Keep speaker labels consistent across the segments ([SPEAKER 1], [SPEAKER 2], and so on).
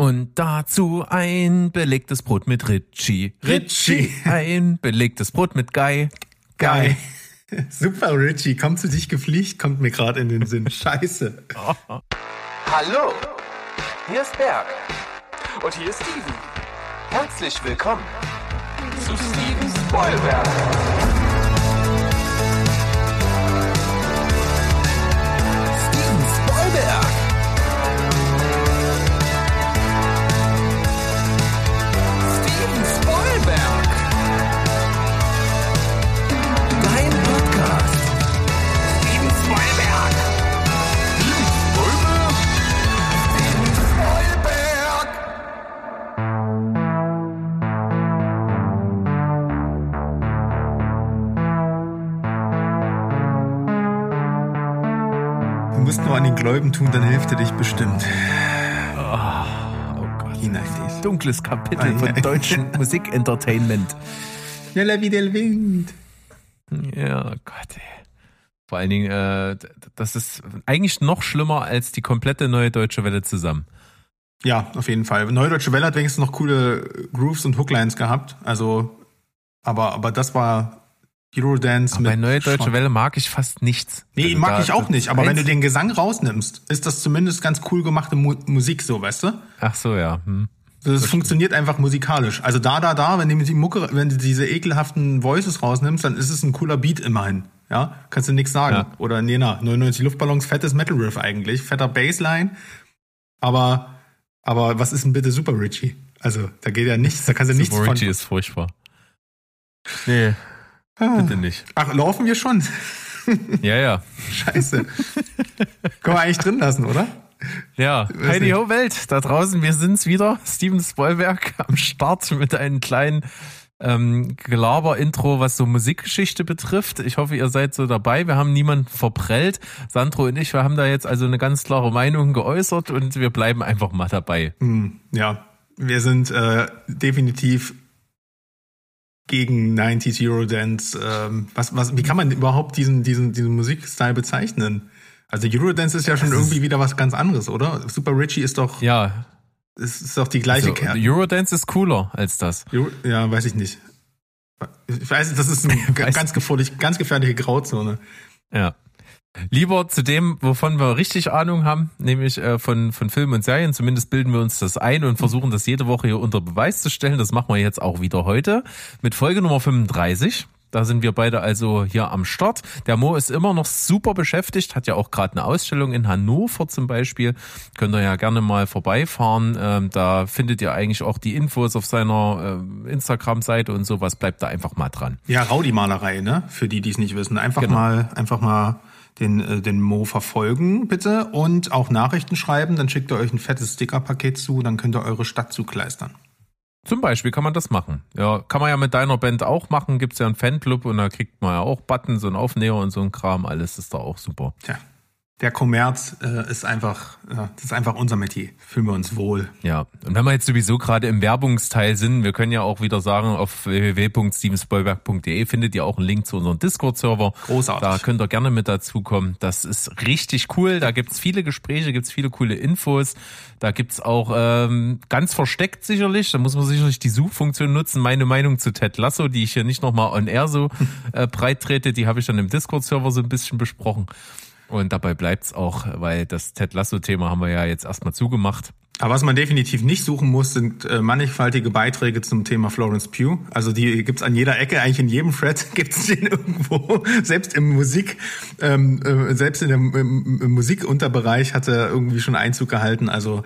[SPEAKER 1] Und dazu ein belegtes Brot mit Ritchie. Ein belegtes Brot mit Guy.
[SPEAKER 2] Super, Ritchie, kommt zu dich gefliegt, kommt mir gerade in den Sinn. Scheiße.
[SPEAKER 3] Hallo, hier ist Berg. Und hier ist Steven. Herzlich willkommen zu Steven Spoilberg. Steven Spoilberg. Steven Spoilberg. Dein Podcast. Steven Spoilberg. Steven Spoilberg. Steven Spoilberg.
[SPEAKER 2] Du musst nur an den Gläubigen tun, dann hilft er dich bestimmt.
[SPEAKER 1] Oh Gott. Dunkles Kapitel von deutschen Musikentertainment.
[SPEAKER 2] Schneller wie der Wind.
[SPEAKER 1] Ja, Gott, ey. Vor allen Dingen, das ist eigentlich noch schlimmer als die komplette Neue Deutsche Welle zusammen.
[SPEAKER 2] Ja, auf jeden Fall. Neue Deutsche Welle hat wenigstens noch coole Grooves und Hooklines gehabt. Also, aber das war Eurodance
[SPEAKER 1] aber
[SPEAKER 2] mit
[SPEAKER 1] bei Neue Deutsche
[SPEAKER 2] Schrott.
[SPEAKER 1] Welle mag ich fast nichts.
[SPEAKER 2] Nee,
[SPEAKER 1] Also
[SPEAKER 2] mag ich auch nicht. Aber wenn du
[SPEAKER 1] eins-
[SPEAKER 2] den Gesang rausnimmst, ist das zumindest ganz cool gemachte Musik, so, weißt du?
[SPEAKER 1] Ach so, ja.
[SPEAKER 2] Das funktioniert einfach musikalisch. Also wenn du diese ekelhaften Voices rausnimmst, dann ist es ein cooler Beat immerhin. Ja, kannst du nichts sagen.
[SPEAKER 1] Ja.
[SPEAKER 2] Oder 99 Luftballons, fettes Metal Riff eigentlich, fetter Bassline. Aber was ist denn bitte Super Ritchie? Also, da geht ja nichts, da kannst du nichts
[SPEAKER 1] Super
[SPEAKER 2] von.
[SPEAKER 1] Ritchie ist furchtbar. Nee, bitte nicht.
[SPEAKER 2] Ach, laufen wir schon?
[SPEAKER 1] Ja.
[SPEAKER 2] Scheiße. Können wir eigentlich drin lassen, oder?
[SPEAKER 1] Ja, Heidi Ho Welt, da draußen, wir sind's wieder. Steven Spoilberg am Start mit einem kleinen Gelaber-Intro, was so Musikgeschichte betrifft. Ich hoffe, ihr seid so dabei. Wir haben niemanden verprellt. Sandro und ich, wir haben da jetzt also eine ganz klare Meinung geäußert und wir bleiben einfach mal dabei.
[SPEAKER 2] Ja, wir sind definitiv gegen 90s Eurodance. Wie kann man überhaupt diesen Musikstyle bezeichnen? Also Eurodance ist ja schon irgendwie wieder was ganz anderes, oder? Super Ritchie ist doch,
[SPEAKER 1] Ja,
[SPEAKER 2] ist doch die gleiche
[SPEAKER 1] also,
[SPEAKER 2] Kerne.
[SPEAKER 1] Eurodance ist cooler als das.
[SPEAKER 2] Ja, weiß ich nicht. Ich weiß, das ist eine ganz gefährliche Grauzone.
[SPEAKER 1] Ja. Lieber zu dem, wovon wir richtig Ahnung haben, nämlich von Filmen und Serien. Zumindest bilden wir uns das ein und versuchen das jede Woche hier unter Beweis zu stellen. Das machen wir jetzt auch wieder heute mit Folge Nummer 35. Da sind wir beide also hier am Start. Der Mo ist immer noch super beschäftigt, hat ja auch gerade eine Ausstellung in Hannover zum Beispiel. Könnt ihr ja gerne mal vorbeifahren. Da findet ihr eigentlich auch die Infos auf seiner Instagram-Seite und sowas. Bleibt da einfach mal dran.
[SPEAKER 2] Ja, Rowdy-Malerei, ne? Für die es nicht wissen. Einfach mal den Mo verfolgen, bitte. Und auch Nachrichten schreiben. Dann schickt er euch ein fettes Stickerpaket zu. Dann könnt ihr eure Stadt zukleistern.
[SPEAKER 1] Zum Beispiel kann man das machen. Ja, kann man ja mit deiner Band auch machen. Gibt's ja einen Fanclub und da kriegt man ja auch Buttons und Aufnäher und so ein Kram. Alles ist da auch super.
[SPEAKER 2] Tja, der Kommerz ist einfach unser Metier. Fühlen wir uns wohl.
[SPEAKER 1] Ja, und wenn wir jetzt sowieso gerade im Werbungsteil sind, wir können ja auch wieder sagen, auf www.stevenspoilberg.de findet ihr auch einen Link zu unserem Discord-Server.
[SPEAKER 2] Großartig.
[SPEAKER 1] Da könnt ihr gerne mit dazukommen. Das ist richtig cool. Da gibt's viele Gespräche, gibt's viele coole Infos. Da gibt's auch ganz versteckt sicherlich, da muss man sicherlich die Suchfunktion nutzen. Meine Meinung zu Ted Lasso, die ich hier nicht nochmal on air so breit trete, die habe ich dann im Discord-Server so ein bisschen besprochen. Und dabei bleibt's auch, weil das Ted Lasso-Thema haben wir ja jetzt erstmal zugemacht.
[SPEAKER 2] Aber was man definitiv nicht suchen muss, sind mannigfaltige Beiträge zum Thema Florence Pugh. Also die gibt's an jeder Ecke, eigentlich in jedem Thread gibt's den irgendwo. Selbst im selbst in im Musikunterbereich hat er irgendwie schon Einzug gehalten. Also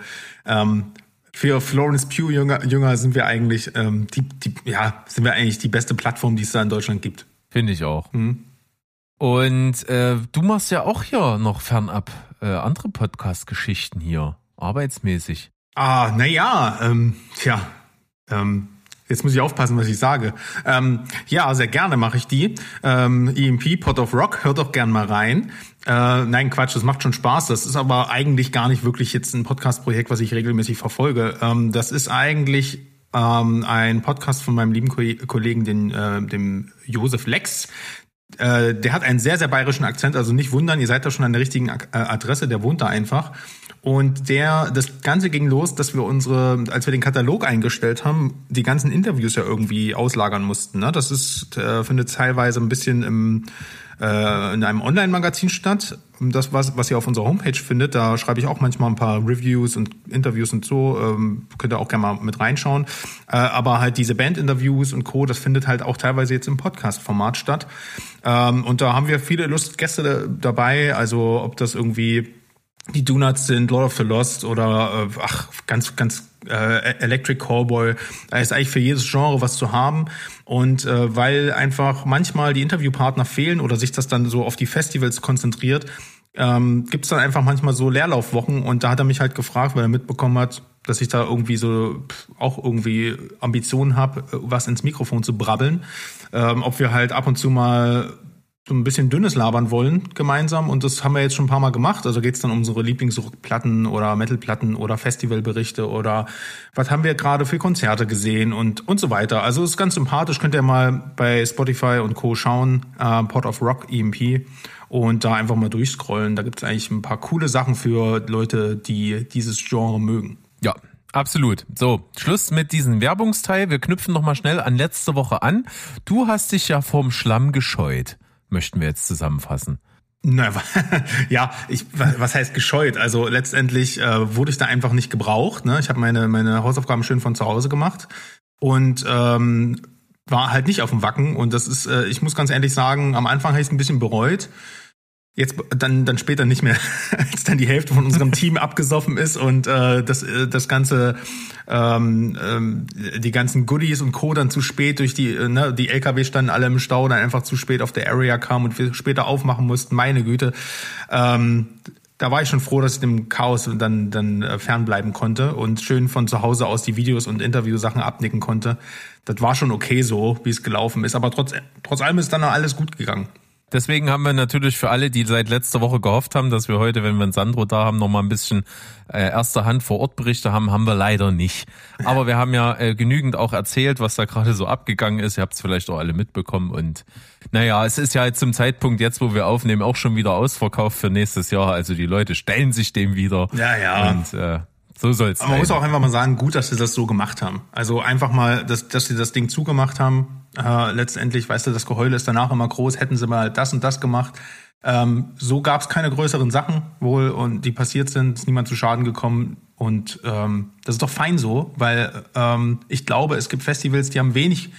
[SPEAKER 2] für Florence Pugh Jünger sind wir eigentlich sind wir eigentlich die beste Plattform, die es da in Deutschland gibt.
[SPEAKER 1] Finde ich auch. Und du machst ja auch hier noch fernab andere Podcast-Geschichten hier, arbeitsmäßig.
[SPEAKER 2] Jetzt muss ich aufpassen, was ich sage. Ja, sehr gerne mache ich die. EMP, Pot of Rock, hört doch gern mal rein. Nein, Quatsch, das macht schon Spaß. Das ist aber eigentlich gar nicht wirklich jetzt ein Podcast-Projekt, was ich regelmäßig verfolge. Das ist eigentlich ein Podcast von meinem lieben Kollegen, dem Josef Lex. Der hat einen sehr, sehr bayerischen Akzent, also nicht wundern, ihr seid da schon an der richtigen Adresse, der wohnt da einfach. Und das Ganze ging los, dass wir als wir den Katalog eingestellt haben, die ganzen Interviews ja irgendwie auslagern mussten. Ne? Das findet teilweise ein bisschen in einem Online-Magazin statt. Das, was ihr auf unserer Homepage findet, da schreibe ich auch manchmal ein paar Reviews und Interviews und so. Könnt ihr auch gerne mal mit reinschauen. Aber halt diese Band-Interviews und Co., das findet halt auch teilweise jetzt im Podcast-Format statt. Und da haben wir viele Gäste dabei. Also ob das irgendwie die Donuts sind, Lord of the Lost oder ganz Electric Callboy. Da ist eigentlich für jedes Genre was zu haben. Und weil einfach manchmal die Interviewpartner fehlen oder sich das dann so auf die Festivals konzentriert, gibt's dann einfach manchmal so Leerlaufwochen. Und da hat er mich halt gefragt, weil er mitbekommen hat, dass ich da irgendwie so auch irgendwie Ambitionen habe, was ins Mikrofon zu brabbeln. Ob wir halt ab und zu mal so ein bisschen Dünnes labern wollen gemeinsam, und das haben wir jetzt schon ein paar Mal gemacht. Also geht's dann um unsere Lieblingsrockplatten oder Metalplatten oder Festivalberichte oder was haben wir gerade für Konzerte gesehen und so weiter. Also ist ganz sympathisch, könnt ihr mal bei Spotify und Co. schauen, Pod of Rock EMP, und da einfach mal durchscrollen. Da gibt's eigentlich ein paar coole Sachen für Leute, die dieses Genre mögen.
[SPEAKER 1] Ja, absolut. So, Schluss mit diesem Werbungsteil. Wir knüpfen nochmal schnell an letzte Woche an. Du hast dich ja vorm Schlamm gescheut, möchten wir jetzt zusammenfassen.
[SPEAKER 2] Na, ja, was heißt gescheut? Also letztendlich wurde ich da einfach nicht gebraucht. Ne? Ich habe meine Hausaufgaben schön von zu Hause gemacht und war halt nicht auf dem Wacken. Und das ist, ich muss ganz ehrlich sagen, am Anfang habe ich es ein bisschen bereut. Jetzt dann später nicht mehr, als dann die Hälfte von unserem Team abgesoffen ist und das ganze die ganzen Goodies und Co. dann zu spät durch die LKW standen alle im Stau, dann einfach zu spät auf der Area kam und wir später aufmachen mussten. Meine Güte, da war ich schon froh, dass ich dem Chaos dann fernbleiben konnte und schön von zu Hause aus die Videos und Interviewsachen abnicken konnte. Das war schon okay so, wie es gelaufen ist, aber trotz allem ist dann noch alles gut gegangen.
[SPEAKER 1] Deswegen haben wir natürlich für alle, die seit letzter Woche gehofft haben, dass wir heute, wenn wir einen Sandro da haben, noch mal ein bisschen erster Hand vor Ort Berichte haben wir leider nicht. Aber wir haben ja genügend auch erzählt, was da gerade so abgegangen ist. Ihr habt es vielleicht auch alle mitbekommen. Und naja, es ist ja jetzt zum Zeitpunkt jetzt, wo wir aufnehmen, auch schon wieder ausverkauft für nächstes Jahr. Also die Leute stellen sich dem wieder.
[SPEAKER 2] Ja.
[SPEAKER 1] Und so soll's sein.
[SPEAKER 2] Aber man muss auch einfach mal sagen, gut, dass sie das so gemacht haben. Also einfach mal, dass sie das Ding zugemacht haben. Letztendlich, weißt du, das Geheule ist danach immer groß. Hätten sie mal das und das gemacht. So gab es keine größeren Sachen wohl, und die passiert sind, ist niemand zu Schaden gekommen. Und das ist doch fein so, weil ich glaube, es gibt Festivals, die haben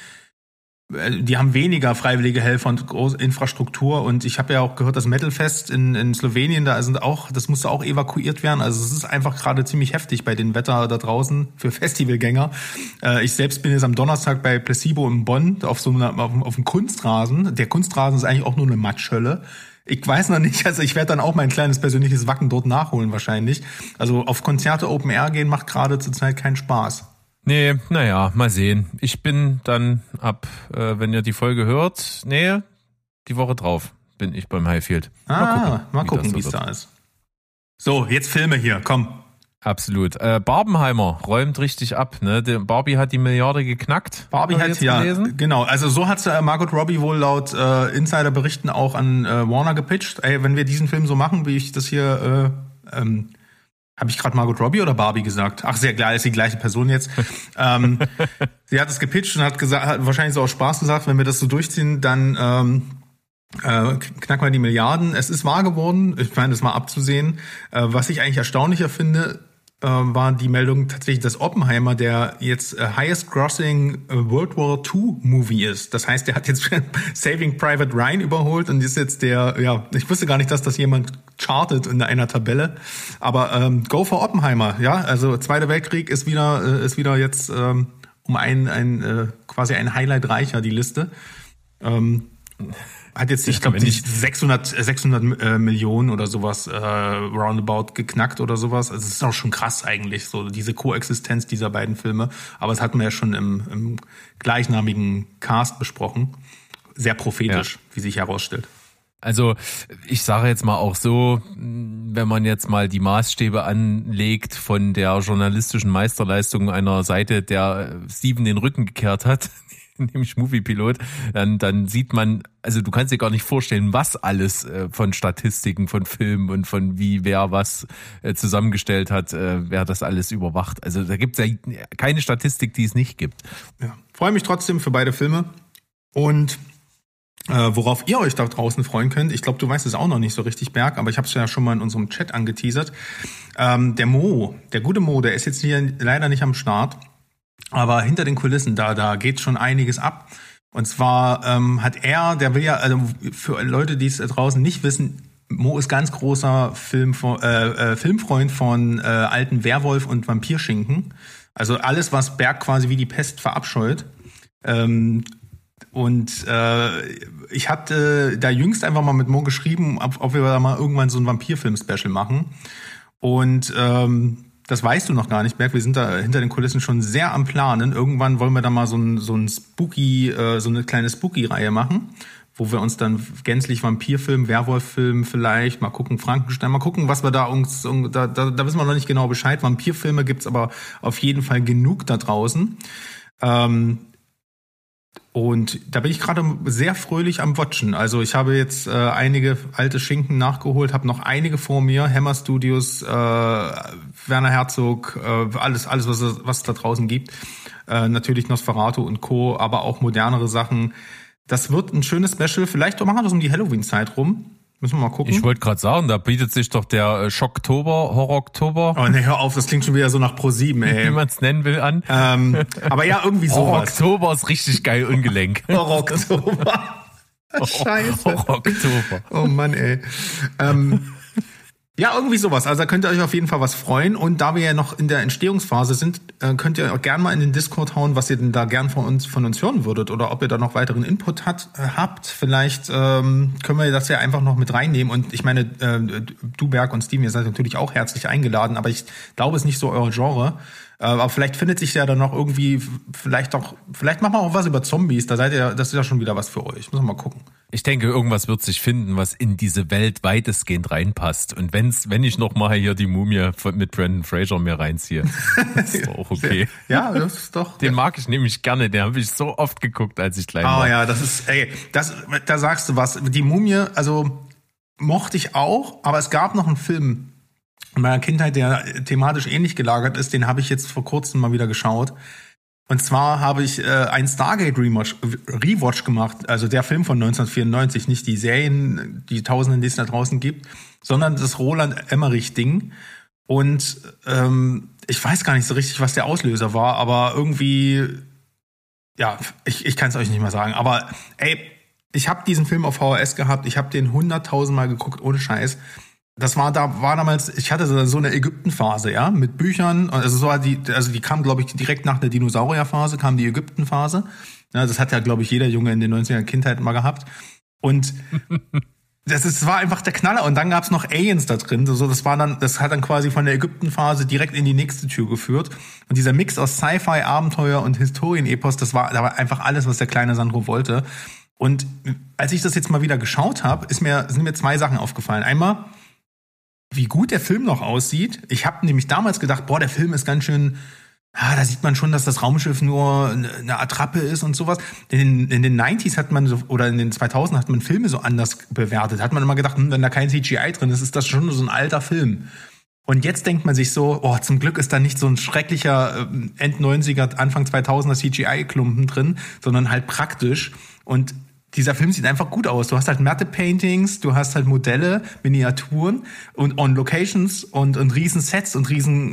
[SPEAKER 2] weniger freiwillige Helfer und große Infrastruktur. Und ich habe ja auch gehört, das Metalfest in Slowenien, das musste auch evakuiert werden. Also es ist einfach gerade ziemlich heftig bei dem Wetter da draußen für Festivalgänger. Ich selbst bin jetzt am Donnerstag bei Placebo in Bonn auf dem Kunstrasen. Der Kunstrasen ist eigentlich auch nur eine Matschhölle. Ich weiß noch nicht, also ich werde dann auch mein kleines persönliches Wacken dort nachholen wahrscheinlich. Also auf Konzerte Open Air gehen macht gerade zurzeit keinen Spaß.
[SPEAKER 1] Nee, naja, mal sehen. Ich bin dann wenn ihr die Folge hört, die Woche drauf bin ich beim Highfield.
[SPEAKER 2] Mal gucken, wie es da ist. So, jetzt Filme hier, komm.
[SPEAKER 1] Absolut. Barbenheimer räumt richtig ab, ne? Barbie hat die Milliarde geknackt.
[SPEAKER 2] Barbie hat
[SPEAKER 1] gelesen.
[SPEAKER 2] Genau. Also so hat Margot Robbie wohl laut Insiderberichten auch an Warner gepitcht. Ey, wenn wir diesen Film so machen, wie ich das hier habe ich gerade Margot Robbie oder Barbie gesagt? Ach, sehr klar, ist die gleiche Person jetzt. Sie hat es gepitcht und hat wahrscheinlich so aus Spaß gesagt, wenn wir das so durchziehen, dann knacken wir die Milliarden. Es ist wahr geworden. Ich meine, das mal abzusehen. Was ich eigentlich erstaunlicher finde, war die Meldung tatsächlich, dass Oppenheimer der jetzt highest grossing World War II Movie ist. Das heißt, der hat jetzt Saving Private Ryan überholt und ist jetzt ich wusste gar nicht, dass das jemand chartet in einer Tabelle. Aber go for Oppenheimer, ja. Also Zweiter Weltkrieg ist wieder jetzt um quasi ein Highlight reicher, die Liste. Hat jetzt, ich glaube, 600 Millionen oder sowas roundabout geknackt oder sowas. Also es ist auch schon krass eigentlich, so diese Koexistenz dieser beiden Filme. Aber das hatten wir ja schon im gleichnamigen Cast besprochen. Sehr prophetisch, wie sich herausstellt.
[SPEAKER 1] Also ich sage jetzt mal auch so, wenn man jetzt mal die Maßstäbe anlegt von der journalistischen Meisterleistung einer Seite, der Steven den Rücken gekehrt hat, nämlich Moviepilot, dann sieht man, also du kannst dir gar nicht vorstellen, was alles von Statistiken, von Filmen und von wie wer was zusammengestellt hat, wer das alles überwacht. Also da gibt's ja keine Statistik, die es nicht gibt.
[SPEAKER 2] Ja. Freue mich trotzdem für beide Filme und worauf ihr euch da draußen freuen könnt, ich glaube, du weißt es auch noch nicht so richtig, Berg, aber ich habe es ja schon mal in unserem Chat angeteasert. Der gute Mo, der ist jetzt hier leider nicht am Start, aber hinter den Kulissen, da geht schon einiges ab. Und zwar der will ja, also für Leute, die es draußen nicht wissen, Mo ist ganz großer Filmfreund von alten Werwolf- und Vampirschinken. Also alles, was Berg quasi wie die Pest verabscheut. Ich hatte da jüngst einfach mal mit Mo geschrieben, ob wir da mal irgendwann so ein Vampirfilm-Special machen. Und das weißt du noch gar nicht, Berg. Wir sind da hinter den Kulissen schon sehr am Planen. Irgendwann wollen wir da mal so eine kleine Spooky-Reihe machen, wo wir uns dann gänzlich Vampirfilm, Werwolffilm vielleicht, mal gucken, Frankenstein, mal gucken, was wir da wissen wir noch nicht genau Bescheid. Vampirfilme gibt's aber auf jeden Fall genug da draußen. Und da bin ich gerade sehr fröhlich am Watchen. Also ich habe jetzt einige alte Schinken nachgeholt, habe noch einige vor mir. Hammer Studios, Werner Herzog, alles was es da draußen gibt. Natürlich Nosferatu und Co., aber auch modernere Sachen. Das wird ein schönes Special. Vielleicht machen wir das um die Halloween-Zeit rum. Müssen wir mal gucken.
[SPEAKER 1] Ich wollte gerade sagen, da bietet sich doch der Schocktober, Horror-Oktober.
[SPEAKER 2] Oh ne, hör auf, das klingt schon wieder so nach Pro7, ey.
[SPEAKER 1] Wie man es nennen will, an.
[SPEAKER 2] Aber ja, irgendwie sowas.
[SPEAKER 1] Horror-Oktober ist richtig geil ungelenk.
[SPEAKER 2] Horror-Oktober. Scheiße.
[SPEAKER 1] Horror-Oktober.
[SPEAKER 2] Oh Mann, ey. Ja, irgendwie sowas. Also da könnt ihr euch auf jeden Fall was freuen. Und da wir ja noch in der Entstehungsphase sind, könnt ihr auch gerne mal in den Discord hauen, was ihr denn da gern von uns hören würdet. Oder ob ihr da noch weiteren Input habt. Vielleicht können wir das ja einfach noch mit reinnehmen. Und ich meine, du, Berg und Steven, ihr seid natürlich auch herzlich eingeladen. Aber ich glaube, es ist nicht so euer Genre. Aber vielleicht findet sich ja dann noch irgendwie, vielleicht machen wir auch was über Zombies. Das ist ja schon wieder was für euch. Müssen wir mal gucken.
[SPEAKER 1] Ich denke, irgendwas wird sich finden, was in diese Welt weitestgehend reinpasst. Und wenn ich noch mal hier die Mumie mit Brendan Fraser mir reinziehe, ist auch okay.
[SPEAKER 2] Ja, das ist doch.
[SPEAKER 1] Den mag ich nämlich gerne. Den habe ich so oft geguckt, als ich klein war.
[SPEAKER 2] Oh ja, da sagst du was. Die Mumie, also mochte ich auch, aber es gab noch einen Film in meiner Kindheit, der thematisch ähnlich gelagert ist. Den habe ich jetzt vor kurzem mal wieder geschaut. Und zwar habe ich einen Stargate Rewatch gemacht, also der Film von 1994, nicht die Serien, die Tausenden, die es da draußen gibt, sondern das Roland Emmerich-Ding. Und ich weiß gar nicht so richtig, was der Auslöser war, aber irgendwie, ja, ich kann es euch nicht mehr sagen. Aber ey, ich habe diesen Film auf VHS gehabt, ich habe den 100.000 Mal geguckt, ohne Scheiß. War damals, ich hatte so eine Ägypten-Phase, ja, mit Büchern, also die kam, glaube ich, direkt nach der Dinosaurier-Phase, kam die Ägypten-Phase. Ja, das hat ja, glaube ich, jeder Junge in den 90er Kindheit mal gehabt. Und das war einfach der Knaller. Und dann gab's noch Aliens da drin. Das hat dann quasi von der Ägypten-Phase direkt in die nächste Tür geführt. Und dieser Mix aus Sci-Fi, Abenteuer und Historienepos, da war einfach alles, was der kleine Sandro wollte. Und als ich das jetzt mal wieder geschaut habe, sind mir zwei Sachen aufgefallen. Einmal, wie gut der Film noch aussieht. Ich habe nämlich damals gedacht, der Film ist ganz schön, da sieht man schon, dass das Raumschiff nur eine Attrappe ist und sowas. In den 90s oder in den 2000 hat man Filme so anders bewertet. Hat man immer gedacht, wenn da kein CGI drin ist, ist das schon so ein alter Film. Und jetzt denkt man sich so, zum Glück ist da nicht so ein schrecklicher End-90er, Anfang 2000er CGI-Klumpen drin, sondern halt praktisch. Und dieser Film sieht einfach gut aus. Du hast halt Matte-Paintings, du hast halt Modelle, Miniaturen und On-Locations und riesen Sets und riesen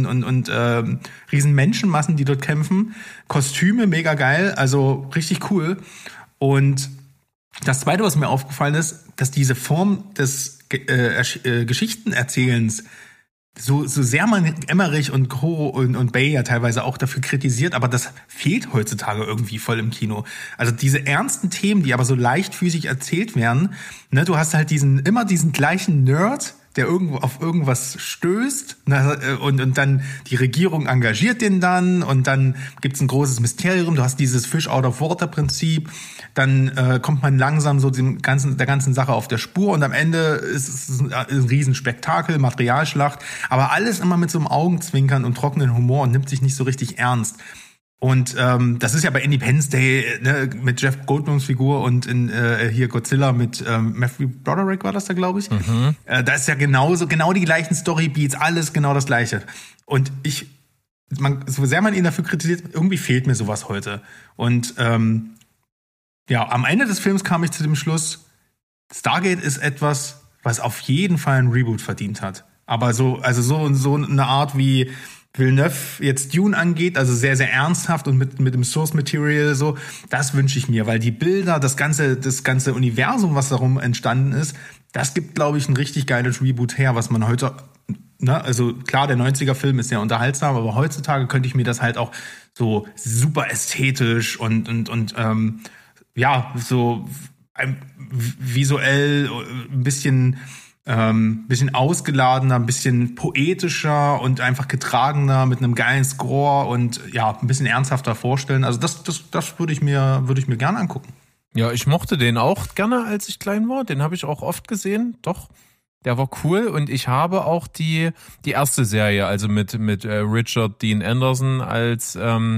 [SPEAKER 2] Menschenmassen, die dort kämpfen. Kostüme, mega geil, also richtig cool. Und das Zweite, was mir aufgefallen ist, dass diese Form des Geschichtenerzählens, so sehr man Emmerich und Co. und Bay ja teilweise auch dafür kritisiert, aber das fehlt heutzutage irgendwie voll im Kino. Also diese ernsten Themen, die aber so leichtfüßig erzählt werden, ne, du hast halt immer diesen gleichen Nerd, der irgendwo auf irgendwas stößt, und dann die Regierung engagiert den dann und dann gibt's ein großes Mysterium, du hast dieses Fish-out-of-water-Prinzip, dann kommt man langsam so der ganzen Sache auf der Spur und am Ende ist es ein Riesenspektakel, Materialschlacht, aber alles immer mit so einem Augenzwinkern und trockenen Humor und nimmt sich nicht so richtig ernst. Und das ist ja bei Independence Day, ne, mit Jeff Goldblums Figur und in hier Godzilla mit Matthew Broderick war das da, glaube ich. Da ist ja genau die gleichen Storybeats, alles genau das Gleiche. Und so sehr man ihn dafür kritisiert, irgendwie fehlt mir sowas heute. Und ja, am Ende des Films kam ich zu dem Schluss, Stargate ist etwas, was auf jeden Fall ein Reboot verdient hat. Aber so eine Art wie Villeneuve jetzt Dune angeht, also sehr, sehr ernsthaft und mit dem Source Material so, das wünsche ich mir, weil die Bilder, das ganze Universum, was darum entstanden ist, das gibt, glaube ich, ein richtig geiles Reboot her, was man heute, ne, also klar, der 90er-Film ist sehr unterhaltsam, aber heutzutage könnte ich mir das halt auch so super ästhetisch und ja, so visuell ein bisschen ausgeladener, ein bisschen poetischer und einfach getragener mit einem geilen Score und ja, ein bisschen ernsthafter vorstellen. Also das würde ich mir gerne angucken.
[SPEAKER 1] Ja, ich mochte den auch gerne, als ich klein war. Den habe ich auch oft gesehen. Doch, der war cool. Und ich habe auch die erste Serie, also mit Richard Dean Anderson als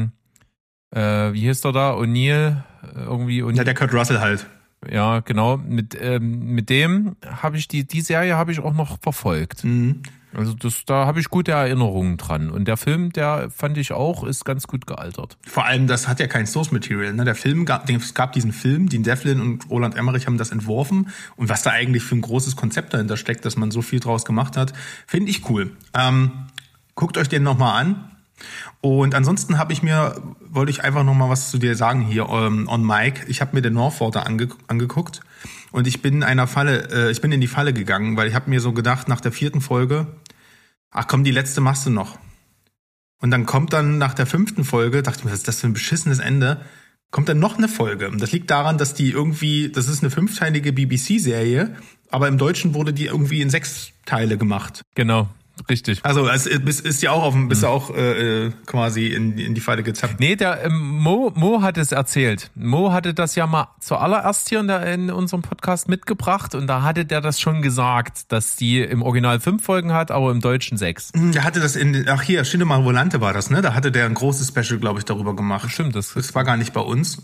[SPEAKER 1] wie hieß der da? O'Neill? Irgendwie O'Neill.
[SPEAKER 2] Ja, der Kurt Russell halt.
[SPEAKER 1] Ja, genau. Mit dem habe ich die Serie habe ich auch noch verfolgt.
[SPEAKER 2] Mhm.
[SPEAKER 1] Also da habe ich gute Erinnerungen dran. Und der Film, der fand ich auch, ist ganz gut gealtert.
[SPEAKER 2] Vor allem, das hat ja kein Source Material. Ne? Es gab diesen Film, Dean Devlin und Roland Emmerich haben das entworfen. Und was da eigentlich für ein großes Konzept dahinter steckt, dass man so viel draus gemacht hat, finde ich cool. Guckt euch den nochmal an. Und ansonsten wollte ich einfach noch mal was zu dir sagen hier on Mic. Ich habe mir den Northwater angeguckt und ich bin in die Falle gegangen, weil ich habe mir so gedacht, nach der 4. Folge, ach komm, die letzte machst du noch. Und dann kommt dann nach der 5. Folge, dachte ich mir, was ist das für ein beschissenes Ende, kommt dann noch eine Folge. Und das liegt daran, dass das ist eine 5-teilige BBC-Serie, aber im Deutschen wurde die irgendwie in 6 Teile gemacht.
[SPEAKER 1] Genau. Richtig.
[SPEAKER 2] Also bist ja auch quasi in die Falle gezappt.
[SPEAKER 1] Nee, der Mo hat es erzählt. Mo hatte das ja mal zuallererst hier in unserem Podcast mitgebracht und da hatte der das schon gesagt, dass die im Original 5 Folgen hat, aber im Deutschen 6.
[SPEAKER 2] Der hatte das hier, Cinema Volante war das, ne? Da hatte der ein großes Special, glaube ich, darüber gemacht.
[SPEAKER 1] Stimmt,
[SPEAKER 2] das war gar nicht bei uns.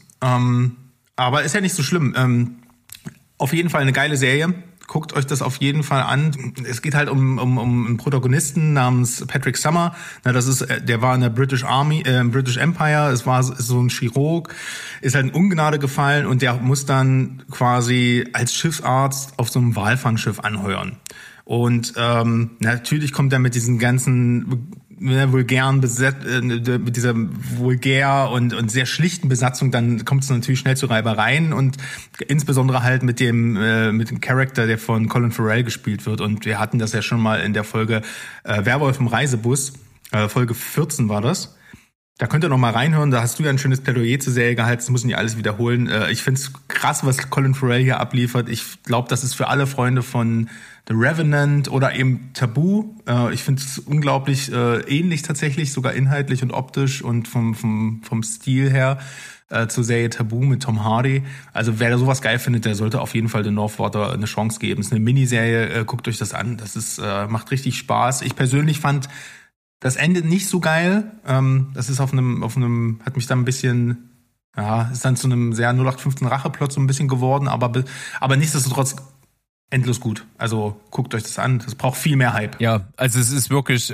[SPEAKER 2] Aber ist ja nicht so schlimm. Auf jeden Fall eine geile Serie. Guckt euch das auf jeden Fall an. Es geht halt um einen Protagonisten namens Patrick Summer. Der war in der British Empire. Ist so ein Chirurg, ist halt in Ungnade gefallen und der muss dann quasi als Schiffsarzt auf so einem Walfangschiff anheuern. Und natürlich kommt er mit diesen ganzen vulgären mit dieser vulgär und sehr schlichten Besatzung, dann kommt es natürlich schnell zu Reibereien und insbesondere halt mit dem Charakter, der von Colin Farrell gespielt wird. Und wir hatten das ja schon mal in der Folge Werwolf im Reisebus, Folge 14 war das. Da könnt ihr noch mal reinhören, da hast du ja ein schönes Plädoyer zur Serie gehalten, das muss ich nicht alles wiederholen. Ich find's krass, was Colin Farrell hier abliefert. Ich glaube, das ist für alle Freunde von The Revenant oder eben Tabu. Ich finde es unglaublich ähnlich tatsächlich, sogar inhaltlich und optisch und vom Stil her zur Serie Tabu mit Tom Hardy. Also wer da sowas geil findet, der sollte auf jeden Fall The Northwater eine Chance geben. Es ist eine Miniserie, guckt euch das an. Das ist macht richtig Spaß. Ich persönlich fand das Ende nicht so geil. Das ist hat mich dann ein bisschen, ja, ist dann zu einem sehr 0815 Racheplot so ein bisschen geworden, aber nichtsdestotrotz endlos gut. Also guckt euch das an. Das braucht viel mehr Hype.
[SPEAKER 1] Ja, also es ist wirklich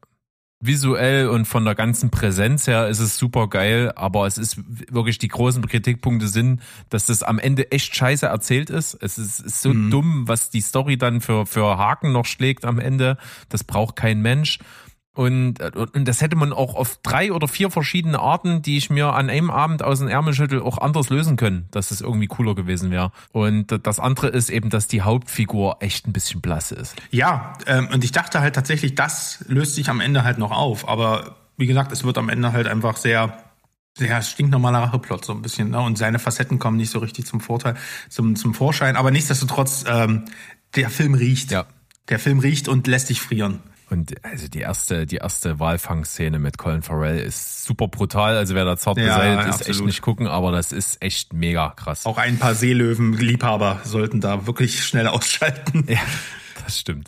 [SPEAKER 1] visuell und von der ganzen Präsenz her ist es super geil, aber es ist wirklich, die großen Kritikpunkte sind, dass das am Ende echt scheiße erzählt ist. Es ist so dumm, was die Story dann für Haken noch schlägt am Ende. Das braucht kein Mensch. Und das hätte man auch auf 3 oder 4 verschiedene Arten, die ich mir an einem Abend aus dem Ärmel schüttel, auch anders lösen können, dass es irgendwie cooler gewesen wäre. Und das andere ist eben, dass die Hauptfigur echt ein bisschen blass ist.
[SPEAKER 2] Ja, und ich dachte halt tatsächlich, das löst sich am Ende halt noch auf. Aber wie gesagt, es wird am Ende halt einfach sehr stinknormaler Racheplot so ein bisschen, ne? Und seine Facetten kommen nicht so richtig zum Vorschein. Aber nichtsdestotrotz, der Film riecht. Ja. Der Film riecht und lässt dich frieren.
[SPEAKER 1] Und also die erste Walfangszene mit Colin Farrell ist super brutal. Also wer da zart beseitigt ist, echt nicht gucken, aber das ist echt mega krass.
[SPEAKER 2] Auch ein paar Seelöwen-Liebhaber sollten da wirklich schnell ausschalten.
[SPEAKER 1] Ja, das stimmt.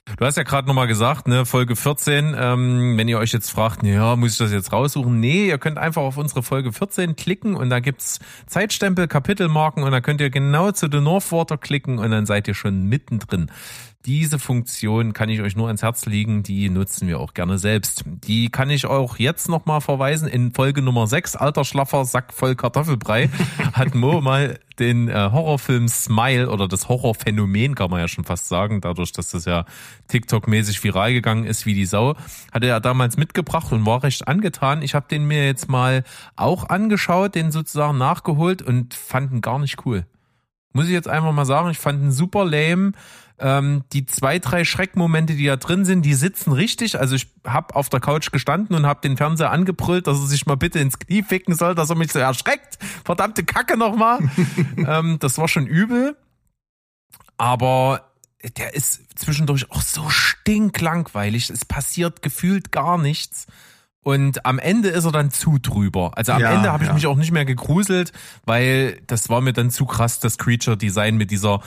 [SPEAKER 1] Du hast ja gerade nochmal gesagt, ne, Folge 14, wenn ihr euch jetzt fragt, ja, muss ich das jetzt raussuchen? Nee, ihr könnt einfach auf unsere Folge 14 klicken und da gibt's Zeitstempel, Kapitelmarken und da könnt ihr genau zu The Northwater klicken und dann seid ihr schon mittendrin. Diese Funktion kann ich euch nur ans Herz legen, die nutzen wir auch gerne selbst. Die kann ich auch jetzt nochmal verweisen. In Folge Nummer 6, alter Schlaffer, Sack voll Kartoffelbrei, hat Mo mal den Horrorfilm Smile oder das Horrorphänomen, kann man ja schon fast sagen, dadurch, dass das ja TikTok-mäßig viral gegangen ist wie die Sau, hat er damals mitgebracht und war recht angetan. Ich habe den mir jetzt mal auch angeschaut, den sozusagen nachgeholt und fand ihn gar nicht cool. Muss ich jetzt einfach mal sagen, ich fand ihn super lame. Die 2, 3 Schreckmomente, die da drin sind, die sitzen richtig. Also ich habe auf der Couch gestanden und habe den Fernseher angebrüllt, dass er sich mal bitte ins Knie ficken soll, dass er mich so erschreckt. Verdammte Kacke nochmal. Das war schon übel. Aber der ist zwischendurch auch so stinklangweilig. Es passiert gefühlt gar nichts. Und am Ende ist er dann zu drüber. Also am Ende habe ich mich auch nicht mehr gegruselt, weil das war mir dann zu krass, das Creature-Design mit dieser...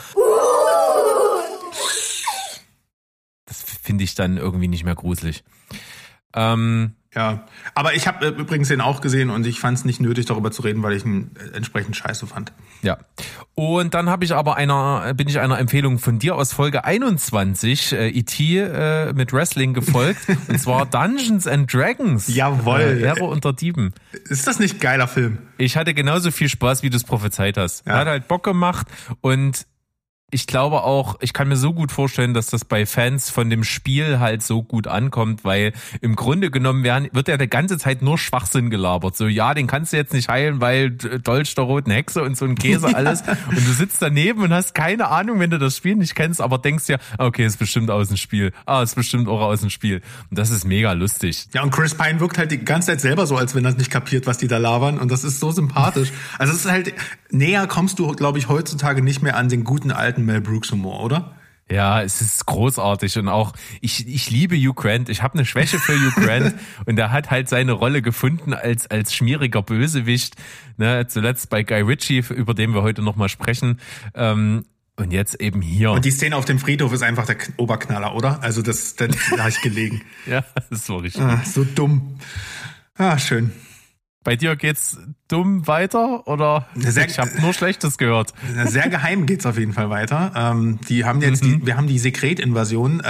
[SPEAKER 1] Das finde ich dann irgendwie nicht mehr gruselig.
[SPEAKER 2] Ja, aber ich habe übrigens den auch gesehen und ich fand es nicht nötig, darüber zu reden, weil ich ihn entsprechend scheiße fand.
[SPEAKER 1] Ja. Und dann habe ich aber bin ich einer Empfehlung von dir aus Folge 21 E.T. Mit Wrestling gefolgt. Und zwar Dungeons and Dragons.
[SPEAKER 2] Jawohl.
[SPEAKER 1] Ehre unter Dieben.
[SPEAKER 2] Ist das nicht ein geiler Film?
[SPEAKER 1] Ich hatte genauso viel Spaß, wie du es prophezeit hast.
[SPEAKER 2] Ja.
[SPEAKER 1] Hat halt Bock gemacht und ich glaube auch, ich kann mir so gut vorstellen, dass das bei Fans von dem Spiel halt so gut ankommt, weil im Grunde genommen wird ja die ganze Zeit nur Schwachsinn gelabert. So, ja, den kannst du jetzt nicht heilen, weil Dolch der roten Hexe und so ein Käse alles. Und du sitzt daneben und hast keine Ahnung, wenn du das Spiel nicht kennst, aber denkst ja, okay, ist bestimmt aus dem Spiel. Ist bestimmt auch aus dem Spiel. Und das ist mega lustig.
[SPEAKER 2] Ja, und Chris Pine wirkt halt die ganze Zeit selber so, als wenn er nicht kapiert, was die da labern. Und das ist so sympathisch. Also es ist halt, näher kommst du, glaube ich, heutzutage nicht mehr an den guten alten Mel Brooks Humor, oder?
[SPEAKER 1] Ja, es ist großartig und auch, ich liebe Hugh Grant, ich habe eine Schwäche für Hugh Grant und er hat halt seine Rolle gefunden als schmieriger Bösewicht, ne, zuletzt bei Guy Ritchie, über den wir heute nochmal sprechen, und jetzt eben hier.
[SPEAKER 2] Und die Szene auf dem Friedhof ist einfach der Oberknaller, oder? Also da habe ich gelegen.
[SPEAKER 1] Ja, das war richtig.
[SPEAKER 2] So dumm. Schön.
[SPEAKER 1] Bei dir geht's dumm weiter oder? Ich habe nur Schlechtes gehört.
[SPEAKER 2] Sehr geheim geht's auf jeden Fall weiter. Die haben jetzt wir haben die Sekret-Invasion,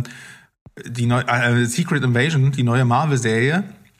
[SPEAKER 2] Secret Invasion, die neue Marvel-Serie.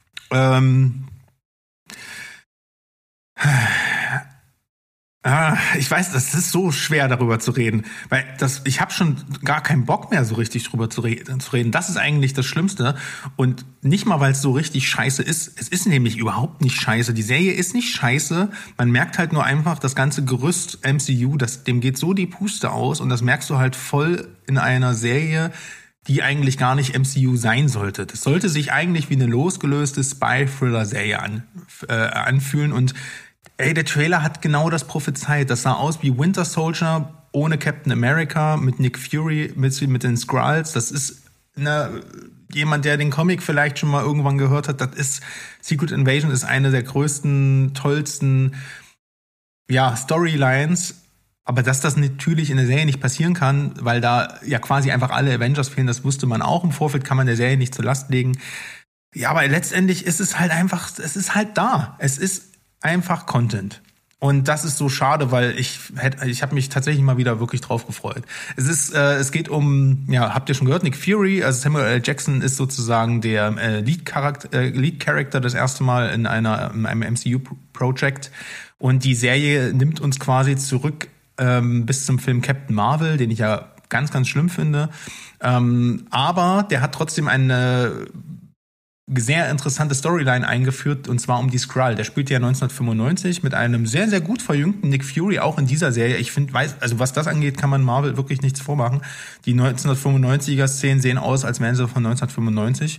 [SPEAKER 2] Ich weiß, das ist so schwer, darüber zu reden, weil ich habe schon gar keinen Bock mehr, so richtig drüber zu reden. Das ist eigentlich das Schlimmste und nicht mal, weil es so richtig scheiße ist. Es ist nämlich überhaupt nicht scheiße. Die Serie ist nicht scheiße. Man merkt halt nur einfach, das ganze Gerüst MCU, dem geht so die Puste aus und das merkst du halt voll in einer Serie, die eigentlich gar nicht MCU sein sollte. Das sollte sich eigentlich wie eine losgelöste Spy-Thriller-Serie anfühlen und der Trailer hat genau das prophezeit. Das sah aus wie Winter Soldier ohne Captain America, mit Nick Fury, mit den Skrulls. Das ist jemand, der den Comic vielleicht schon mal irgendwann gehört hat. Secret Invasion ist eine der größten, tollsten, Storylines. Aber dass das natürlich in der Serie nicht passieren kann, weil da ja quasi einfach alle Avengers fehlen, das wusste man auch. Im Vorfeld kann man der Serie nicht zur Last legen. Ja, aber letztendlich ist es halt einfach, es ist halt da. Es ist einfach Content. Und das ist so schade, weil ich habe mich tatsächlich mal wieder wirklich drauf gefreut. Es geht um, habt ihr schon gehört, Nick Fury, also Samuel L. Jackson ist sozusagen der Lead Character das erste Mal in einem MCU-Project. Und die Serie nimmt uns quasi zurück bis zum Film Captain Marvel, den ich ja ganz, ganz schlimm finde. Aber der hat trotzdem eine sehr interessante Storyline eingeführt, und zwar um die Skrull. Der spielte ja 1995 mit einem sehr, sehr gut verjüngten Nick Fury, auch in dieser Serie. Ich finde, also was das angeht, kann man Marvel wirklich nichts vormachen. Die 1995er-Szenen sehen aus, als wären sie von 1995.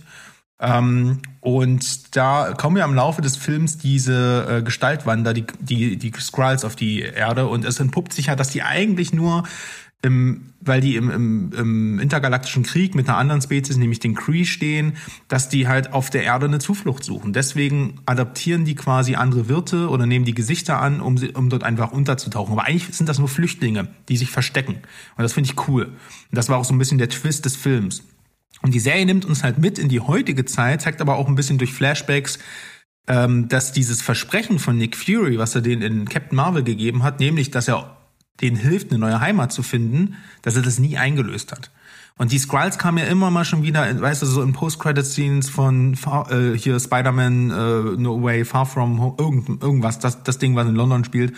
[SPEAKER 2] Und da kommen ja im Laufe des Films diese Gestaltwander, die Skrulls auf die Erde, und es entpuppt sich ja, dass die eigentlich nur weil die im intergalaktischen Krieg mit einer anderen Spezies, nämlich den Kree, stehen, dass die halt auf der Erde eine Zuflucht suchen. Deswegen adaptieren die quasi andere Wirte oder nehmen die Gesichter an, um dort einfach unterzutauchen. Aber eigentlich sind das nur Flüchtlinge, die sich verstecken. Und das finde ich cool. Und das war auch so ein bisschen der Twist des Films. Und die Serie nimmt uns halt mit in die heutige Zeit, zeigt aber auch ein bisschen durch Flashbacks, dass dieses Versprechen von Nick Fury, was er denen in Captain Marvel gegeben hat, nämlich, dass er denen hilft, eine neue Heimat zu finden, dass er das nie eingelöst hat. Und die Skrulls kamen ja immer mal schon wieder, weißt du, so in Post-Credit-Scenes von hier Spider-Man, No Way, Far From Home, irgendwas, das Ding, was in London spielt.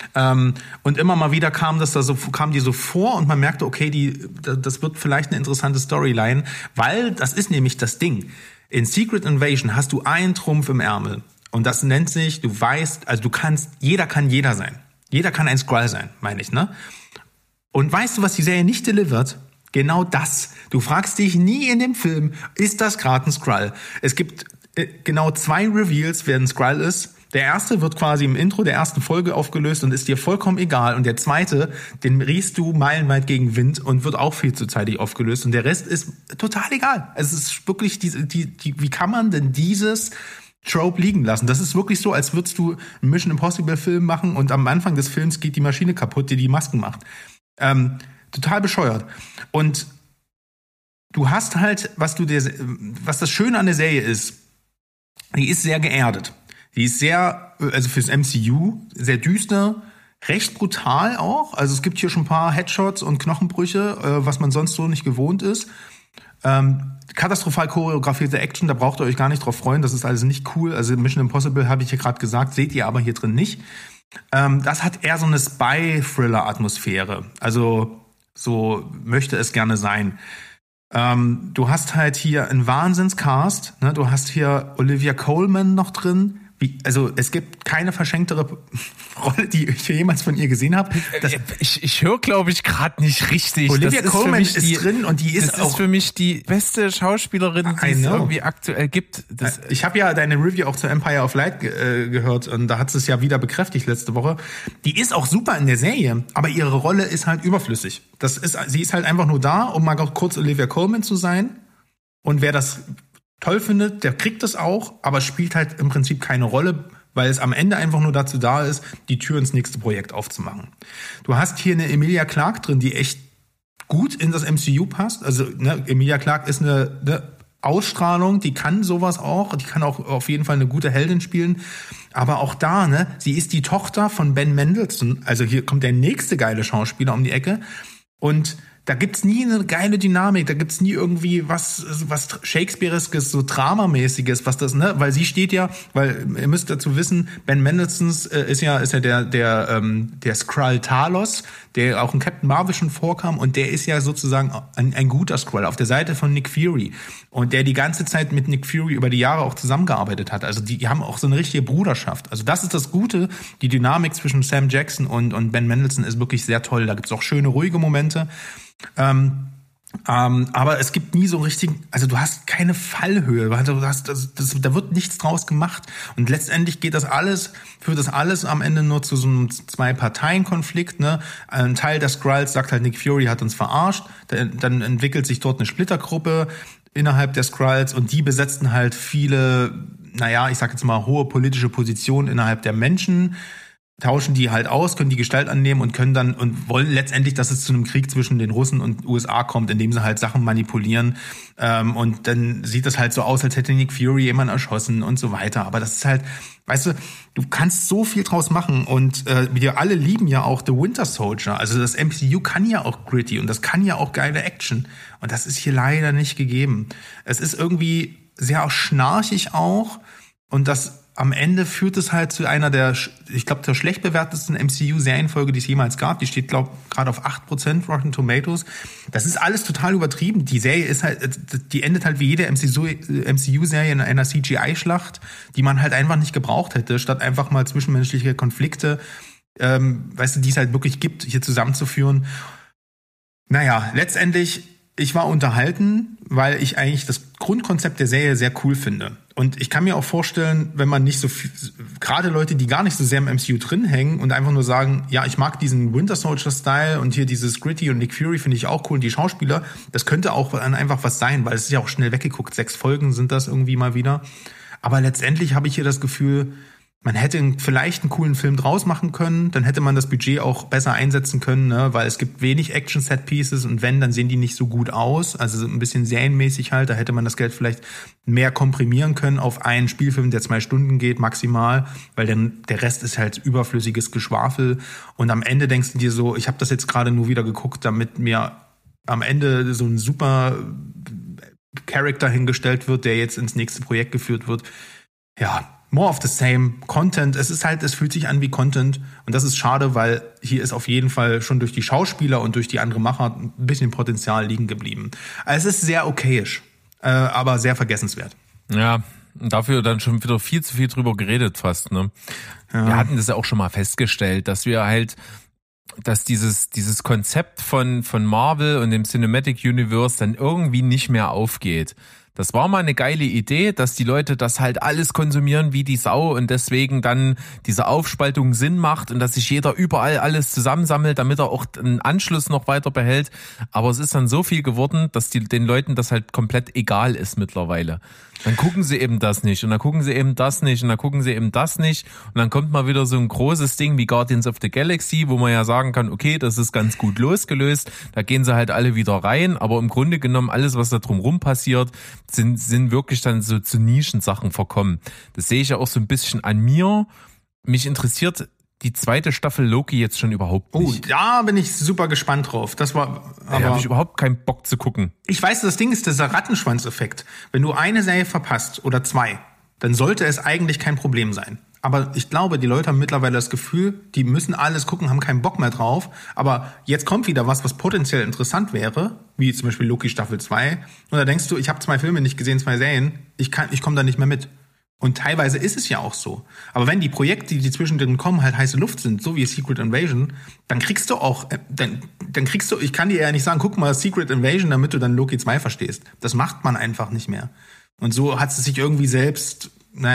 [SPEAKER 2] Und immer mal wieder kamen die so vor und man merkte, okay, das wird vielleicht eine interessante Storyline, weil das ist nämlich das Ding. In Secret Invasion hast du einen Trumpf im Ärmel. Und das nennt sich, du weißt, also jeder kann jeder sein. Jeder kann ein Skrull sein, meine ich, ne? Und weißt du, was die Serie nicht delivert? Genau das. Du fragst dich nie in dem Film, ist das gerade ein Skrull? Es gibt genau 2 Reveals, wer ein Skrull ist. Der erste wird quasi im Intro der ersten Folge aufgelöst und ist dir vollkommen egal. Und der zweite, den riechst du meilenweit gegen Wind und wird auch viel zu zeitig aufgelöst. Und der Rest ist total egal. Es ist wirklich wie kann man denn dieses Trope liegen lassen? Das ist wirklich so, als würdest du einen Mission Impossible Film machen und am Anfang des Films geht die Maschine kaputt, die Masken macht. Total bescheuert. Und du hast halt, was das Schöne an der Serie ist, die ist sehr geerdet. Die ist sehr, also fürs MCU, sehr düster, recht brutal auch. Also es gibt hier schon ein paar Headshots und Knochenbrüche, was man sonst so nicht gewohnt ist. Katastrophal choreografierte Action, da braucht ihr euch gar nicht drauf freuen, das ist alles nicht cool. Also Mission Impossible habe ich hier gerade gesagt, seht ihr aber hier drin nicht. Das hat eher so eine Spy-Thriller-Atmosphäre. Also so möchte es gerne sein. Du hast halt hier einen Wahnsinnscast, ne? Du hast hier Olivia Colman noch drin. Also es gibt keine verschenktere Rolle, die ich jemals von ihr gesehen habe.
[SPEAKER 1] Ich höre, glaube ich, gerade nicht richtig.
[SPEAKER 2] Olivia Colman ist drin und die ist auch...
[SPEAKER 1] Das ist für mich die beste Schauspielerin, die es irgendwie aktuell gibt.
[SPEAKER 2] Ich habe ja deine Review auch zu Empire of Light gehört und da hat sie es ja wieder bekräftigt letzte Woche. Die ist auch super in der Serie, aber ihre Rolle ist halt überflüssig. Sie ist halt einfach nur da, um mal kurz Olivia Colman zu sein. Und wer das toll findet, der kriegt es auch, aber spielt halt im Prinzip keine Rolle, weil es am Ende einfach nur dazu da ist, die Tür ins nächste Projekt aufzumachen. Du hast hier eine Emilia Clarke drin, die echt gut in das MCU passt. Also Emilia Clarke ist eine Ausstrahlung, die kann sowas auch, die kann auch auf jeden Fall eine gute Heldin spielen. Aber auch da, sie ist die Tochter von Ben Mendelsohn. Also hier kommt der nächste geile Schauspieler um die Ecke und da gibt's nie eine geile Dynamik, da gibt's nie irgendwie was Shakespeareeskes, so Dramamäßiges, was das, weil sie steht ja, weil ihr müsst dazu wissen, Ben Mendelsohn ist ja der Skrull Talos, der auch in Captain Marvel schon vorkam und der ist ja sozusagen ein guter Skrull auf der Seite von Nick Fury und der die ganze Zeit mit Nick Fury über die Jahre auch zusammengearbeitet hat. Also die haben auch so eine richtige Bruderschaft. Also das ist das Gute, die Dynamik zwischen Sam Jackson und Ben Mendelsohn ist wirklich sehr toll. Da gibt's auch schöne, ruhige Momente. Aber es gibt nie so richtig, also du hast keine Fallhöhe, da wird nichts draus gemacht und letztendlich führt das alles am Ende nur zu so einem 2-Parteien-Konflikt, ne? Ein Teil der Skrulls sagt halt, Nick Fury hat uns verarscht, dann entwickelt sich dort eine Splittergruppe innerhalb der Skrulls und die besetzten halt viele, ich sag jetzt mal hohe politische Positionen innerhalb der Menschen, tauschen die halt aus, können die Gestalt annehmen und können dann und wollen letztendlich, dass es zu einem Krieg zwischen den Russen und USA kommt, indem sie halt Sachen manipulieren. Und dann sieht es halt so aus, als hätte Nick Fury jemanden erschossen und so weiter. Aber das ist halt, weißt du kannst so viel draus machen und wir alle lieben ja auch The Winter Soldier. Also das MCU kann ja auch gritty und das kann ja auch geile Action. Und das ist hier leider nicht gegeben. Es ist irgendwie sehr schnarchig auch und das am Ende führt es halt zu einer der schlecht bewertesten MCU-Serienfolge, die es jemals gab. Die steht, gerade auf 8% Rotten Tomatoes. Das ist alles total übertrieben. Die Serie ist halt, die endet halt wie jede MCU-Serie in einer CGI-Schlacht, die man halt einfach nicht gebraucht hätte, statt einfach mal zwischenmenschliche Konflikte, die es halt wirklich gibt, hier zusammenzuführen. Letztendlich, ich war unterhalten, weil ich eigentlich das Grundkonzept der Serie sehr cool finde. Und ich kann mir auch vorstellen, wenn man nicht so viel, gerade Leute, die gar nicht so sehr im MCU drin hängen und einfach nur sagen, ja, ich mag diesen Winter Soldier-Style und hier dieses Gritty und Nick Fury finde ich auch cool und die Schauspieler, das könnte auch einfach was sein, weil es ist ja auch schnell weggeguckt. 6 Folgen sind das irgendwie mal wieder. Aber letztendlich habe ich hier das Gefühl, man hätte vielleicht einen coolen Film draus machen können, dann hätte man das Budget auch besser einsetzen können, ne? Weil es gibt wenig Action-Set-Pieces und wenn, dann sehen die nicht so gut aus, also ein bisschen serienmäßig halt, da hätte man das Geld vielleicht mehr komprimieren können auf einen Spielfilm, der 2 Stunden geht, maximal, weil dann der Rest ist halt überflüssiges Geschwafel und am Ende denkst du dir so, ich habe das jetzt gerade nur wieder geguckt, damit mir am Ende so ein super Charakter hingestellt wird, der jetzt ins nächste Projekt geführt wird. Ja, more of the same Content. Es fühlt sich an wie Content und das ist schade, weil hier ist auf jeden Fall schon durch die Schauspieler und durch die anderen Macher ein bisschen Potenzial liegen geblieben. Also es ist sehr okayisch, aber sehr vergessenswert.
[SPEAKER 1] Ja, dafür dann schon wieder viel zu viel drüber geredet fast, ne? Ja. Wir hatten das ja auch schon mal festgestellt, dass dieses Konzept von Marvel und dem Cinematic Universe dann irgendwie nicht mehr aufgeht. Das war mal eine geile Idee, dass die Leute das halt alles konsumieren wie die Sau und deswegen dann diese Aufspaltung Sinn macht und dass sich jeder überall alles zusammensammelt, damit er auch den Anschluss noch weiter behält. Aber es ist dann so viel geworden, dass den Leuten das halt komplett egal ist mittlerweile. Dann gucken sie eben das nicht und dann gucken sie eben das nicht und dann gucken sie eben das nicht und dann kommt mal wieder so ein großes Ding wie Guardians of the Galaxy, wo man ja sagen kann, okay, das ist ganz gut losgelöst, da gehen sie halt alle wieder rein, aber im Grunde genommen alles, was da drumherum passiert, sind wirklich dann so zu Nischensachen verkommen. Das sehe ich ja auch so ein bisschen an mir. Mich interessiert die 2. Staffel Loki jetzt schon überhaupt nicht.
[SPEAKER 2] Oh, da bin ich super gespannt drauf. Da
[SPEAKER 1] habe ich überhaupt keinen Bock zu gucken.
[SPEAKER 2] Ich weiß, das Ding ist dieser Rattenschwanzeffekt. Wenn du eine Serie verpasst oder 2, dann sollte es eigentlich kein Problem sein. Aber ich glaube, die Leute haben mittlerweile das Gefühl, die müssen alles gucken, haben keinen Bock mehr drauf. Aber jetzt kommt wieder was potenziell interessant wäre, wie zum Beispiel Loki Staffel 2. Und da denkst du, ich habe 2 Filme nicht gesehen, 2 Serien, ich komme da nicht mehr mit. Und teilweise ist es ja auch so. Aber wenn die Projekte, die zwischendrin kommen, halt heiße Luft sind, so wie Secret Invasion, dann kriegst du auch, ich kann dir ja nicht sagen, guck mal Secret Invasion, damit du dann Loki 2 verstehst. Das macht man einfach nicht mehr. Und so hat es sich irgendwie selbst,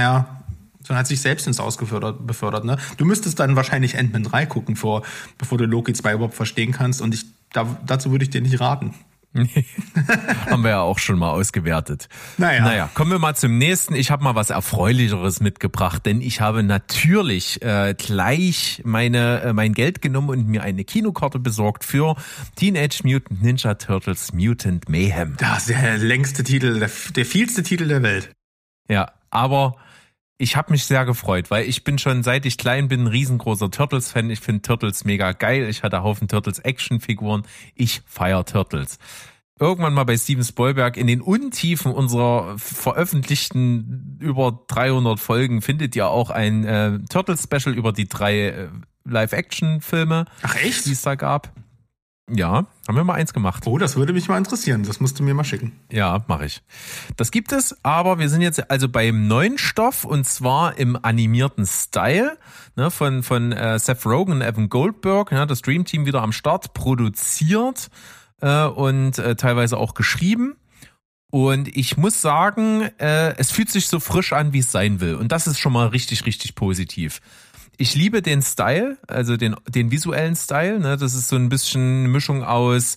[SPEAKER 2] ins Aus befördert, ne? Du müsstest dann wahrscheinlich Ant-Man 3 gucken, bevor du Loki 2 überhaupt verstehen kannst. Und dazu würde ich dir nicht raten.
[SPEAKER 1] Nee. Haben wir ja auch schon mal ausgewertet. Naja, kommen wir mal zum nächsten. Ich habe mal was Erfreulicheres mitgebracht, denn ich habe natürlich gleich mein Geld genommen und mir eine Kinokarte besorgt für Teenage Mutant Ninja Turtles Mutant Mayhem.
[SPEAKER 2] Das ist der längste Titel, der vielste Titel der Welt.
[SPEAKER 1] Ja, aber ich habe mich sehr gefreut, weil ich bin schon, seit ich klein bin, ein riesengroßer Turtles-Fan. Ich finde Turtles mega geil. Ich hatte Haufen Turtles-Action-Figuren. Ich feiere Turtles. Irgendwann mal bei Steven Spielberg in den Untiefen unserer veröffentlichten über 300 Folgen findet ihr auch ein Turtles-Special über die 3 Live-Action-Filme.
[SPEAKER 2] Ach echt?
[SPEAKER 1] Die es da gab. Ja, haben wir mal eins gemacht.
[SPEAKER 2] Oh, das würde mich mal interessieren. Das musst du mir mal schicken.
[SPEAKER 1] Ja, mache ich. Das gibt es, aber wir sind jetzt also beim neuen Stoff und zwar im animierten Style, ne, von Seth Rogen und Evan Goldberg, ja, das Dream Team wieder am Start, produziert und teilweise auch geschrieben. Und ich muss sagen, es fühlt sich so frisch an, wie es sein will. Und das ist schon mal richtig, richtig positiv. Ich liebe den Style, also den visuellen Style, ne? Das ist so ein bisschen eine Mischung aus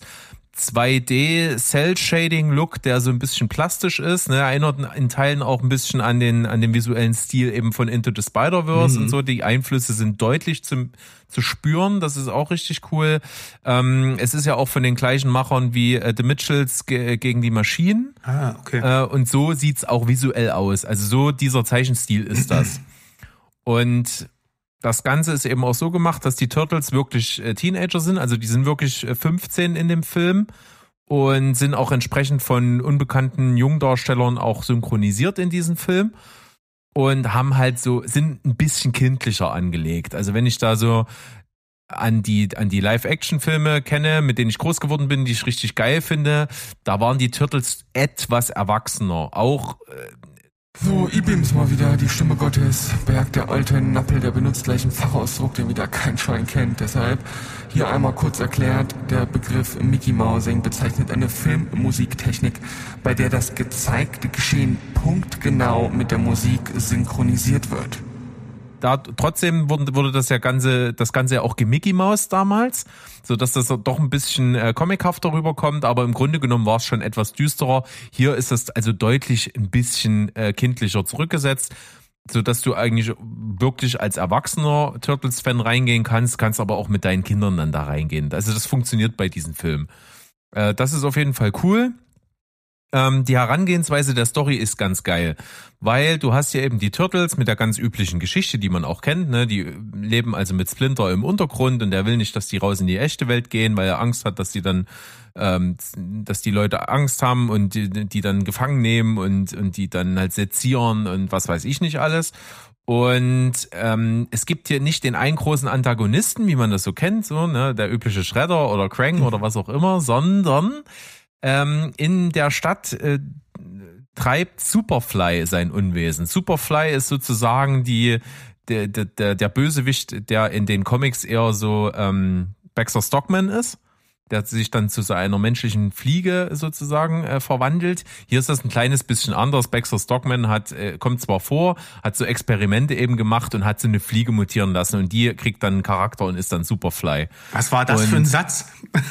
[SPEAKER 1] 2D Cell-Shading-Look, der so ein bisschen plastisch ist, ne? Erinnert in Teilen auch ein bisschen an den visuellen Stil eben von Into the Spider-Verse und so. Die Einflüsse sind deutlich zu spüren, das ist auch richtig cool. Es ist ja auch von den gleichen Machern wie The Mitchells gegen die Maschinen.
[SPEAKER 2] Ah, okay.
[SPEAKER 1] Und so sieht's auch visuell aus. Also so dieser Zeichenstil ist das. Und das Ganze ist eben auch so gemacht, dass die Turtles wirklich Teenager sind, also die sind wirklich 15 in dem Film und sind auch entsprechend von unbekannten Jungdarstellern auch synchronisiert in diesem Film und sind ein bisschen kindlicher angelegt. Also wenn ich da so an die Live-Action-Filme kenne, mit denen ich groß geworden bin, die ich richtig geil finde, da waren die Turtles etwas erwachsener. Auch
[SPEAKER 4] So, ich bin's mal wieder, die Stimme Gottes. Berg, der alte Nappel, der benutzt gleich einen Fachausdruck, den wieder kein Schwein kennt. Deshalb hier einmal kurz erklärt, der Begriff Mickey Mousing bezeichnet eine Filmmusiktechnik, bei der das gezeigte Geschehen punktgenau mit der Musik synchronisiert wird.
[SPEAKER 1] Trotzdem wurde das Ganze ja auch gemickey Maus damals, so dass das doch ein bisschen comichafter rüberkommt, aber im Grunde genommen war es schon etwas düsterer. Hier ist das also deutlich ein bisschen kindlicher zurückgesetzt, so dass du eigentlich wirklich als erwachsener Turtles-Fan reingehen kannst aber auch mit deinen Kindern dann da reingehen. Also das funktioniert bei diesen Filmen. Das ist auf jeden Fall cool. Die Herangehensweise der Story ist ganz geil, weil du hast ja eben die Turtles mit der ganz üblichen Geschichte, die man auch kennt, ne? Die leben also mit Splinter im Untergrund und der will nicht, dass die raus in die echte Welt gehen, weil er Angst hat, dass die dann, dass die Leute Angst haben und die dann gefangen nehmen und die dann halt sezieren und was weiß ich nicht alles. Und es gibt hier nicht den einen großen Antagonisten, wie man das so kennt, so, ne, der übliche Shredder oder Krang oder was auch immer, sondern in der Stadt treibt Superfly sein Unwesen. Superfly ist sozusagen der Bösewicht, der in den Comics eher so Baxter Stockman ist. Der hat sich dann zu so einer menschlichen Fliege sozusagen verwandelt. Hier ist das ein kleines bisschen anders. Baxter Stockman kommt zwar vor, hat so Experimente eben gemacht und hat so eine Fliege mutieren lassen und die kriegt dann einen Charakter und ist dann Superfly.
[SPEAKER 2] Was war das für ein Satz?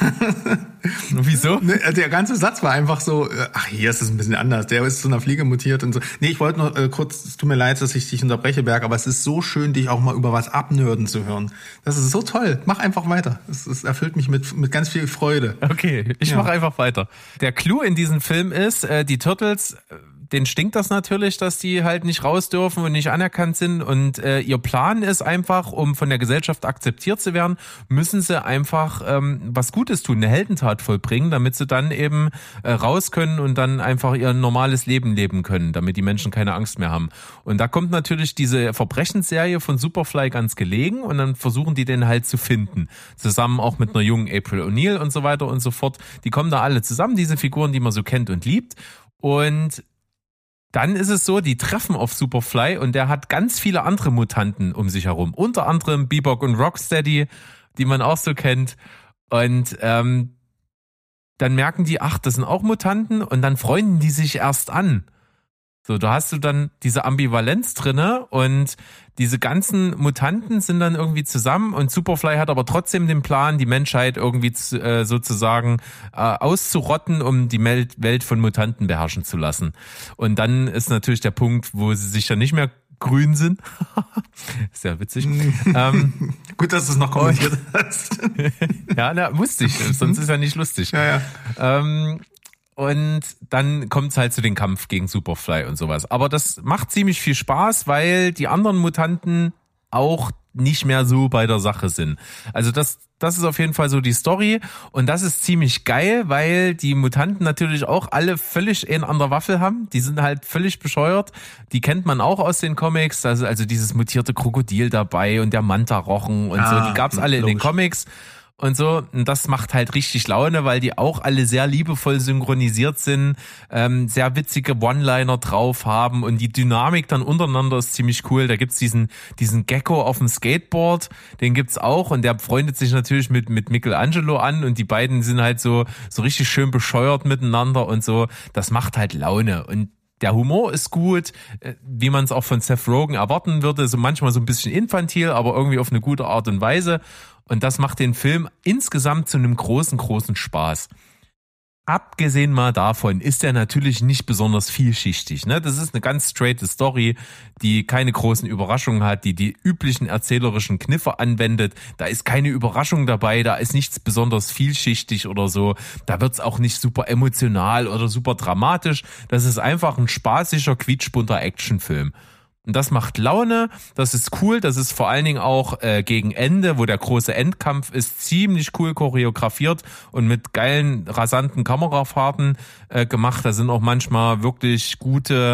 [SPEAKER 1] Wieso?
[SPEAKER 2] Der ganze Satz war einfach so, ach, hier ist es ein bisschen anders. Der ist zu einer Fliege mutiert und so. Nee, ich wollte nur kurz, es tut mir leid, dass ich dich unterbreche, Berg, aber es ist so schön, dich auch mal über was abnörden zu hören. Das ist so toll. Mach einfach weiter. Es erfüllt mich mit ganz viel Freude.
[SPEAKER 1] Okay, ich mache einfach weiter. Der Clou in diesem Film ist, die Turtles, denen stinkt das natürlich, dass die halt nicht raus dürfen und nicht anerkannt sind und ihr Plan ist einfach, um von der Gesellschaft akzeptiert zu werden, müssen sie einfach was Gutes tun, eine Heldentat vollbringen, damit sie dann eben raus können und dann einfach ihr normales Leben leben können, damit die Menschen keine Angst mehr haben. Und da kommt natürlich diese Verbrechensserie von Superfly ganz gelegen und dann versuchen die den halt zu finden. Zusammen auch mit einer jungen April O'Neil und so weiter und so fort. Die kommen da alle zusammen, diese Figuren, die man so kennt und liebt. Und dann ist es so, die treffen auf Superfly und der hat ganz viele andere Mutanten um sich herum. Unter anderem Bebop und Rocksteady, die man auch so kennt. Und dann merken die, ach, das sind auch Mutanten und dann freunden die sich erst an. So, da hast du dann diese Ambivalenz drinne und diese ganzen Mutanten sind dann irgendwie zusammen und Superfly hat aber trotzdem den Plan, die Menschheit irgendwie sozusagen auszurotten, um die Welt von Mutanten beherrschen zu lassen. Und dann ist natürlich der Punkt, wo sie sich ja nicht mehr grün sind. Sehr witzig.
[SPEAKER 2] Gut, dass du es noch kommentiert hast.
[SPEAKER 1] Ja, wusste ich, sonst ist ja nicht lustig.
[SPEAKER 2] Ja.
[SPEAKER 1] Und dann kommt es halt zu dem Kampf gegen Superfly und sowas. Aber das macht ziemlich viel Spaß, weil die anderen Mutanten auch nicht mehr so bei der Sache sind. Also das ist auf jeden Fall so die Story und das ist ziemlich geil, weil die Mutanten natürlich auch alle völlig einen an der Waffel haben. Die sind halt völlig bescheuert. Die kennt man auch aus den Comics. Also dieses mutierte Krokodil dabei und der Manta-Rochen und so. Die gab's alle in den Comics. Und so, und das macht halt richtig Laune, weil die auch alle sehr liebevoll synchronisiert sind, sehr witzige One-Liner drauf haben und die Dynamik dann untereinander ist ziemlich cool. Da gibt's diesen Gecko auf dem Skateboard, den gibt's auch und der freundet sich natürlich mit Michelangelo an und die beiden sind halt so richtig schön bescheuert miteinander und so. Das macht halt Laune und der Humor ist gut, wie man es auch von Seth Rogen erwarten würde, so manchmal so ein bisschen infantil, aber irgendwie auf eine gute Art und Weise. Und das macht den Film insgesamt zu einem großen Spaß. Abgesehen mal davon ist er natürlich nicht besonders vielschichtig. Ne? Das ist eine ganz straighte Story, die keine großen Überraschungen hat, die üblichen erzählerischen Kniffe anwendet. Da ist keine Überraschung dabei, da ist nichts besonders vielschichtig oder so. Da wird's auch nicht super emotional oder super dramatisch. Das ist einfach ein spaßiger, quietschbunter Actionfilm. Und das macht Laune, das ist cool, das ist vor allen Dingen auch gegen Ende, wo der große Endkampf ist, ziemlich cool choreografiert und mit geilen, rasanten Kamerafahrten gemacht. Da sind auch manchmal wirklich gute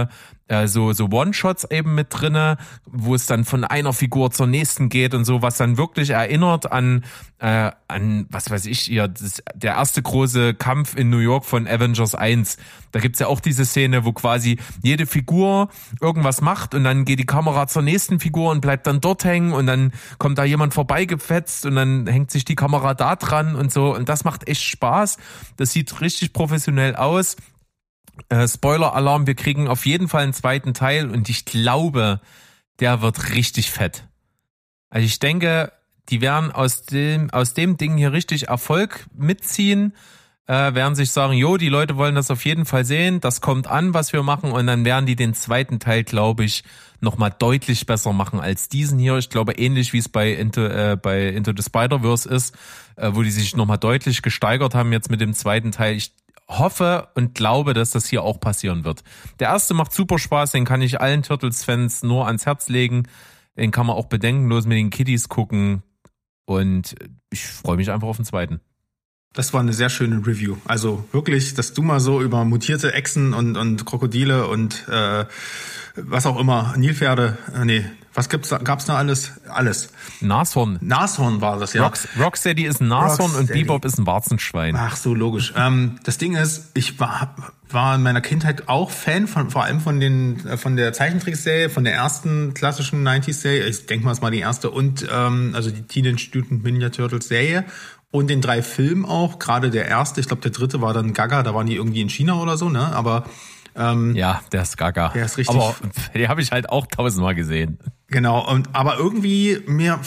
[SPEAKER 1] so One-Shots eben mit drinne, wo es dann von einer Figur zur nächsten geht und so, was dann wirklich erinnert an was weiß ich, der erste große Kampf in New York von Avengers 1. Da gibt's ja auch diese Szene, wo quasi jede Figur irgendwas macht und dann geht die Kamera zur nächsten Figur und bleibt dann dort hängen und dann kommt da jemand vorbeigefetzt und dann hängt sich die Kamera da dran und so, und das macht echt Spaß. Das sieht richtig professionell aus. Spoiler-Alarm, wir kriegen auf jeden Fall einen zweiten Teil und ich glaube, der wird richtig fett. Also ich denke, die werden aus dem Ding hier richtig Erfolg mitziehen, werden sich sagen, jo, die Leute wollen das auf jeden Fall sehen, das kommt an, was wir machen, und dann werden die den zweiten Teil, glaube ich, nochmal deutlich besser machen als diesen hier. Ich glaube, ähnlich wie es bei Into the Spider-Verse ist, wo die sich nochmal deutlich gesteigert haben jetzt mit dem zweiten Teil. Ich hoffe und glaube, dass das hier auch passieren wird. Der erste macht super Spaß, den kann ich allen Turtles-Fans nur ans Herz legen. Den kann man auch bedenkenlos mit den Kiddies gucken. Und ich freue mich einfach auf den zweiten.
[SPEAKER 2] Das war eine sehr schöne Review. Also wirklich, dass du mal so über mutierte Echsen und Krokodile und was auch immer, Nilpferde, was gab's da alles? Alles.
[SPEAKER 1] Nashorn war
[SPEAKER 2] das, ja.
[SPEAKER 1] Rocksteady ist ein Nashorn und Bebop ist ein Warzenschwein.
[SPEAKER 2] Ach so, logisch. Das Ding ist, ich war in meiner Kindheit auch Fan vor allem von der Zeichentrickserie, von der ersten klassischen 90s-Serie. Ich denke mal, es war die erste, und also die Teenage Mutant Ninja Turtles Serie. Und den 3 Filmen auch, gerade der erste, ich glaube der dritte war dann Gaga, da waren die irgendwie in China oder so, ne? Aber
[SPEAKER 1] ja, der ist Gaga.
[SPEAKER 2] Der ist richtig.
[SPEAKER 1] Aber den habe ich halt auch 1000-mal gesehen.
[SPEAKER 2] Genau, aber irgendwie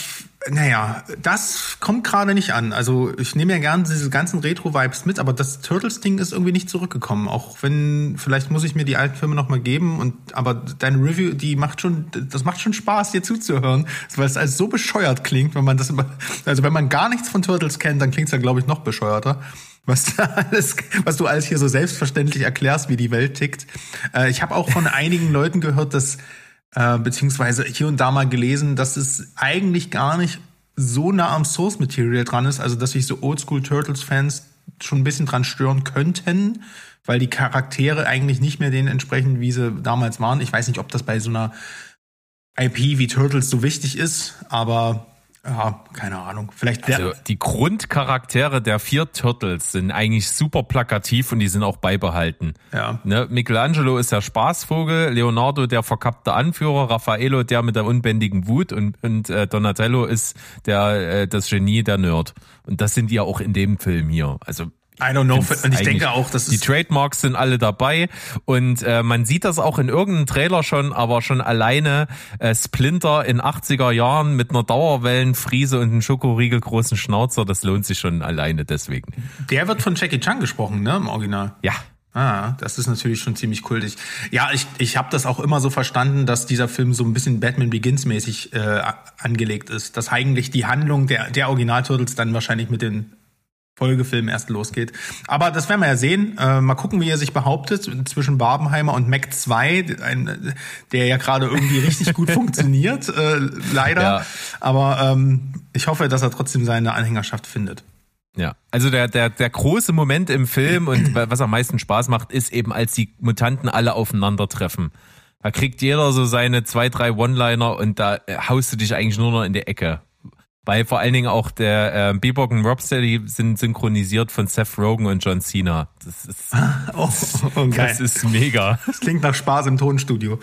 [SPEAKER 2] das kommt gerade nicht an. Also ich nehme ja gerne diese ganzen Retro-Vibes mit, aber das Turtles-Ding ist irgendwie nicht zurückgekommen. Auch wenn, vielleicht muss ich mir die alten Filme nochmal geben, aber deine Review, das macht schon Spaß, dir zuzuhören, weil es also so bescheuert klingt, wenn man gar nichts von Turtles kennt, dann klingt es ja, glaube ich, noch bescheuerter. Was du alles hier so selbstverständlich erklärst, wie die Welt tickt. Ich habe auch von einigen Leuten gehört, dass beziehungsweise hier und da mal gelesen, dass es eigentlich gar nicht so nah am Source Material dran ist, also dass sich so Oldschool Turtles-Fans schon ein bisschen dran stören könnten, weil die Charaktere eigentlich nicht mehr denen entsprechen, wie sie damals waren. Ich weiß nicht, ob das bei so einer IP wie Turtles so wichtig ist, aber ja, keine Ahnung.
[SPEAKER 1] Also die Grundcharaktere der 4 Turtles sind eigentlich super plakativ und die sind auch beibehalten.
[SPEAKER 2] Ja.
[SPEAKER 1] Ne? Michelangelo ist der Spaßvogel, Leonardo der verkappte Anführer, Raffaello der mit der unbändigen Wut und Donatello ist das Genie, der Nerd. Und das sind die ja auch in dem Film hier. Also
[SPEAKER 2] I don't know, und ich denke auch, dass
[SPEAKER 1] die Trademarks sind alle dabei und man sieht das auch in irgendeinem Trailer schon, aber schon alleine Splinter in 80er Jahren mit einer Dauerwellenfriese und einem Schokoriegel großen Schnauzer, das lohnt sich schon alleine deswegen.
[SPEAKER 2] Der wird von Jackie Chan gesprochen, ne, im Original?
[SPEAKER 1] Ja.
[SPEAKER 2] Das ist natürlich schon ziemlich kultig. Ja, ich habe das auch immer so verstanden, dass dieser Film so ein bisschen Batman Begins mäßig angelegt ist, dass eigentlich die Handlung der Original-Turtles dann wahrscheinlich mit den Folgefilm erst losgeht. Aber das werden wir ja sehen. Mal gucken, wie er sich behauptet zwischen Barbenheimer und Mac 2, der ja gerade irgendwie richtig gut funktioniert, leider. Ja. Aber ich hoffe, dass er trotzdem seine Anhängerschaft findet.
[SPEAKER 1] Ja, also der große Moment im Film und was am meisten Spaß macht, ist eben, als die Mutanten alle aufeinandertreffen. Da kriegt jeder so seine 2, 3 One-Liner und da haust du dich eigentlich nur noch in die Ecke. Weil vor allen Dingen auch der Bebop und Rocksteady sind synchronisiert von Seth Rogen und John Cena. Das ist
[SPEAKER 2] geil.
[SPEAKER 1] Das ist mega.
[SPEAKER 2] Das klingt nach Spaß im Tonstudio.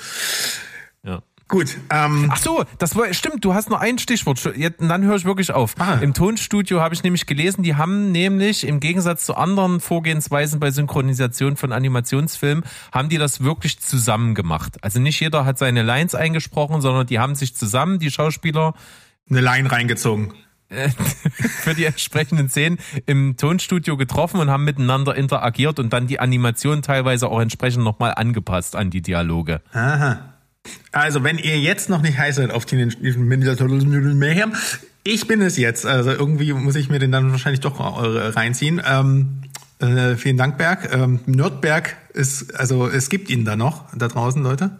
[SPEAKER 1] Ja.
[SPEAKER 2] Gut.
[SPEAKER 1] Ach so, stimmt, du hast noch ein Stichwort. Jetzt, dann höre ich wirklich auf. Im Tonstudio habe ich nämlich gelesen, die haben nämlich im Gegensatz zu anderen Vorgehensweisen bei Synchronisation von Animationsfilmen, haben die das wirklich zusammen gemacht. Also nicht jeder hat seine Lines eingesprochen, sondern die haben sich zusammen, die Schauspieler,
[SPEAKER 2] eine Line reingezogen.
[SPEAKER 1] Für die entsprechenden Szenen im Tonstudio getroffen und haben miteinander interagiert und dann die Animation teilweise auch entsprechend nochmal angepasst an die Dialoge.
[SPEAKER 2] Aha. Also, wenn ihr jetzt noch nicht heiß seid auf Teenage Mutant Ninja Turtles Mayhem, ich bin es jetzt. Also irgendwie muss ich mir den dann wahrscheinlich doch reinziehen. Vielen Dank, Berg. Nerdberg ist, also es gibt ihn da noch, da draußen, Leute.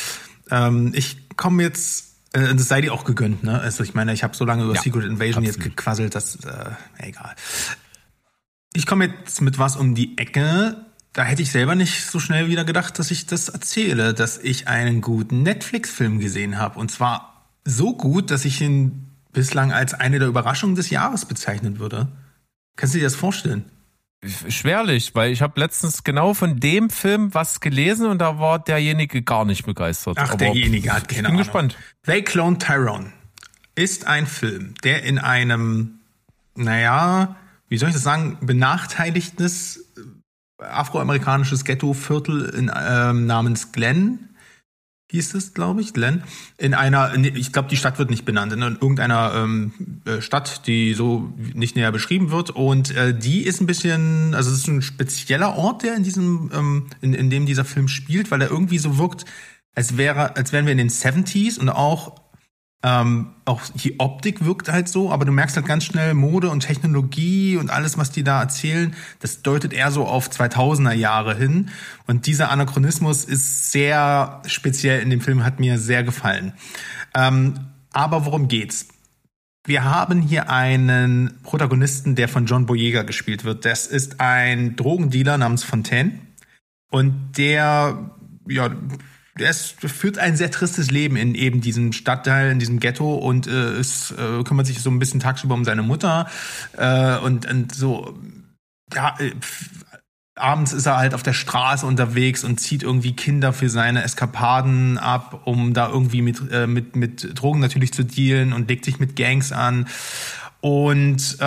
[SPEAKER 2] Ich komme jetzt. Das sei dir auch gegönnt, ne? Also ich meine, ich habe so lange über Secret Invasion jetzt gequasselt, dass egal. Ich komme jetzt mit was um die Ecke, da hätte ich selber nicht so schnell wieder gedacht, dass ich das erzähle, dass ich einen guten Netflix-Film gesehen habe. Und zwar so gut, dass ich ihn bislang als eine der Überraschungen des Jahres bezeichnen würde. Kannst du dir das vorstellen?
[SPEAKER 1] Schwerlich, weil ich habe letztens genau von dem Film was gelesen und da war derjenige gar nicht begeistert.
[SPEAKER 2] Ach,
[SPEAKER 1] Aber
[SPEAKER 2] derjenige hat keine Ahnung.
[SPEAKER 1] Ich bin gespannt.
[SPEAKER 2] They Cloned Tyrone ist ein Film, der in einem, naja, wie soll ich das sagen, benachteiligtes afroamerikanisches Ghetto-Viertel namens Glen, hieß es, glaube ich, Glen, ich glaube, die Stadt wird nicht benannt, in irgendeiner Stadt, die so nicht näher beschrieben wird. Und die ist ein bisschen, also es ist ein spezieller Ort, der in diesem, in dem dieser Film spielt, weil er irgendwie so wirkt, als wären wir in den 70s und auch die Optik wirkt halt so, aber du merkst halt ganz schnell Mode und Technologie und alles, was die da erzählen, das deutet eher so auf 2000er Jahre hin. Und dieser Anachronismus ist sehr speziell in dem Film, hat mir sehr gefallen. Aber worum geht's? Wir haben hier einen Protagonisten, der von John Boyega gespielt wird. Das ist ein Drogendealer namens Fontaine. Und der führt ein sehr tristes Leben in eben diesem Stadtteil, in diesem Ghetto und kümmert sich so ein bisschen tagsüber um seine Mutter und so, ja, abends ist er halt auf der Straße unterwegs und zieht irgendwie Kinder für seine Eskapaden ab, um da irgendwie mit Drogen natürlich zu dealen und legt sich mit Gangs an und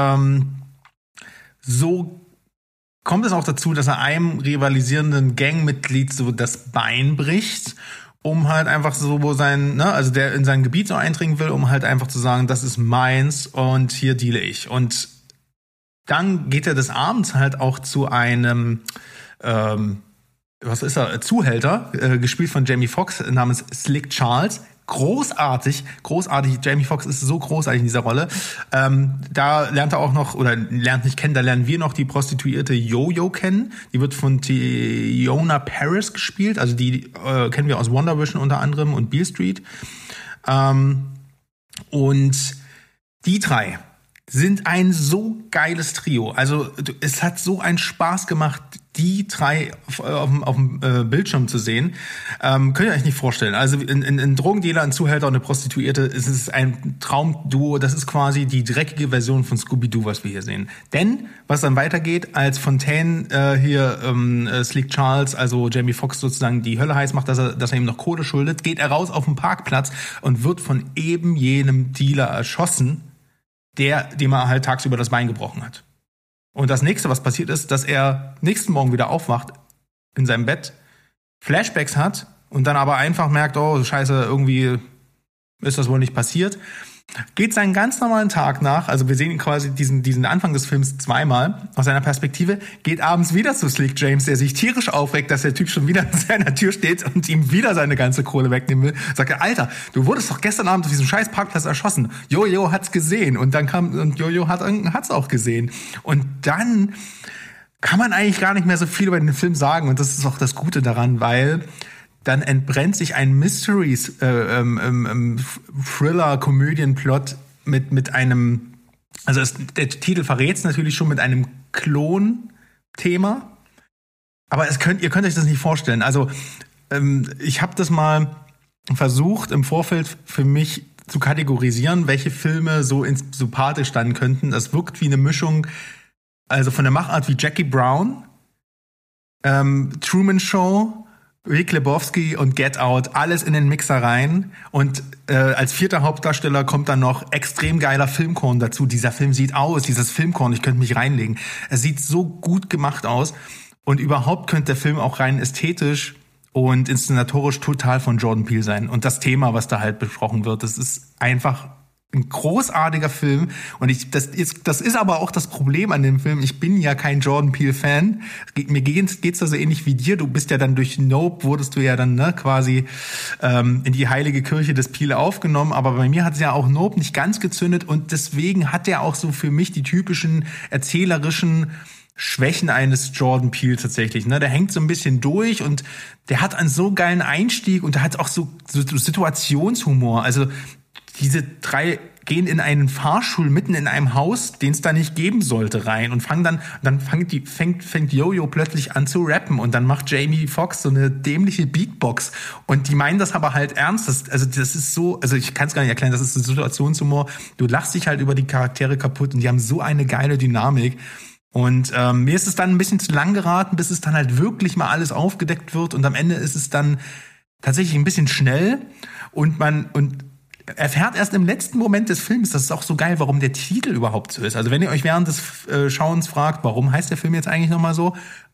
[SPEAKER 2] so kommt es auch dazu, dass er einem rivalisierenden Gangmitglied so das Bein bricht, um halt einfach so also der in sein Gebiet so eindringen will, um halt einfach zu sagen, das ist meins und hier deale ich. Und dann geht er des Abends halt auch zu einem, Zuhälter, gespielt von Jamie Foxx namens Slick Charles. Großartig. Jamie Foxx ist so großartig in dieser Rolle. Da lernt er auch noch, oder lernt nicht kennen, da lernen wir noch die Prostituierte Yo-Yo kennen. Die wird von Teyonah Parris gespielt. Also die kennen wir aus Wonder Vision unter anderem und Beale Street. Und die drei sind ein so geiles Trio. Also es hat so einen Spaß gemacht, die drei auf dem Bildschirm zu sehen. Könnt ihr euch nicht vorstellen. Also ein Drogendealer, ein Zuhälter und eine Prostituierte, es ist ein Traumduo. Das ist quasi die dreckige Version von Scooby-Doo, was wir hier sehen. Denn, was dann weitergeht, als Fontaine Sleek Charles, also Jamie Foxx sozusagen die Hölle heiß macht, dass er ihm noch Kohle schuldet, geht er raus auf den Parkplatz und wird von eben jenem Dealer erschossen, dem er halt tagsüber das Bein gebrochen hat. Und das nächste, was passiert ist, dass er nächsten Morgen wieder aufwacht in seinem Bett, Flashbacks hat und dann aber einfach merkt, oh scheiße, irgendwie ist das wohl nicht passiert. Geht seinen ganz normalen Tag nach, also wir sehen quasi diesen Anfang des Films zweimal aus seiner Perspektive, geht abends wieder zu Slick James, der sich tierisch aufregt, dass der Typ schon wieder an seiner Tür steht und ihm wieder seine ganze Kohle wegnehmen will. Sagt er, Alter, du wurdest doch gestern Abend auf diesem scheiß Parkplatz erschossen. Jojo hat's gesehen und dann Jojo hat's auch gesehen. Und dann kann man eigentlich gar nicht mehr so viel über den Film sagen und das ist auch das Gute daran, weil dann entbrennt sich ein Mysteries-Thriller-Komödien-Plot mit einem, also der Titel verrät es natürlich schon, mit einem Klon-Thema. Aber ihr könnt euch das nicht vorstellen. Also ich habe das mal versucht, im Vorfeld für mich zu kategorisieren, welche Filme so sympathisch standen könnten. Das wirkt wie eine Mischung, also von der Machart wie Jackie Brown, Truman Show, Rick Lebowski und Get Out, alles in den Mixer rein. Und als vierter Hauptdarsteller kommt dann noch extrem geiler Filmkorn dazu. Dieser Film sieht aus, dieses Filmkorn, ich könnte mich reinlegen. Es sieht so gut gemacht aus. Und überhaupt könnte der Film auch rein ästhetisch und inszenatorisch total von Jordan Peele sein. Und das Thema, was da halt besprochen wird, das ist einfach ein großartiger Film. Und das ist aber auch das Problem an dem Film. Ich bin ja kein Jordan Peele-Fan. Mir geht's da so ähnlich wie dir. Du bist ja dann durch Nope, wurdest du ja dann quasi in die heilige Kirche des Peele aufgenommen. Aber bei mir hat es ja auch Nope nicht ganz gezündet. Und deswegen hat er auch so für mich die typischen erzählerischen Schwächen eines Jordan Peele tatsächlich. Der hängt so ein bisschen durch und der hat einen so geilen Einstieg und der hat auch so Situationshumor. Also diese 3 gehen in einen Fahrstuhl mitten in einem Haus, den es da nicht geben sollte, rein und fängt Jojo plötzlich an zu rappen und dann macht Jamie Foxx so eine dämliche Beatbox und die meinen das aber halt ernst. Das ist so, also ich kann es gar nicht erklären, das ist ein Situationshumor. Du lachst dich halt über die Charaktere kaputt und die haben so eine geile Dynamik. Und mir ist es dann ein bisschen zu lang geraten, bis es dann halt wirklich mal alles aufgedeckt wird und am Ende ist es dann tatsächlich ein bisschen schnell und man erfährt erst im letzten Moment des Films, das ist auch so geil, warum der Titel überhaupt so ist. Also wenn ihr euch während des Schauens fragt, warum heißt der Film jetzt eigentlich nochmal so?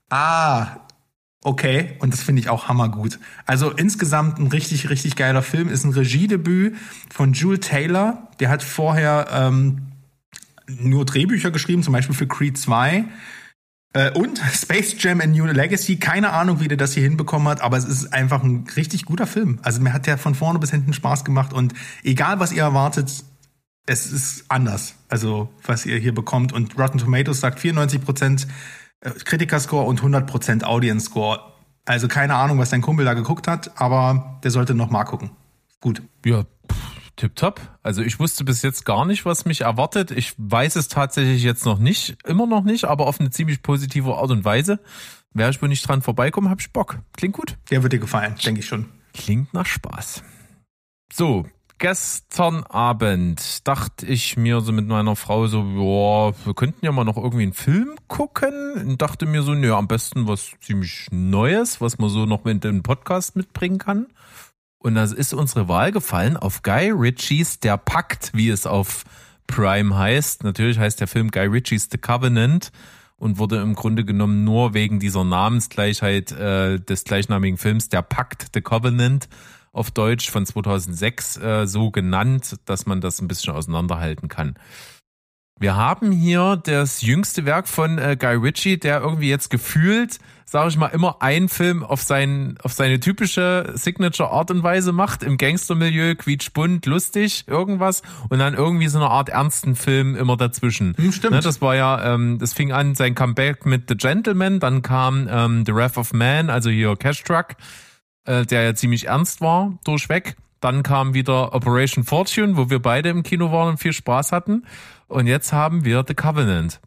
[SPEAKER 2] Okay. Und das finde ich auch hammergut. Also insgesamt ein richtig, richtig geiler Film. Ist ein Regiedebüt von Jules Taylor. Der hat vorher nur Drehbücher geschrieben, zum Beispiel für Creed 2. Und Space Jam and New Legacy, keine Ahnung, wie der das hier hinbekommen hat, aber es ist einfach ein richtig guter Film. Also mir hat der von vorne bis hinten Spaß gemacht und egal, was ihr erwartet, es ist anders, also was ihr hier bekommt. Und Rotten Tomatoes sagt 94% Kritikerscore und 100% Audience Score. Also keine Ahnung, was dein Kumpel da geguckt hat, aber der sollte noch mal gucken. Gut.
[SPEAKER 1] Ja, tipptopp. Also ich wusste bis jetzt gar nicht, was mich erwartet. Ich weiß es tatsächlich jetzt noch nicht, immer noch nicht, aber auf eine ziemlich positive Art und Weise. Wäre ich wohl nicht dran vorbeikommen, hab ich Bock. Klingt gut.
[SPEAKER 2] Der wird dir gefallen, denke ich schon.
[SPEAKER 1] Klingt nach Spaß. So, gestern Abend dachte ich mir so mit meiner Frau so, ja, wir könnten ja mal noch irgendwie einen Film gucken. Und dachte mir so, nö, am besten was ziemlich Neues, was man so noch mit dem Podcast mitbringen kann. Und da ist unsere Wahl gefallen auf Guy Ritchies Der Pakt, wie es auf Prime heißt. Natürlich heißt der Film Guy Ritchies The Covenant und wurde im Grunde genommen nur wegen dieser Namensgleichheit des gleichnamigen Films Der Pakt, The Covenant auf Deutsch von 2006 so genannt, dass man das ein bisschen auseinanderhalten kann. Wir haben hier das jüngste Werk von Guy Ritchie, der irgendwie jetzt gefühlt, sage ich mal, immer einen Film auf seine typische Signature Art und Weise macht, im Gangstermilieu, quietschbunt, lustig, irgendwas und dann irgendwie so eine Art ernsten Film immer dazwischen.
[SPEAKER 2] Stimmt.
[SPEAKER 1] Ne, das war ja, das fing an, sein Comeback mit The Gentleman, dann kam The Wrath of Man, also hier Cash Truck, der ja ziemlich ernst war, durchweg. Dann kam wieder Operation Fortune, wo wir beide im Kino waren und viel Spaß hatten. Und jetzt haben wir The Covenant.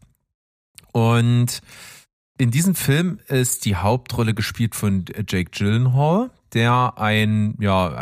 [SPEAKER 1] Und in diesem Film ist die Hauptrolle gespielt von Jake Gyllenhaal, der ein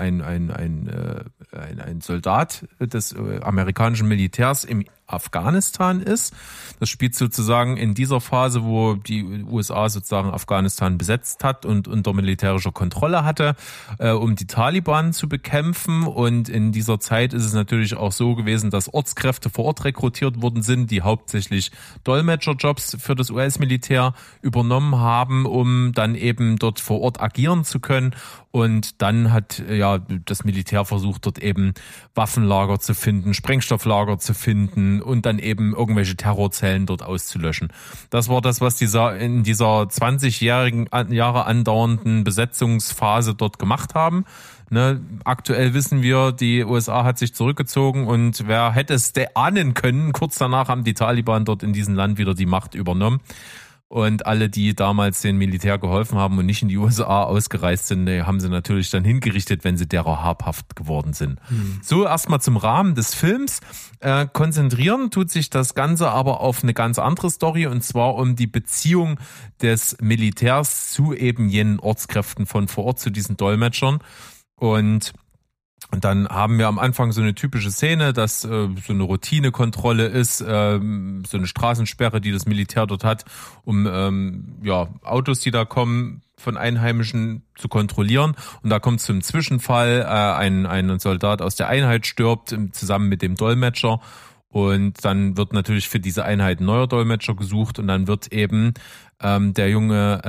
[SPEAKER 1] Soldat des amerikanischen Militärs im Afghanistan ist. Das spielt sozusagen in dieser Phase, wo die USA sozusagen Afghanistan besetzt hat und unter militärischer Kontrolle hatte, um die Taliban zu bekämpfen. Und in dieser Zeit ist es natürlich auch so gewesen, dass Ortskräfte vor Ort rekrutiert worden sind, die hauptsächlich Dolmetscherjobs für das US-Militär übernommen haben, um dann eben dort vor Ort agieren zu können. Und dann hat ja das Militär versucht, dort eben Waffenlager zu finden, Sprengstofflager zu finden und dann eben irgendwelche Terrorzellen dort auszulöschen. Das war das, was in dieser 20 Jahre andauernden Besetzungsphase dort gemacht haben. Ne, aktuell wissen wir, die USA hat sich zurückgezogen und wer hätte es ahnen können, kurz danach haben die Taliban dort in diesem Land wieder die Macht übernommen. Und alle, die damals dem Militär geholfen haben und nicht in die USA ausgereist sind, haben sie natürlich dann hingerichtet, wenn sie derer habhaft geworden sind. So, erstmal zum Rahmen des Films. Konzentrieren tut sich das Ganze aber auf eine ganz andere Story, und zwar um die Beziehung des Militärs zu eben jenen Ortskräften von vor Ort, zu diesen Dolmetschern. Und dann haben wir am Anfang so eine typische Szene, dass so eine Routinekontrolle ist, so eine Straßensperre, die das Militär dort hat, um Autos, die da kommen, von Einheimischen zu kontrollieren. Und da kommt es zum Zwischenfall, ein Soldat aus der Einheit stirbt zusammen mit dem Dolmetscher. Und dann wird natürlich für diese Einheit ein neuer Dolmetscher gesucht und dann wird eben der Junge,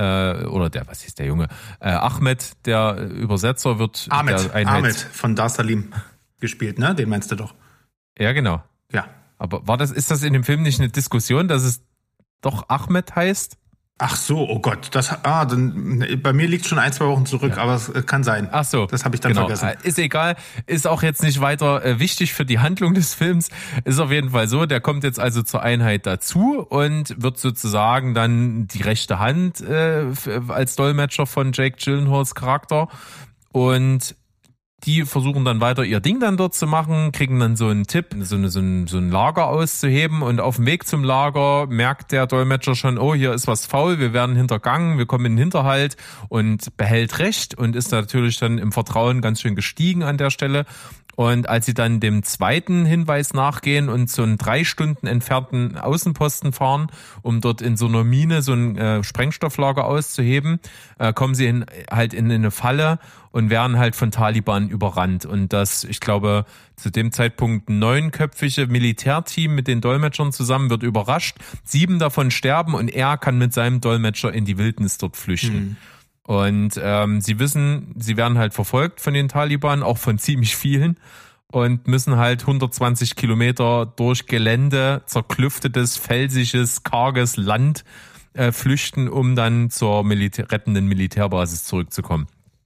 [SPEAKER 1] Ahmed, der Übersetzer, wird
[SPEAKER 2] Ahmed von Dar Salim gespielt, ne? Den meinst du doch.
[SPEAKER 1] Ja, genau.
[SPEAKER 2] Ja.
[SPEAKER 1] Aber ist das in dem Film nicht eine Diskussion, dass es doch Ahmed heißt?
[SPEAKER 2] Ach so, oh Gott, dann bei mir liegt schon 1-2 Wochen zurück, ja. Aber es kann sein.
[SPEAKER 1] Ach so,
[SPEAKER 2] das habe ich dann vergessen.
[SPEAKER 1] Ist egal, ist auch jetzt nicht weiter wichtig für die Handlung des Films. Ist auf jeden Fall so, der kommt jetzt also zur Einheit dazu und wird sozusagen dann die rechte Hand als Dolmetscher von Jake Gyllenhaals Charakter. Und Die versuchen dann weiter ihr Ding dann dort zu machen, kriegen dann so einen Tipp, so ein Lager auszuheben und auf dem Weg zum Lager merkt der Dolmetscher schon, oh, hier ist was faul, wir werden hintergangen, wir kommen in den Hinterhalt und behält Recht und ist natürlich dann im Vertrauen ganz schön gestiegen an der Stelle. Und als sie dann dem zweiten Hinweis nachgehen und so einen 3 Stunden entfernten Außenposten fahren, um dort in so einer Mine so ein Sprengstofflager auszuheben, kommen sie in eine Falle und werden halt von Taliban überrannt. Und das, ich glaube, zu dem Zeitpunkt 9-köpfige Militärteam mit den Dolmetschern zusammen wird überrascht. 7 davon sterben und er kann mit seinem Dolmetscher in die Wildnis dort flüchten. Und sie wissen, sie werden halt verfolgt von den Taliban, auch von ziemlich vielen, und müssen halt 120 Kilometer durch Gelände, zerklüftetes, felsiges, karges Land flüchten, um dann zur rettenden Militärbasis zurückzukommen.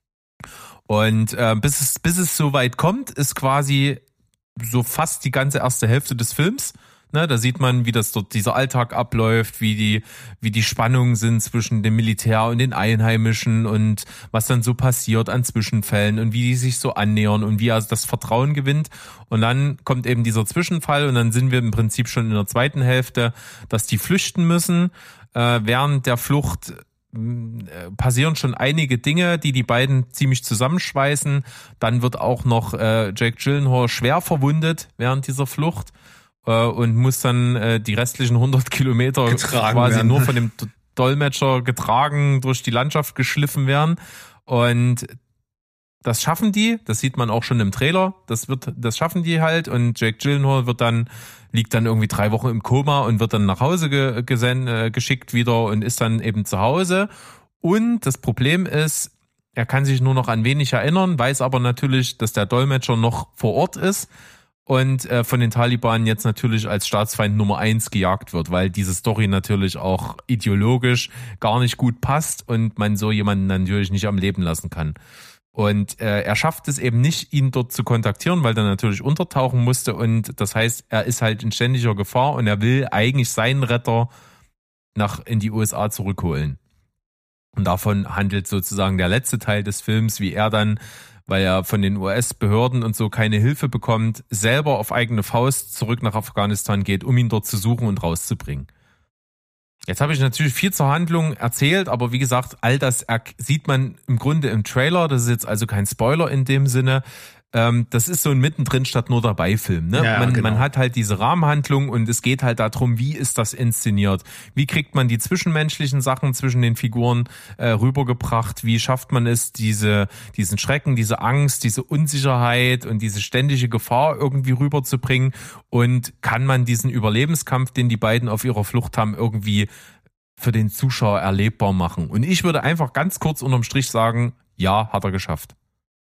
[SPEAKER 1] Und bis es so weit kommt, ist quasi so fast die ganze erste Hälfte des Films. Ne, da sieht man, wie das dort dieser Alltag abläuft, wie die Spannungen sind zwischen dem Militär und den Einheimischen und was dann so passiert an Zwischenfällen und wie die sich so annähern und wie er das Vertrauen gewinnt. Und dann kommt eben dieser Zwischenfall und dann sind wir im Prinzip schon in der zweiten Hälfte, dass die flüchten müssen. Während der Flucht passieren schon einige Dinge, die beiden ziemlich zusammenschweißen. Dann wird auch noch Jake Gyllenhaal schwer verwundet während dieser Flucht. Und muss dann die restlichen 100 Kilometer
[SPEAKER 2] getragen
[SPEAKER 1] quasi
[SPEAKER 2] werden.
[SPEAKER 1] nur von dem Dolmetscher getragen, durch die Landschaft geschliffen werden. Und das schaffen die, das sieht man auch schon im Trailer, das schaffen die halt und Jake Gyllenhaal liegt dann irgendwie 3 Wochen im Koma und wird dann nach Hause geschickt wieder und ist dann eben zu Hause. Und das Problem ist, er kann sich nur noch an wenig erinnern, weiß aber natürlich, dass der Dolmetscher noch vor Ort ist. Und von den Taliban jetzt natürlich als Staatsfeind Nummer 1 gejagt wird, weil diese Story natürlich auch ideologisch gar nicht gut passt und man so jemanden natürlich nicht am Leben lassen kann. Und er schafft es eben nicht, ihn dort zu kontaktieren, weil er natürlich untertauchen musste und das heißt, er ist halt in ständiger Gefahr und er will eigentlich seinen Retter in die USA zurückholen. Und davon handelt sozusagen der letzte Teil des Films, wie er dann, weil er von den US-Behörden und so keine Hilfe bekommt, selber auf eigene Faust zurück nach Afghanistan geht, um ihn dort zu suchen und rauszubringen. Jetzt habe ich natürlich viel zur Handlung erzählt, aber wie gesagt, all das sieht man im Grunde im Trailer, das ist jetzt also kein Spoiler in dem Sinne. Das ist so ein Mittendrin statt nur dabei Film. Ne?
[SPEAKER 2] Ja, genau.
[SPEAKER 1] Man hat halt diese Rahmenhandlung und es geht halt darum, wie ist das inszeniert? Wie kriegt man die zwischenmenschlichen Sachen zwischen den Figuren rübergebracht? Wie schafft man es, diesen Schrecken, diese Angst, diese Unsicherheit und diese ständige Gefahr irgendwie rüberzubringen? Und kann man diesen Überlebenskampf, den die beiden auf ihrer Flucht haben, irgendwie für den Zuschauer erlebbar machen? Und ich würde einfach ganz kurz unterm Strich sagen, ja, hat er geschafft.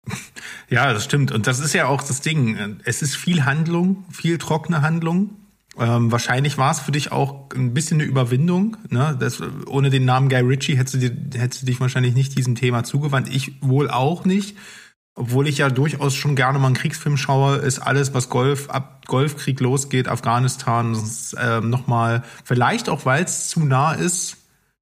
[SPEAKER 2] Ja, das stimmt. Und das ist ja auch das Ding. Es ist viel Handlung, viel trockene Handlung. Wahrscheinlich war es für dich auch ein bisschen eine Überwindung. Ne? Ohne den Namen Guy Ritchie hättest du dich wahrscheinlich nicht diesem Thema zugewandt. Ich wohl auch nicht. Obwohl ich ja durchaus schon gerne mal einen Kriegsfilm schaue, ist alles, was ab Golfkrieg losgeht, Afghanistan, nochmal, vielleicht auch, weil es zu nah ist,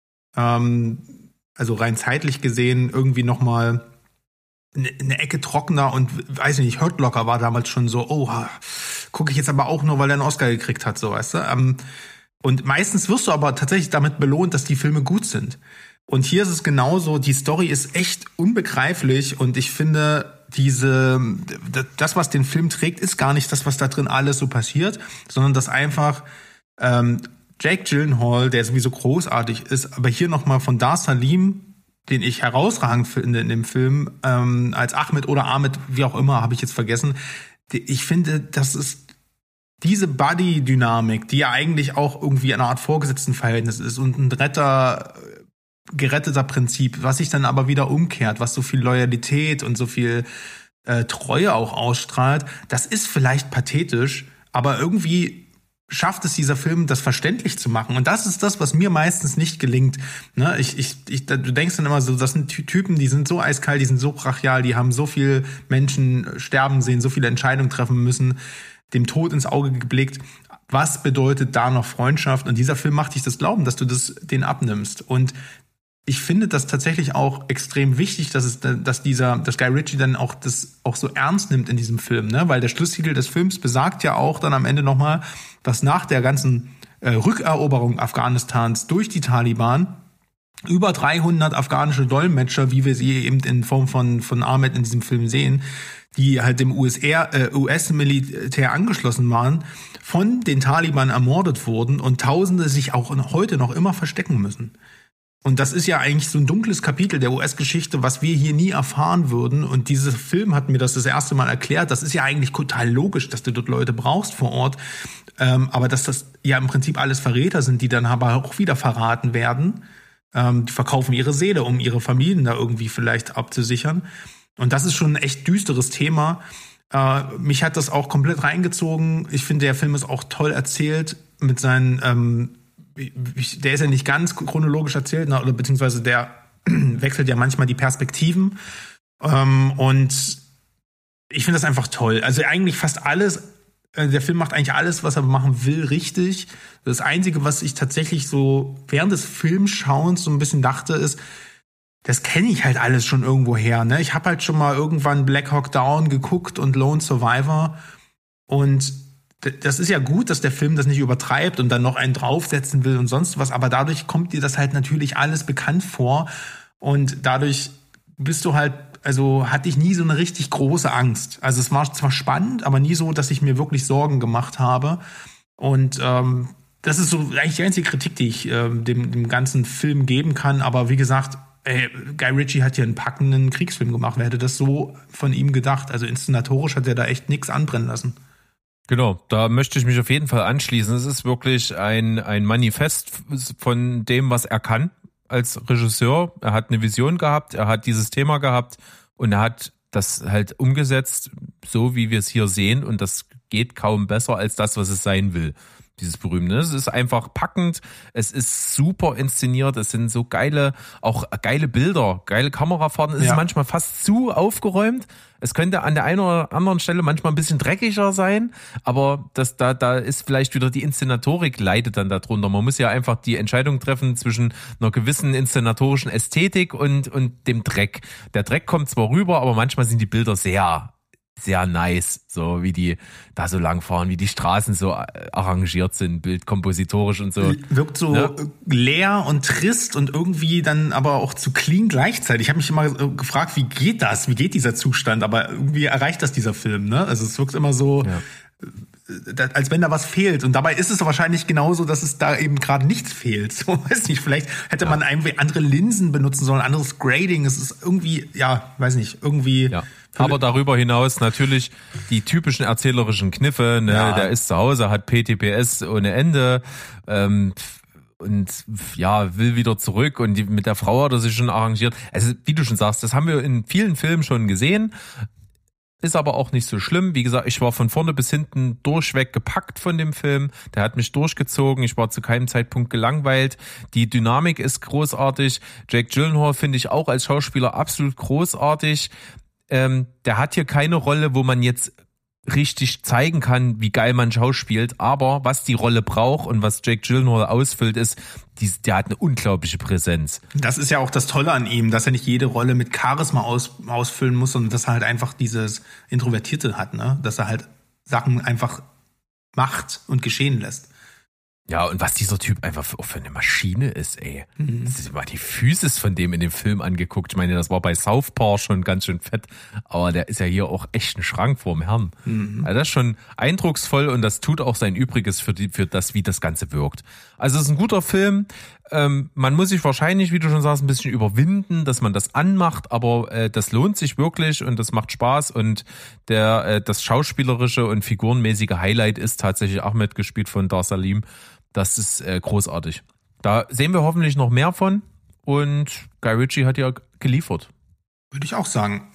[SPEAKER 2] also rein zeitlich gesehen, irgendwie nochmal eine Ecke trockener und, weiß ich nicht, Hurt Locker war damals schon so, oh, gucke ich jetzt aber auch nur, weil er einen Oscar gekriegt hat, so, weißt du? Und meistens wirst du aber tatsächlich damit belohnt, dass die Filme gut sind. Und hier ist es genauso, die Story ist echt unbegreiflich und ich finde, das, was den Film trägt, ist gar nicht das, was da drin alles so passiert, sondern dass einfach Jake Gyllenhaal, der sowieso großartig ist, aber hier nochmal von Dar Salim, den ich herausragend finde in dem Film, als Ahmed oder Ahmed, wie auch immer, habe ich jetzt vergessen. Ich finde, das ist diese Buddy-Dynamik, die ja eigentlich auch irgendwie eine Art Vorgesetztenverhältnis ist und ein geretteter Prinzip, was sich dann aber wieder umkehrt, was so viel Loyalität und so viel Treue auch ausstrahlt, das ist vielleicht pathetisch, aber irgendwie schafft es dieser Film, das verständlich zu machen. Und das ist das, was mir meistens nicht gelingt. Ne? Du denkst dann immer so, das sind Typen, die sind so eiskalt, die sind so brachial, die haben so viel Menschen sterben sehen, so viele Entscheidungen treffen müssen, dem Tod ins Auge geblickt. Was bedeutet da noch Freundschaft? Und dieser Film macht dich das glauben, dass du den abnimmst. Und ich finde das tatsächlich auch extrem wichtig, dass Guy Ritchie dann auch das auch so ernst nimmt in diesem Film, ne? Weil der Schlusstitel des Films besagt ja auch dann am Ende nochmal, dass nach der ganzen Rückeroberung Afghanistans durch die Taliban über 300 afghanische Dolmetscher, wie wir sie eben in Form von Ahmed in diesem Film sehen, die halt dem US-Militär angeschlossen waren, von den Taliban ermordet wurden und Tausende sich auch heute noch immer verstecken müssen. Und das ist ja eigentlich so ein dunkles Kapitel der US-Geschichte, was wir hier nie erfahren würden. Und dieser Film hat mir das erste Mal erklärt. Das ist ja eigentlich total logisch, dass du dort Leute brauchst vor Ort. Aber dass das ja im Prinzip alles Verräter sind, die dann aber auch wieder verraten werden. Die verkaufen ihre Seele, um ihre Familien da irgendwie vielleicht abzusichern. Und das ist schon ein echt düsteres Thema. Mich hat das auch komplett reingezogen. Ich finde, der Film ist auch toll erzählt mit seinen der ist ja nicht ganz chronologisch erzählt, oder beziehungsweise der wechselt ja manchmal die Perspektiven. Und ich finde das einfach toll. Also eigentlich fast alles, der Film macht eigentlich alles, was er machen will, richtig. Das Einzige, was ich tatsächlich so während des Filmschauens so ein bisschen dachte, ist, das kenne ich halt alles schon irgendwo her. Ne? Ich habe halt schon mal irgendwann Black Hawk Down geguckt und Lone Survivor. Und das ist ja gut, dass der Film das nicht übertreibt und dann noch einen draufsetzen will und sonst was, aber dadurch kommt dir das halt natürlich alles bekannt vor und dadurch bist du halt, also hatte ich nie so eine richtig große Angst. Also es war zwar spannend, aber nie so, dass ich mir wirklich Sorgen gemacht habe und das ist so eigentlich die einzige Kritik, die ich dem ganzen Film geben kann, aber wie gesagt, Guy Ritchie hat hier einen packenden Kriegsfilm gemacht, wer hätte das so von ihm gedacht, also inszenatorisch hat er da echt nichts anbrennen lassen.
[SPEAKER 1] Genau, da möchte ich mich auf jeden Fall anschließen. Es ist wirklich ein Manifest von dem, was er kann als Regisseur. Er hat eine Vision gehabt, er hat dieses Thema gehabt und er hat das halt umgesetzt, so wie wir es hier sehen. Und das geht kaum besser als das, was es sein will. Dieses berühmte. Es ist einfach packend, es ist super inszeniert, es sind so geile Bilder, geile Kamerafahrten. Es ist manchmal fast zu aufgeräumt. Es könnte an der einen oder anderen Stelle manchmal ein bisschen dreckiger sein, aber da ist vielleicht wieder die Inszenatorik leidet dann darunter. Man muss ja einfach die Entscheidung treffen zwischen einer gewissen inszenatorischen Ästhetik und dem Dreck. Der Dreck kommt zwar rüber, aber manchmal sind die Bilder sehr nice, so wie die da so lang fahren, wie die Straßen so arrangiert sind, bildkompositorisch und so.
[SPEAKER 2] Wirkt so leer und trist und irgendwie dann aber auch zu clean gleichzeitig. Ich habe mich immer gefragt, wie geht das? Wie geht dieser Zustand? Aber irgendwie erreicht das dieser Film, ne? Also es wirkt immer so, als wenn da was fehlt. Und dabei ist es wahrscheinlich genauso, dass es da eben gerade nichts fehlt. So, weiß nicht, vielleicht hätte man irgendwie andere Linsen benutzen sollen, anderes Grading. Es ist irgendwie, weiß nicht, irgendwie...
[SPEAKER 1] Ja. Aber darüber hinaus natürlich die typischen erzählerischen Kniffe, ne? Ja. Der ist zu Hause, hat PTBS ohne Ende und will wieder zurück und mit der Frau hat er sich schon arrangiert. Also wie du schon sagst, das haben wir in vielen Filmen schon gesehen, ist aber auch nicht so schlimm. Wie gesagt, ich war von vorne bis hinten durchweg gepackt von dem Film. Der hat mich durchgezogen. Ich war zu keinem Zeitpunkt gelangweilt. Die Dynamik ist großartig. Jake Gyllenhaal finde ich auch als Schauspieler absolut großartig. Der hat hier keine Rolle, wo man jetzt richtig zeigen kann, wie geil man schauspielt, aber was die Rolle braucht und was Jake Gyllenhaal ausfüllt, ist, der hat eine unglaubliche Präsenz.
[SPEAKER 2] Das ist ja auch das Tolle an ihm, dass er nicht jede Rolle mit Charisma ausfüllen muss, sondern dass er halt einfach dieses Introvertierte hat, ne? Dass er halt Sachen einfach macht und geschehen lässt.
[SPEAKER 1] Ja, und was dieser Typ einfach für eine Maschine ist, ey. Das mal die Physis von dem in dem Film angeguckt. Ich meine, das war bei Southpaw schon ganz schön fett, aber der ist ja hier auch echt ein Schrank vorm Herrn. Also das ist schon eindrucksvoll und das tut auch sein Übriges für das, wie das Ganze wirkt. Also es ist ein guter Film. Man muss sich wahrscheinlich, wie du schon sagst, ein bisschen überwinden, dass man das anmacht, aber das lohnt sich wirklich und das macht Spaß und das schauspielerische und figurenmäßige Highlight ist tatsächlich Ahmed, gespielt von Dar Salim. Das ist großartig. Da sehen wir hoffentlich noch mehr von und Guy Ritchie hat ja geliefert.
[SPEAKER 2] Würde ich auch sagen.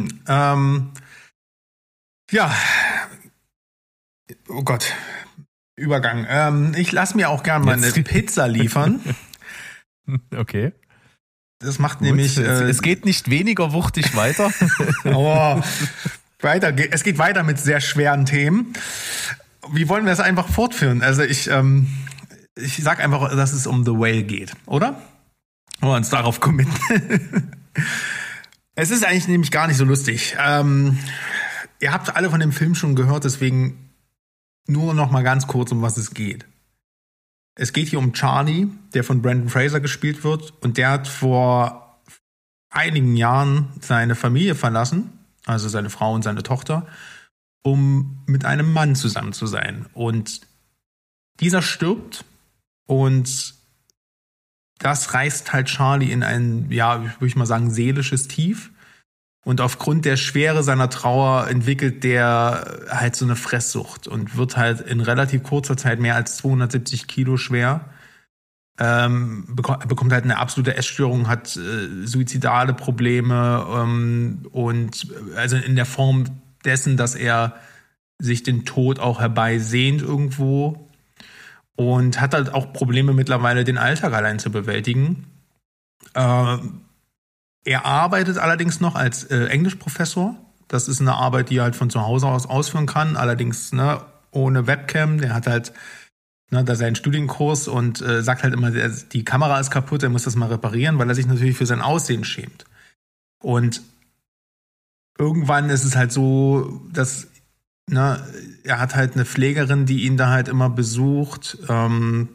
[SPEAKER 2] Oh Gott. Übergang. Ich lasse mir auch gerne mal eine Pizza liefern.
[SPEAKER 1] Okay.
[SPEAKER 2] Das macht nämlich...
[SPEAKER 1] es geht nicht weniger wuchtig weiter.
[SPEAKER 2] Aber es geht weiter mit sehr schweren Themen. Wie wollen wir das einfach fortführen? Also ich sag einfach, dass es um The Whale geht, oder? Wollen wir uns darauf committen. Es ist eigentlich nämlich gar nicht so lustig. Ihr habt alle von dem Film schon gehört, deswegen nur noch mal ganz kurz, um was es geht. Es geht hier um Charlie, der von Brendan Fraser gespielt wird. Und der hat vor einigen Jahren seine Familie verlassen, also seine Frau und seine Tochter, um mit einem Mann zusammen zu sein. Und dieser stirbt und das reißt halt Charlie in ein, ja, würde ich mal sagen, seelisches Tief. Und aufgrund der Schwere seiner Trauer entwickelt der halt so eine Fresssucht und wird halt in relativ kurzer Zeit mehr als 270 Kilo schwer. Bekommt halt eine absolute Essstörung, hat suizidale Probleme und also in der Form dessen, dass er sich den Tod auch herbeisehnt irgendwo. Und hat halt auch Probleme mittlerweile, den Alltag allein zu bewältigen. Er arbeitet allerdings noch als Englischprofessor. Das ist eine Arbeit, die er halt von zu Hause aus ausführen kann. Allerdings ohne Webcam. Der hat halt da seinen Studienkurs und sagt halt immer, die Kamera ist kaputt, er muss das mal reparieren, weil er sich natürlich für sein Aussehen schämt. Und irgendwann ist es halt so, dass er hat halt eine Pflegerin, die ihn da halt immer besucht, von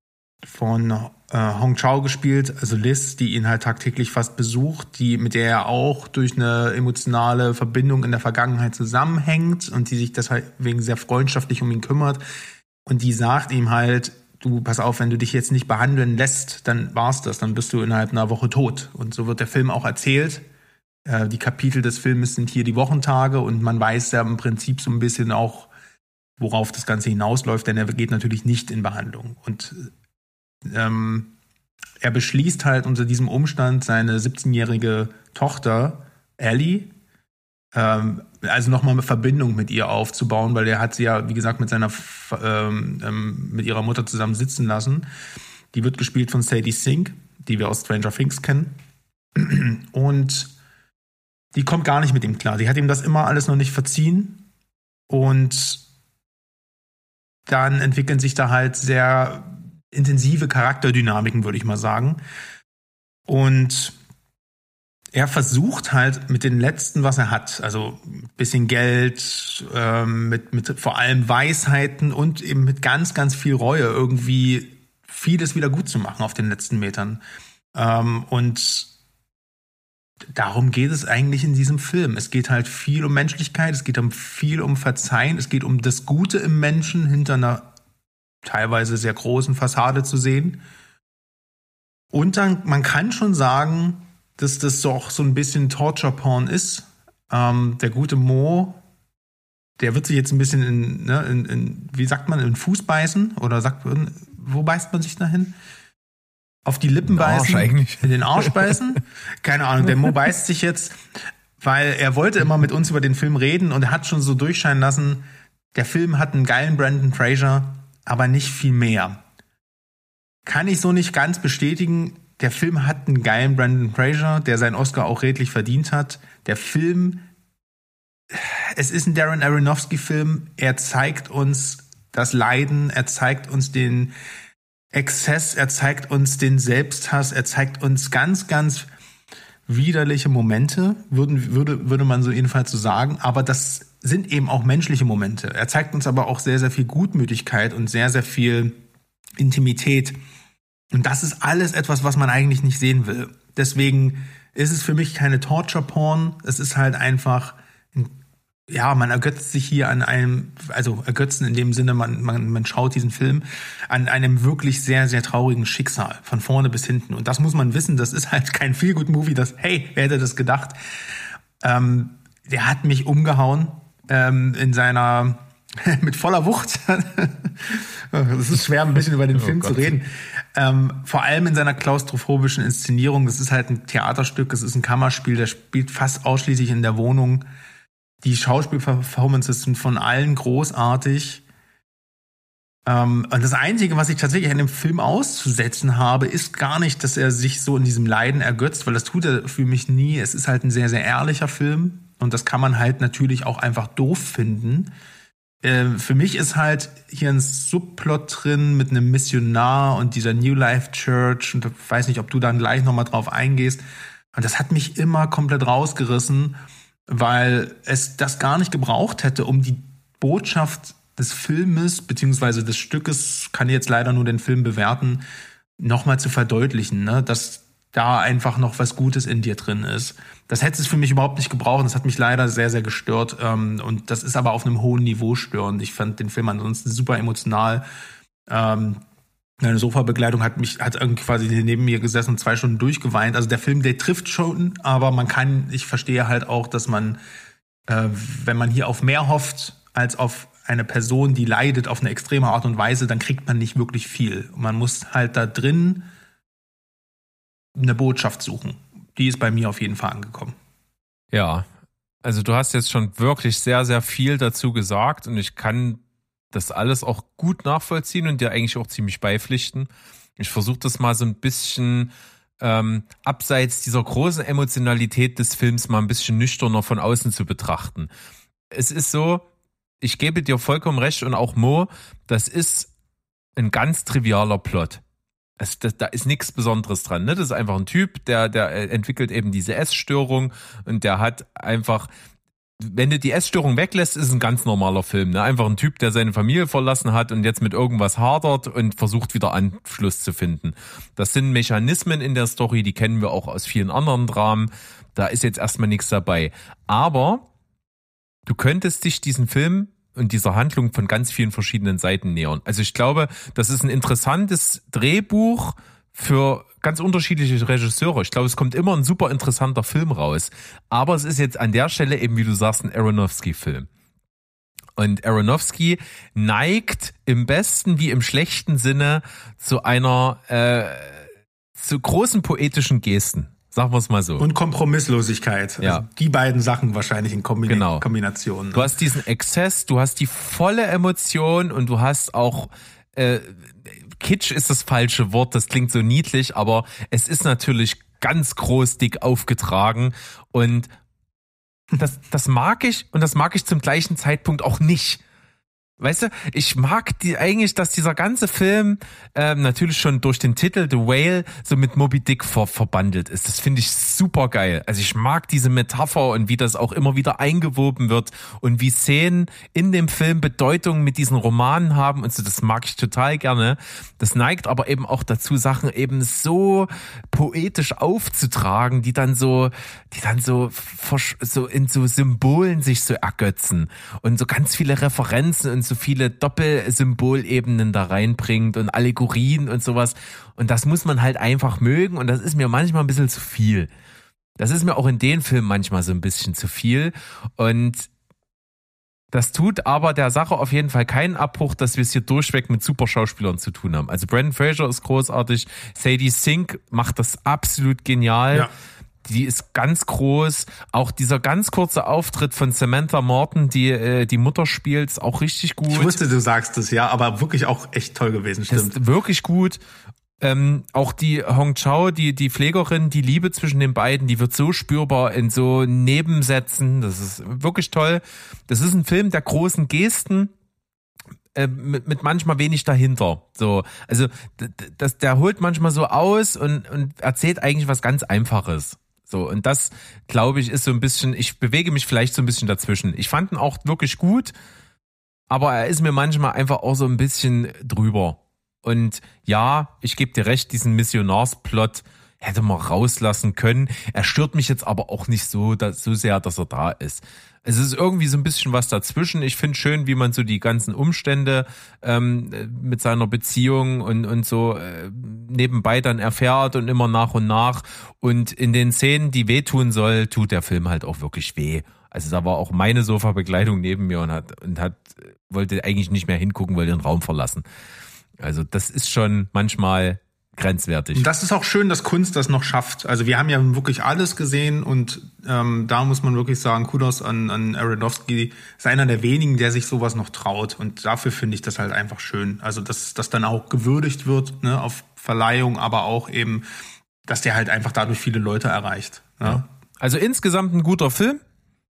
[SPEAKER 2] Hong Chau gespielt, also Liz, die ihn halt tagtäglich fast besucht, mit der er auch durch eine emotionale Verbindung in der Vergangenheit zusammenhängt und die sich deswegen sehr freundschaftlich um ihn kümmert. Und die sagt ihm halt, du, pass auf, wenn du dich jetzt nicht behandeln lässt, dann war's das, dann bist du innerhalb einer Woche tot. Und so wird der Film auch erzählt. Die Kapitel des Filmes sind hier die Wochentage und man weiß ja im Prinzip so ein bisschen auch, worauf das Ganze hinausläuft, denn er geht natürlich nicht in Behandlung. Und er beschließt halt unter diesem Umstand, seine 17-jährige Tochter Ellie, also nochmal eine Verbindung mit ihr aufzubauen, weil er hat sie ja, wie gesagt, mit ihrer Mutter zusammen sitzen lassen. Die wird gespielt von Sadie Sink, die wir aus Stranger Things kennen. Und die kommt gar nicht mit ihm klar. Die hat ihm das immer alles noch nicht verziehen. Und dann entwickeln sich da halt sehr intensive Charakterdynamiken, würde ich mal sagen. Und er versucht halt mit dem Letzten, was er hat, also ein bisschen Geld, mit vor allem Weisheiten und eben mit ganz, ganz viel Reue irgendwie vieles wieder gut zu machen auf den letzten Metern. Und darum geht es eigentlich in diesem Film. Es geht halt viel um Menschlichkeit, es geht viel um Verzeihen, es geht um das Gute im Menschen hinter einer teilweise sehr großen Fassade zu sehen. Und dann, man kann schon sagen, dass das doch so ein bisschen Torture-Porn ist. Der gute Mo, der wird sich jetzt ein bisschen in wie sagt man, in den Fuß beißen? Oder wo beißt man sich da hin? Auf die Lippen beißen?
[SPEAKER 1] Eigentlich.
[SPEAKER 2] In den Arsch beißen? Keine Ahnung, der Mo beißt sich jetzt, weil er wollte immer mit uns über den Film reden und er hat schon so durchscheinen lassen, der Film hat einen geilen Brendan Fraser, aber nicht viel mehr. Kann ich so nicht ganz bestätigen. Der Film hat einen geilen Brendan Fraser, der seinen Oscar auch redlich verdient hat. Der Film, es ist ein Darren Aronofsky-Film. Er zeigt uns das Leiden, er zeigt uns den Exzess, er zeigt uns den Selbsthass, er zeigt uns ganz, ganz widerliche Momente, würde man so jedenfalls so sagen. Aber das sind eben auch menschliche Momente. Er zeigt uns aber auch sehr, sehr viel Gutmütigkeit und sehr, sehr viel Intimität. Und das ist alles etwas, was man eigentlich nicht sehen will. Deswegen ist es für mich keine Torture-Porn. Es ist halt einfach, man ergötzt sich hier an einem, also ergötzen in dem Sinne, man schaut diesen Film an einem wirklich sehr, sehr traurigen Schicksal, von vorne bis hinten. Und das muss man wissen, das ist halt kein Feel-Good-Movie, hey, wer hätte das gedacht? Der hat mich umgehauen in seiner, mit voller Wucht. Es ist schwer, ein bisschen über den Film zu reden. Vor allem in seiner klaustrophobischen Inszenierung. Das ist halt ein Theaterstück, es ist ein Kammerspiel, der spielt fast ausschließlich in der Wohnung. Die Schauspielperformances sind von allen großartig. Und das Einzige, was ich tatsächlich an dem Film auszusetzen habe, ist gar nicht, dass er sich so in diesem Leiden ergötzt, weil das tut er für mich nie. Es ist halt ein sehr, sehr ehrlicher Film und das kann man halt natürlich auch einfach doof finden. Für mich ist halt hier ein Subplot drin mit einem Missionar und dieser New Life Church. Und ich weiß nicht, ob du dann gleich nochmal drauf eingehst. Und das hat mich immer komplett rausgerissen, weil es das gar nicht gebraucht hätte, um die Botschaft des Filmes beziehungsweise des Stückes, kann ich jetzt leider nur den Film bewerten, nochmal zu verdeutlichen, ne? Dass da einfach noch was Gutes in dir drin ist. Das hätte es für mich überhaupt nicht gebraucht. Das hat mich leider sehr, sehr gestört. Und das ist aber auf einem hohen Niveau störend. Ich fand den Film ansonsten super emotional. Eine Sofabegleitung hat irgendwie quasi neben mir gesessen und 2 Stunden durchgeweint. Also der Film, der trifft schon, aber ich verstehe halt auch, dass man, wenn man hier auf mehr hofft, als auf eine Person, die leidet auf eine extreme Art und Weise, dann kriegt man nicht wirklich viel. Man muss halt da drin eine Botschaft suchen. Die ist bei mir auf jeden Fall angekommen.
[SPEAKER 1] Ja, also du hast jetzt schon wirklich sehr, sehr viel dazu gesagt und ich kann das alles auch gut nachvollziehen und dir eigentlich auch ziemlich beipflichten. Ich versuche das mal so ein bisschen abseits dieser großen Emotionalität des Films mal ein bisschen nüchterner von außen zu betrachten. Es ist so, ich gebe dir vollkommen recht und auch Mo, das ist ein ganz trivialer Plot. Da ist nichts Besonderes dran. Ne? Das ist einfach ein Typ, der entwickelt eben diese Essstörung und der hat einfach, wenn du die Essstörung weglässt, ist es ein ganz normaler Film. Ne? Einfach ein Typ, der seine Familie verlassen hat und jetzt mit irgendwas hadert und versucht wieder Anschluss zu finden. Das sind Mechanismen in der Story, die kennen wir auch aus vielen anderen Dramen. Da ist jetzt erstmal nichts dabei. Aber du könntest dich diesen Film und dieser Handlung von ganz vielen verschiedenen Seiten nähern. Also ich glaube, das ist ein interessantes Drehbuch für ganz unterschiedliche Regisseure. Ich glaube, es kommt immer ein super interessanter Film raus. Aber es ist jetzt an der Stelle eben, wie du sagst, ein Aronofsky-Film. Und Aronofsky neigt im besten wie im schlechten Sinne zu zu großen poetischen Gesten. Sagen wir es mal so.
[SPEAKER 2] Und Kompromisslosigkeit.
[SPEAKER 1] Ja.
[SPEAKER 2] Also die beiden Sachen wahrscheinlich in Kombination. Ne?
[SPEAKER 1] Du hast diesen Exzess, du hast die volle Emotion und du hast auch Kitsch ist das falsche Wort, das klingt so niedlich, aber es ist natürlich ganz groß dick aufgetragen und das mag ich und das mag ich zum gleichen Zeitpunkt auch nicht. Weißt du, ich mag eigentlich, dass dieser ganze Film natürlich schon durch den Titel The Whale so mit Moby Dick verbandelt ist. Das finde ich super geil. Also ich mag diese Metapher und wie das auch immer wieder eingewoben wird und wie Szenen in dem Film Bedeutung mit diesen Romanen haben und so, das mag ich total gerne. Das neigt aber eben auch dazu, Sachen eben so poetisch aufzutragen, die dann so in so Symbolen sich so ergötzen und so ganz viele Referenzen und so viele Doppelsymbolebenen da reinbringt und Allegorien und sowas. Und das muss man halt einfach mögen und das ist mir manchmal ein bisschen zu viel. Das ist mir auch in den Filmen manchmal so ein bisschen zu viel und das tut aber der Sache auf jeden Fall keinen Abbruch, dass wir es hier durchweg mit super Schauspielern zu tun haben. Also Brendan Fraser ist großartig, Sadie Sink macht das absolut genial. Ja. Die ist ganz groß. Auch dieser ganz kurze Auftritt von Samantha Morton, die Mutter spielt, ist auch richtig gut.
[SPEAKER 2] Ich wusste, du sagst es, ja, aber wirklich auch echt toll gewesen, stimmt.
[SPEAKER 1] Ist wirklich gut. Auch die Hong Chau, die Pflegerin, die Liebe zwischen den beiden, die wird so spürbar in so Nebensätzen. Das ist wirklich toll. Das ist ein Film der großen Gesten. Mit manchmal wenig dahinter. So, also der holt manchmal so aus und erzählt eigentlich was ganz Einfaches. So, und das, glaube ich, ist so ein bisschen, ich bewege mich vielleicht so ein bisschen dazwischen. Ich fand ihn auch wirklich gut, aber er ist mir manchmal einfach auch so ein bisschen drüber. Und ja, ich gebe dir recht, diesen Missionarsplot hätte man rauslassen können. Er stört mich jetzt aber auch nicht so sehr, dass er da ist. Es ist irgendwie so ein bisschen was dazwischen. Ich finde schön, wie man so die ganzen Umstände mit seiner Beziehung und so nebenbei dann erfährt und immer nach und nach. Und in den Szenen, die wehtun soll, tut der Film halt auch wirklich weh. Also da war auch meine Sofabegleitung neben mir und wollte eigentlich nicht mehr hingucken, wollte den Raum verlassen. Also das ist schon manchmal grenzwertig.
[SPEAKER 2] Und das ist auch schön, dass Kunst das noch schafft. Also wir haben ja wirklich alles gesehen und da muss man wirklich sagen, Kudos an Aronofsky, ist einer der wenigen, der sich sowas noch traut. Und dafür finde ich das halt einfach schön. Also dass das dann auch gewürdigt wird, ne, auf Verleihung, aber auch eben, dass der halt einfach dadurch viele Leute erreicht. Ne?
[SPEAKER 1] Ja. Also insgesamt ein guter Film.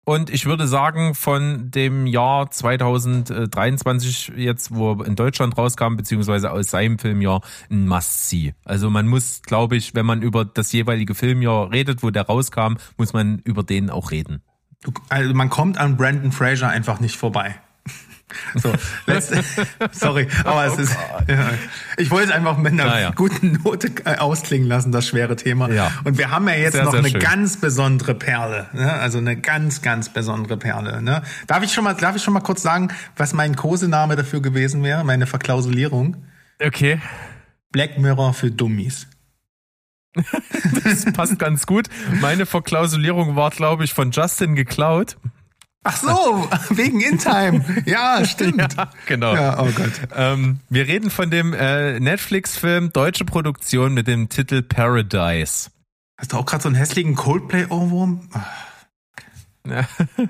[SPEAKER 1] Und ich würde sagen, von dem Jahr 2023 jetzt, wo er in Deutschland rauskam, beziehungsweise aus seinem Filmjahr, ein Must-See. Also man muss, glaube ich, wenn man über das jeweilige Filmjahr redet, wo der rauskam, muss man über den auch reden.
[SPEAKER 2] Also man kommt an Brendan Fraser einfach nicht vorbei. So, sorry, aber es ist, ja, ich wollte es einfach mit einer guten Note ausklingen lassen, das schwere Thema. Ja. Und wir haben ja jetzt sehr, noch sehr eine schön. Ganz besondere Perle, ne? Also eine ganz, ganz besondere Perle. Ne? Darf ich schon mal kurz sagen, was mein Kosename dafür gewesen wäre, meine Verklausulierung?
[SPEAKER 1] Okay.
[SPEAKER 2] Black Mirror für Dummies.
[SPEAKER 1] Das passt ganz gut. Meine Verklausulierung war, glaube ich, von Justin geklaut.
[SPEAKER 2] Ach so, wegen In Time. Ja, stimmt.
[SPEAKER 1] Ja, genau.
[SPEAKER 2] Ja, oh Gott.
[SPEAKER 1] Wir reden von dem Netflix-Film, deutsche Produktion mit dem Titel Paradise.
[SPEAKER 2] Hast du auch gerade so einen hässlichen Coldplay-Ohrwurm?
[SPEAKER 1] Ja.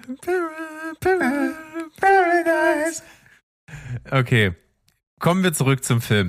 [SPEAKER 1] Paradise. Okay, kommen wir zurück zum Film.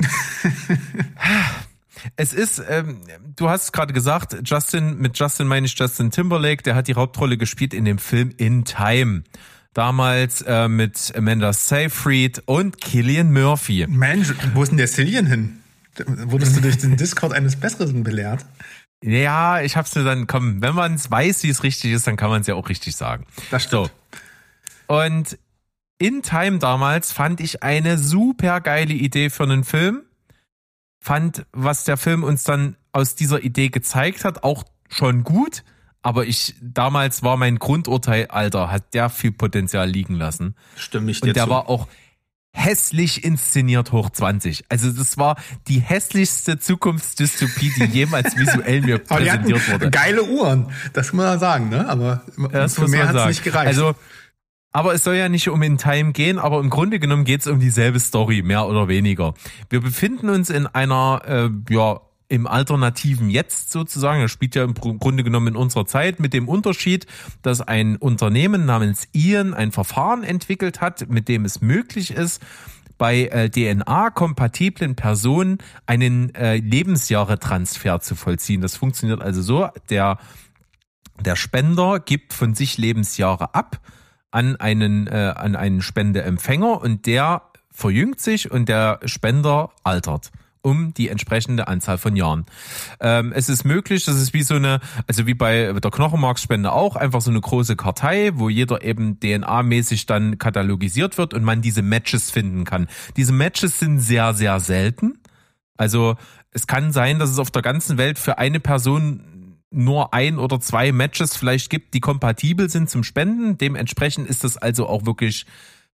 [SPEAKER 1] Es ist, du hast gerade gesagt, mit Justin meine ich Justin Timberlake, der hat die Hauptrolle gespielt in dem Film In Time. Damals mit Amanda Seyfried und Cillian Murphy.
[SPEAKER 2] Mensch, wo ist denn der Cillian hin? Wurdest du durch den Discord eines Besseren belehrt?
[SPEAKER 1] Ja, ich hab's mir dann, wenn man es weiß, wie es richtig ist, dann kann man es ja auch richtig sagen.
[SPEAKER 2] Das stimmt.
[SPEAKER 1] So. Und In Time damals fand ich eine super geile Idee für einen Film. Fand, was der Film uns dann aus dieser Idee gezeigt hat, auch schon gut. Aber damals war mein Grundurteil, Alter, hat der viel Potenzial liegen lassen.
[SPEAKER 2] Stimme ich dir
[SPEAKER 1] Und der
[SPEAKER 2] zu.
[SPEAKER 1] war auch hässlich inszeniert hoch 20. Also das war die hässlichste Zukunftsdystopie, die jemals visuell mir präsentiert wurde.
[SPEAKER 2] Geile Uhren, das muss man sagen, ne? Aber für mehr hat es nicht gereicht.
[SPEAKER 1] Also, aber es soll ja nicht um In Time gehen, aber im Grunde genommen geht es um dieselbe Story, mehr oder weniger. Wir befinden uns in einer, im alternativen Jetzt sozusagen. Das spielt ja im Grunde genommen in unserer Zeit mit dem Unterschied, dass ein Unternehmen namens Ian ein Verfahren entwickelt hat, mit dem es möglich ist, bei DNA-kompatiblen Personen einen Lebensjahretransfer zu vollziehen. Das funktioniert also so, der Spender gibt von sich Lebensjahre ab an einen Spendeempfänger und der verjüngt sich und der Spender altert um die entsprechende Anzahl von Jahren. Es ist möglich, das ist wie bei der Knochenmarksspende auch, einfach so eine große Kartei, wo jeder eben DNA-mäßig dann katalogisiert wird und man diese Matches finden kann. Diese Matches sind sehr, sehr selten. Also es kann sein, dass es auf der ganzen Welt für eine Person nur 1 oder 2 Matches vielleicht gibt, die kompatibel sind zum Spenden. Dementsprechend ist das also auch wirklich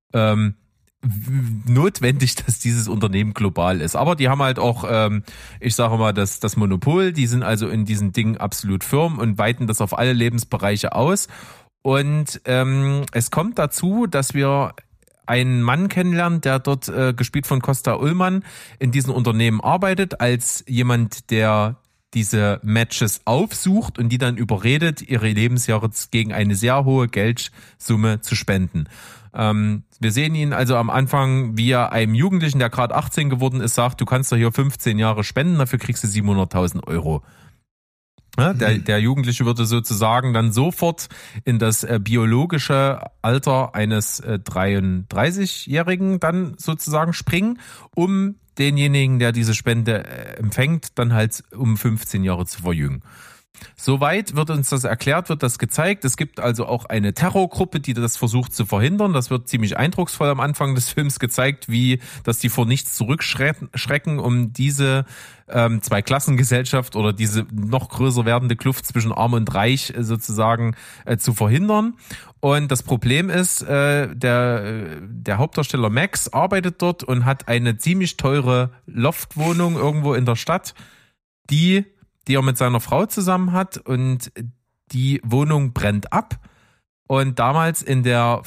[SPEAKER 1] notwendig, dass dieses Unternehmen global ist. Aber die haben halt auch, ich sage mal, das Monopol. Die sind also in diesen Dingen absolut firm und weiten das auf alle Lebensbereiche aus. Und es kommt dazu, dass wir einen Mann kennenlernen, der dort, gespielt von Costa Ullmann, in diesem Unternehmen arbeitet, als jemand, der diese Matches aufsucht und die dann überredet, ihre Lebensjahre gegen eine sehr hohe Geldsumme zu spenden. Wir sehen ihn also am Anfang, wie er einem Jugendlichen, der gerade 18 geworden ist, sagt, du kannst doch hier 15 Jahre spenden, dafür kriegst du 700.000 Euro. Ja, der Jugendliche würde sozusagen dann sofort in das biologische Alter eines 33-Jährigen dann sozusagen springen, um denjenigen, der diese Spende empfängt, dann halt um 15 Jahre zu verjüngen. Soweit wird uns das erklärt, wird das gezeigt. Es gibt also auch eine Terrorgruppe, die das versucht zu verhindern. Das wird ziemlich eindrucksvoll am Anfang des Films gezeigt, dass die vor nichts zurückschrecken, um diese Zweiklassengesellschaft oder diese noch größer werdende Kluft zwischen Arm und Reich sozusagen zu verhindern. Und das Problem ist, der Hauptdarsteller Max arbeitet dort und hat eine ziemlich teure Loftwohnung irgendwo in der Stadt, die er mit seiner Frau zusammen hat, und die Wohnung brennt ab. Und damals im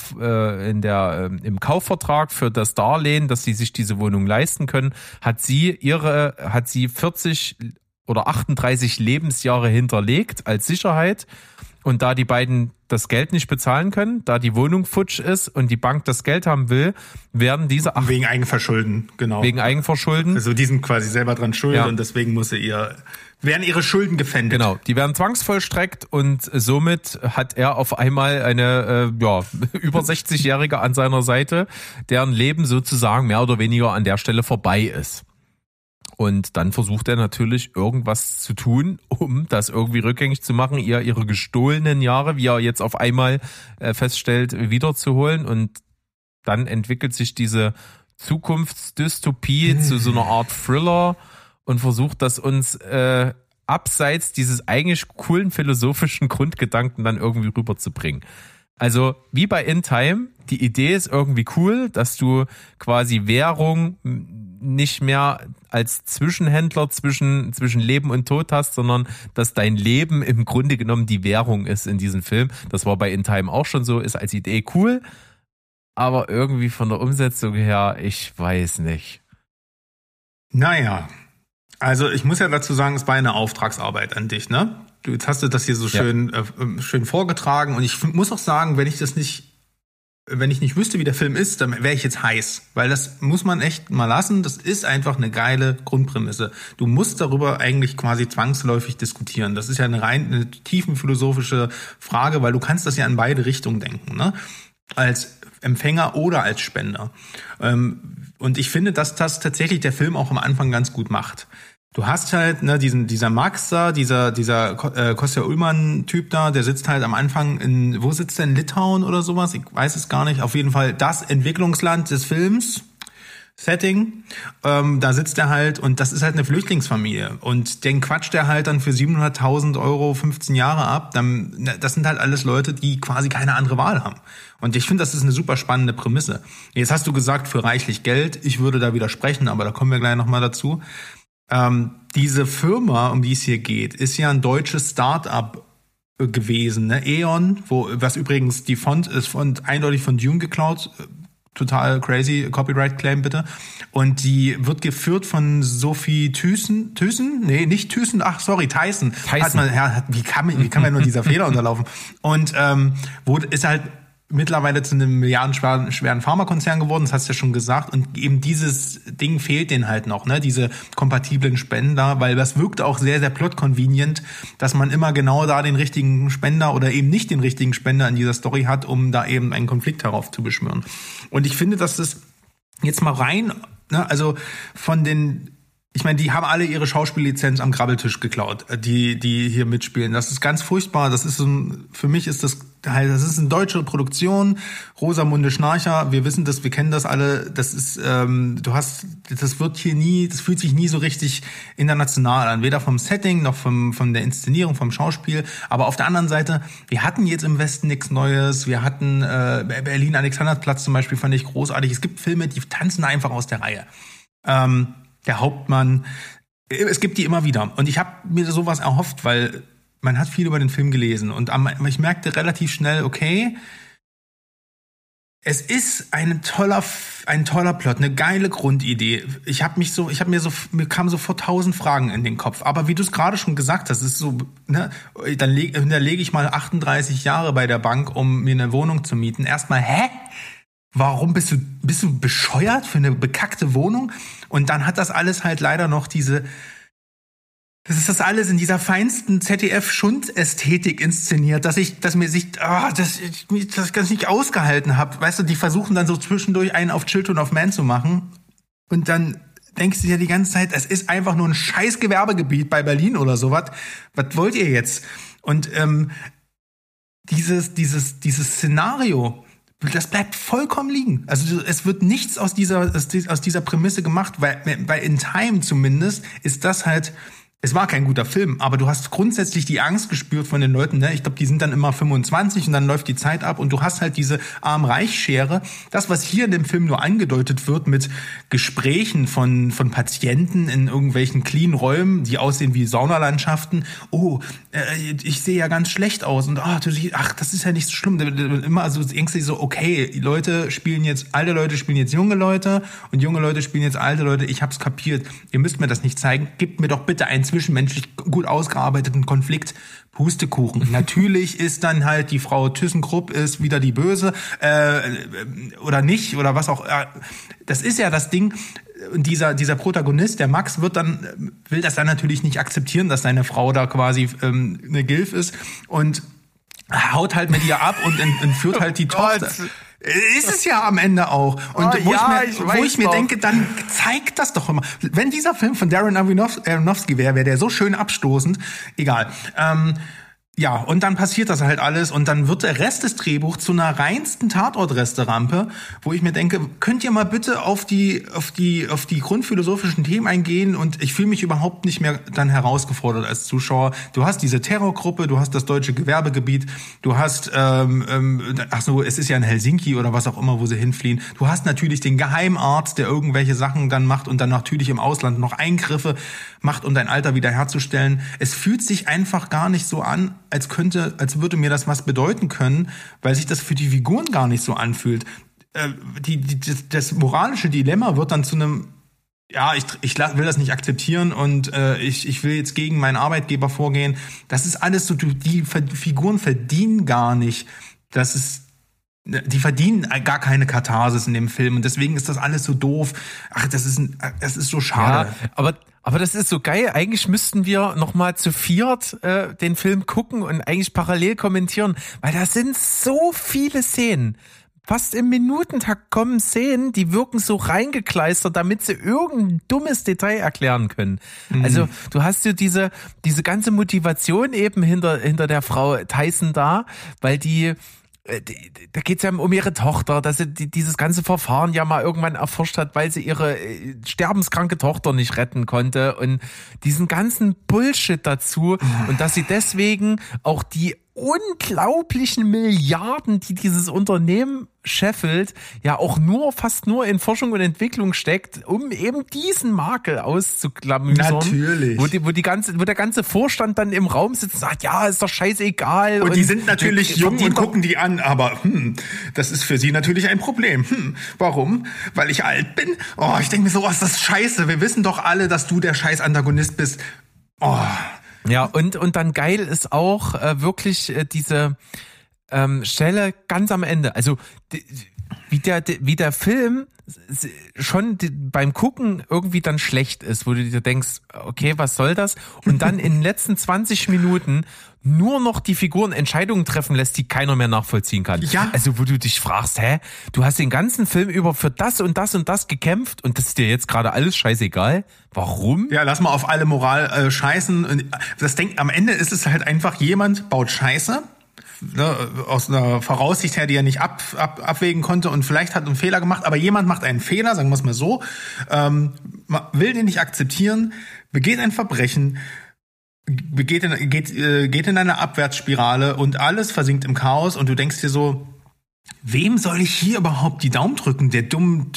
[SPEAKER 1] Kaufvertrag für das Darlehen, dass sie sich diese Wohnung leisten können, hat sie 40 oder 38 Lebensjahre hinterlegt als Sicherheit. Und da die beiden das Geld nicht bezahlen können, da die Wohnung futsch ist und die Bank das Geld haben will, werden diese...
[SPEAKER 2] Wegen Eigenverschulden, genau.
[SPEAKER 1] Wegen Eigenverschulden.
[SPEAKER 2] Also die sind quasi selber dran schuld
[SPEAKER 1] Ja.
[SPEAKER 2] und deswegen werden ihre Schulden gefändet.
[SPEAKER 1] Genau, die werden zwangsvollstreckt und somit hat er auf einmal eine über 60-Jährige an seiner Seite, deren Leben sozusagen mehr oder weniger an der Stelle vorbei ist. Und dann versucht er natürlich irgendwas zu tun, um das irgendwie rückgängig zu machen, ihr ihre gestohlenen Jahre, wie er jetzt auf einmal feststellt, wiederzuholen. Und dann entwickelt sich diese Zukunftsdystopie zu so einer Art Thriller und versucht das uns abseits dieses eigentlich coolen philosophischen Grundgedanken dann irgendwie rüberzubringen. Also wie bei In Time, die Idee ist irgendwie cool, dass du quasi Währung nicht mehr als Zwischenhändler zwischen Leben und Tod hast, sondern dass dein Leben im Grunde genommen die Währung ist in diesem Film. Das war bei In Time auch schon so, ist als Idee cool, aber irgendwie von der Umsetzung her, ich weiß nicht.
[SPEAKER 2] Naja, also ich muss ja dazu sagen, es war eine Auftragsarbeit an dich, ne? Jetzt hast du das hier so schön vorgetragen und ich muss auch sagen, wenn ich nicht wüsste, wie der Film ist, dann wäre ich jetzt heiß, weil das muss man echt mal lassen. Das ist einfach eine geile Grundprämisse. Du musst darüber eigentlich quasi zwangsläufig diskutieren. Das ist ja eine tiefenphilosophische Frage, weil du kannst das ja in beide Richtungen denken, ne? Als Empfänger oder als Spender. Und ich finde, dass das tatsächlich der Film auch am Anfang ganz gut macht. Du hast halt dieser Max da, dieser Kostja Ullmann-Typ da, der sitzt halt am Anfang wo sitzt der, in Litauen oder sowas? Ich weiß es gar nicht. Auf jeden Fall das Entwicklungsland des Films, Setting. Da sitzt er halt und das ist halt eine Flüchtlingsfamilie. Und den quatscht er halt dann für 700.000 Euro 15 Jahre ab. Das sind halt alles Leute, die quasi keine andere Wahl haben. Und ich finde, das ist eine super spannende Prämisse. Jetzt hast du gesagt, für reichlich Geld. Ich würde da widersprechen, aber da kommen wir gleich nochmal dazu. Diese Firma, um die es hier geht, ist ja ein deutsches Start-up gewesen, ne? E.ON, was übrigens die Font ist eindeutig von Dune geklaut. Total crazy, Copyright-Claim bitte. Und die wird geführt von Sophie Thyssen? Nee, nicht Thyssen, Tyson. Wie kann man nur dieser Fehler unterlaufen? Und ist halt mittlerweile zu einem milliardenschweren Pharmakonzern geworden, das hast du ja schon gesagt, und eben dieses Ding fehlt denen halt noch, ne, diese kompatiblen Spender, weil das wirkt auch sehr, sehr plot-convenient, dass man immer genau da den richtigen Spender oder eben nicht den richtigen Spender in dieser Story hat, um da eben einen Konflikt herauf zu beschwören. Und ich finde, dass das jetzt mal rein, ne, also ich meine, die haben alle ihre Schauspiellizenz am Grabbeltisch geklaut, die hier mitspielen. Das ist ganz furchtbar. Für mich ist das ist eine deutsche Produktion. Rosamunde Schnarcher, wir wissen das, wir kennen das alle. Das ist, das fühlt sich nie so richtig international an. Weder vom Setting noch von der Inszenierung, vom Schauspiel. Aber auf der anderen Seite, wir hatten jetzt im Westen nichts Neues. Wir hatten Berlin-Alexanderplatz zum Beispiel, fand ich großartig. Es gibt Filme, die tanzen einfach aus der Reihe. Der Hauptmann, es gibt die immer wieder. Und ich habe mir sowas erhofft, weil man hat viel über den Film gelesen. Und ich merkte relativ schnell, okay, es ist ein toller Plot, eine geile Grundidee. Mir kamen sofort 1000 Fragen in den Kopf. Aber wie du es gerade schon gesagt hast, ist so, ne, dann lege ich mal 38 Jahre bei der Bank, um mir eine Wohnung zu mieten. Erstmal, warum bist du bescheuert für eine bekackte Wohnung? Und dann hat das alles halt leider noch das ist das alles in dieser feinsten ZDF-Schund-Ästhetik inszeniert, dass ich das ganz nicht ausgehalten habe. Weißt du, die versuchen dann so zwischendurch einen auf Children of Man zu machen. Und dann denkst du dir die ganze Zeit, es ist einfach nur ein scheiß Gewerbegebiet bei Berlin oder sowas. Was wollt ihr jetzt? Und dieses Szenario, das bleibt vollkommen liegen. Also es wird nichts aus dieser Prämisse gemacht, weil In Time zumindest ist das halt, es war kein guter Film, aber du hast grundsätzlich die Angst gespürt von den Leuten, ne? Ich glaube, die sind dann immer 25 und dann läuft die Zeit ab und du hast halt diese Arm-Reich-Schere. Das, was hier in dem Film nur angedeutet wird mit Gesprächen von Patienten in irgendwelchen clean Räumen, die aussehen wie Saunalandschaften. Ich sehe ja ganz schlecht aus und das ist ja nicht so schlimm. Immer so denkst du so, okay, alte Leute spielen jetzt junge Leute und junge Leute spielen jetzt alte Leute. Ich hab's kapiert. Ihr müsst mir das nicht zeigen. Gebt mir doch bitte ein zwischenmenschlich gut ausgearbeiteten Konflikt. Pustekuchen. Natürlich ist dann halt die Frau ThyssenKrupp ist wieder die Böse oder nicht oder was auch. Das ist ja das Ding. Dieser Protagonist, der Max, will das dann natürlich nicht akzeptieren, dass seine Frau da quasi eine Gilf ist und haut halt mit ihr ab und entführt halt die Tochter. Ist es ja am Ende auch. Und wo ich mir denke, dann zeigt das doch immer. Wenn dieser Film von Darren Aronofsky wäre der so schön abstoßend. Egal. Ja, und dann passiert das halt alles und dann wird der Rest des Drehbuchs zu einer reinsten Tatortresterampe, wo ich mir denke, könnt ihr mal bitte auf die grundphilosophischen Themen eingehen und ich fühle mich überhaupt nicht mehr dann herausgefordert als Zuschauer. Du hast diese Terrorgruppe, du hast das deutsche Gewerbegebiet, du hast, es ist ja in Helsinki oder was auch immer, wo sie hinfliehen. Du hast natürlich den Geheimarzt, der irgendwelche Sachen dann macht und dann natürlich im Ausland noch Eingriffe macht, um dein Alter wiederherzustellen. Es fühlt sich einfach gar nicht so an, als würde mir das was bedeuten können, weil sich das für die Figuren gar nicht so anfühlt. Das moralische Dilemma wird dann zu einem, ja, ich will das nicht akzeptieren und ich will jetzt gegen meinen Arbeitgeber vorgehen. Das ist alles so, die Figuren verdienen gar nicht. Die verdienen gar keine Katharsis in dem Film und deswegen ist das alles so doof. Ach, das ist so schade.
[SPEAKER 1] Ja, aber das ist so geil. Eigentlich müssten wir noch mal zu viert den Film gucken und eigentlich parallel kommentieren, weil da sind so viele Szenen. Fast im Minutentakt kommen Szenen, die wirken so reingekleistert, damit sie irgendein dummes Detail erklären können. Also du hast ja diese ganze Motivation eben hinter der Frau Tyson da, weil da geht's ja um ihre Tochter, dass sie dieses ganze Verfahren ja mal irgendwann erforscht hat, weil sie ihre sterbenskranke Tochter nicht retten konnte und diesen ganzen Bullshit dazu und dass sie deswegen auch die unglaublichen Milliarden, die dieses Unternehmen scheffelt, ja auch fast nur in Forschung und Entwicklung steckt, um eben diesen Makel auszuklamüsern.
[SPEAKER 2] Natürlich.
[SPEAKER 1] Wo der ganze Vorstand dann im Raum sitzt und sagt, ja, ist doch scheißegal.
[SPEAKER 2] Und die sind natürlich jung und gucken die an, aber das ist für sie natürlich ein Problem. Warum? Weil ich alt bin? Oh, ich denke mir so, ist das scheiße. Wir wissen doch alle, dass du der scheiß Antagonist bist. Oh.
[SPEAKER 1] Ja, und dann geil ist auch wirklich diese Stelle ganz am Ende. Also wie der Film schon beim Gucken irgendwie dann schlecht ist, wo du dir denkst, okay, was soll das? Und dann in den letzten 20 Minuten nur noch die Figuren Entscheidungen treffen lässt, die keiner mehr nachvollziehen kann.
[SPEAKER 2] Ja.
[SPEAKER 1] Also wo du dich fragst, du hast den ganzen Film über für das und das und das gekämpft und das ist dir jetzt gerade alles scheißegal? Warum?
[SPEAKER 2] Ja, lass mal auf alle Moral scheißen. Am Ende ist es halt einfach, jemand baut Scheiße, ne, aus einer Voraussicht her, die er nicht abwägen konnte und vielleicht hat einen Fehler gemacht, aber jemand macht einen Fehler, sagen wir es mal so, will den nicht akzeptieren, begeht ein Verbrechen, geht in eine Abwärtsspirale und alles versinkt im Chaos und du denkst dir so, wem soll ich hier überhaupt die Daumen drücken? Der dummen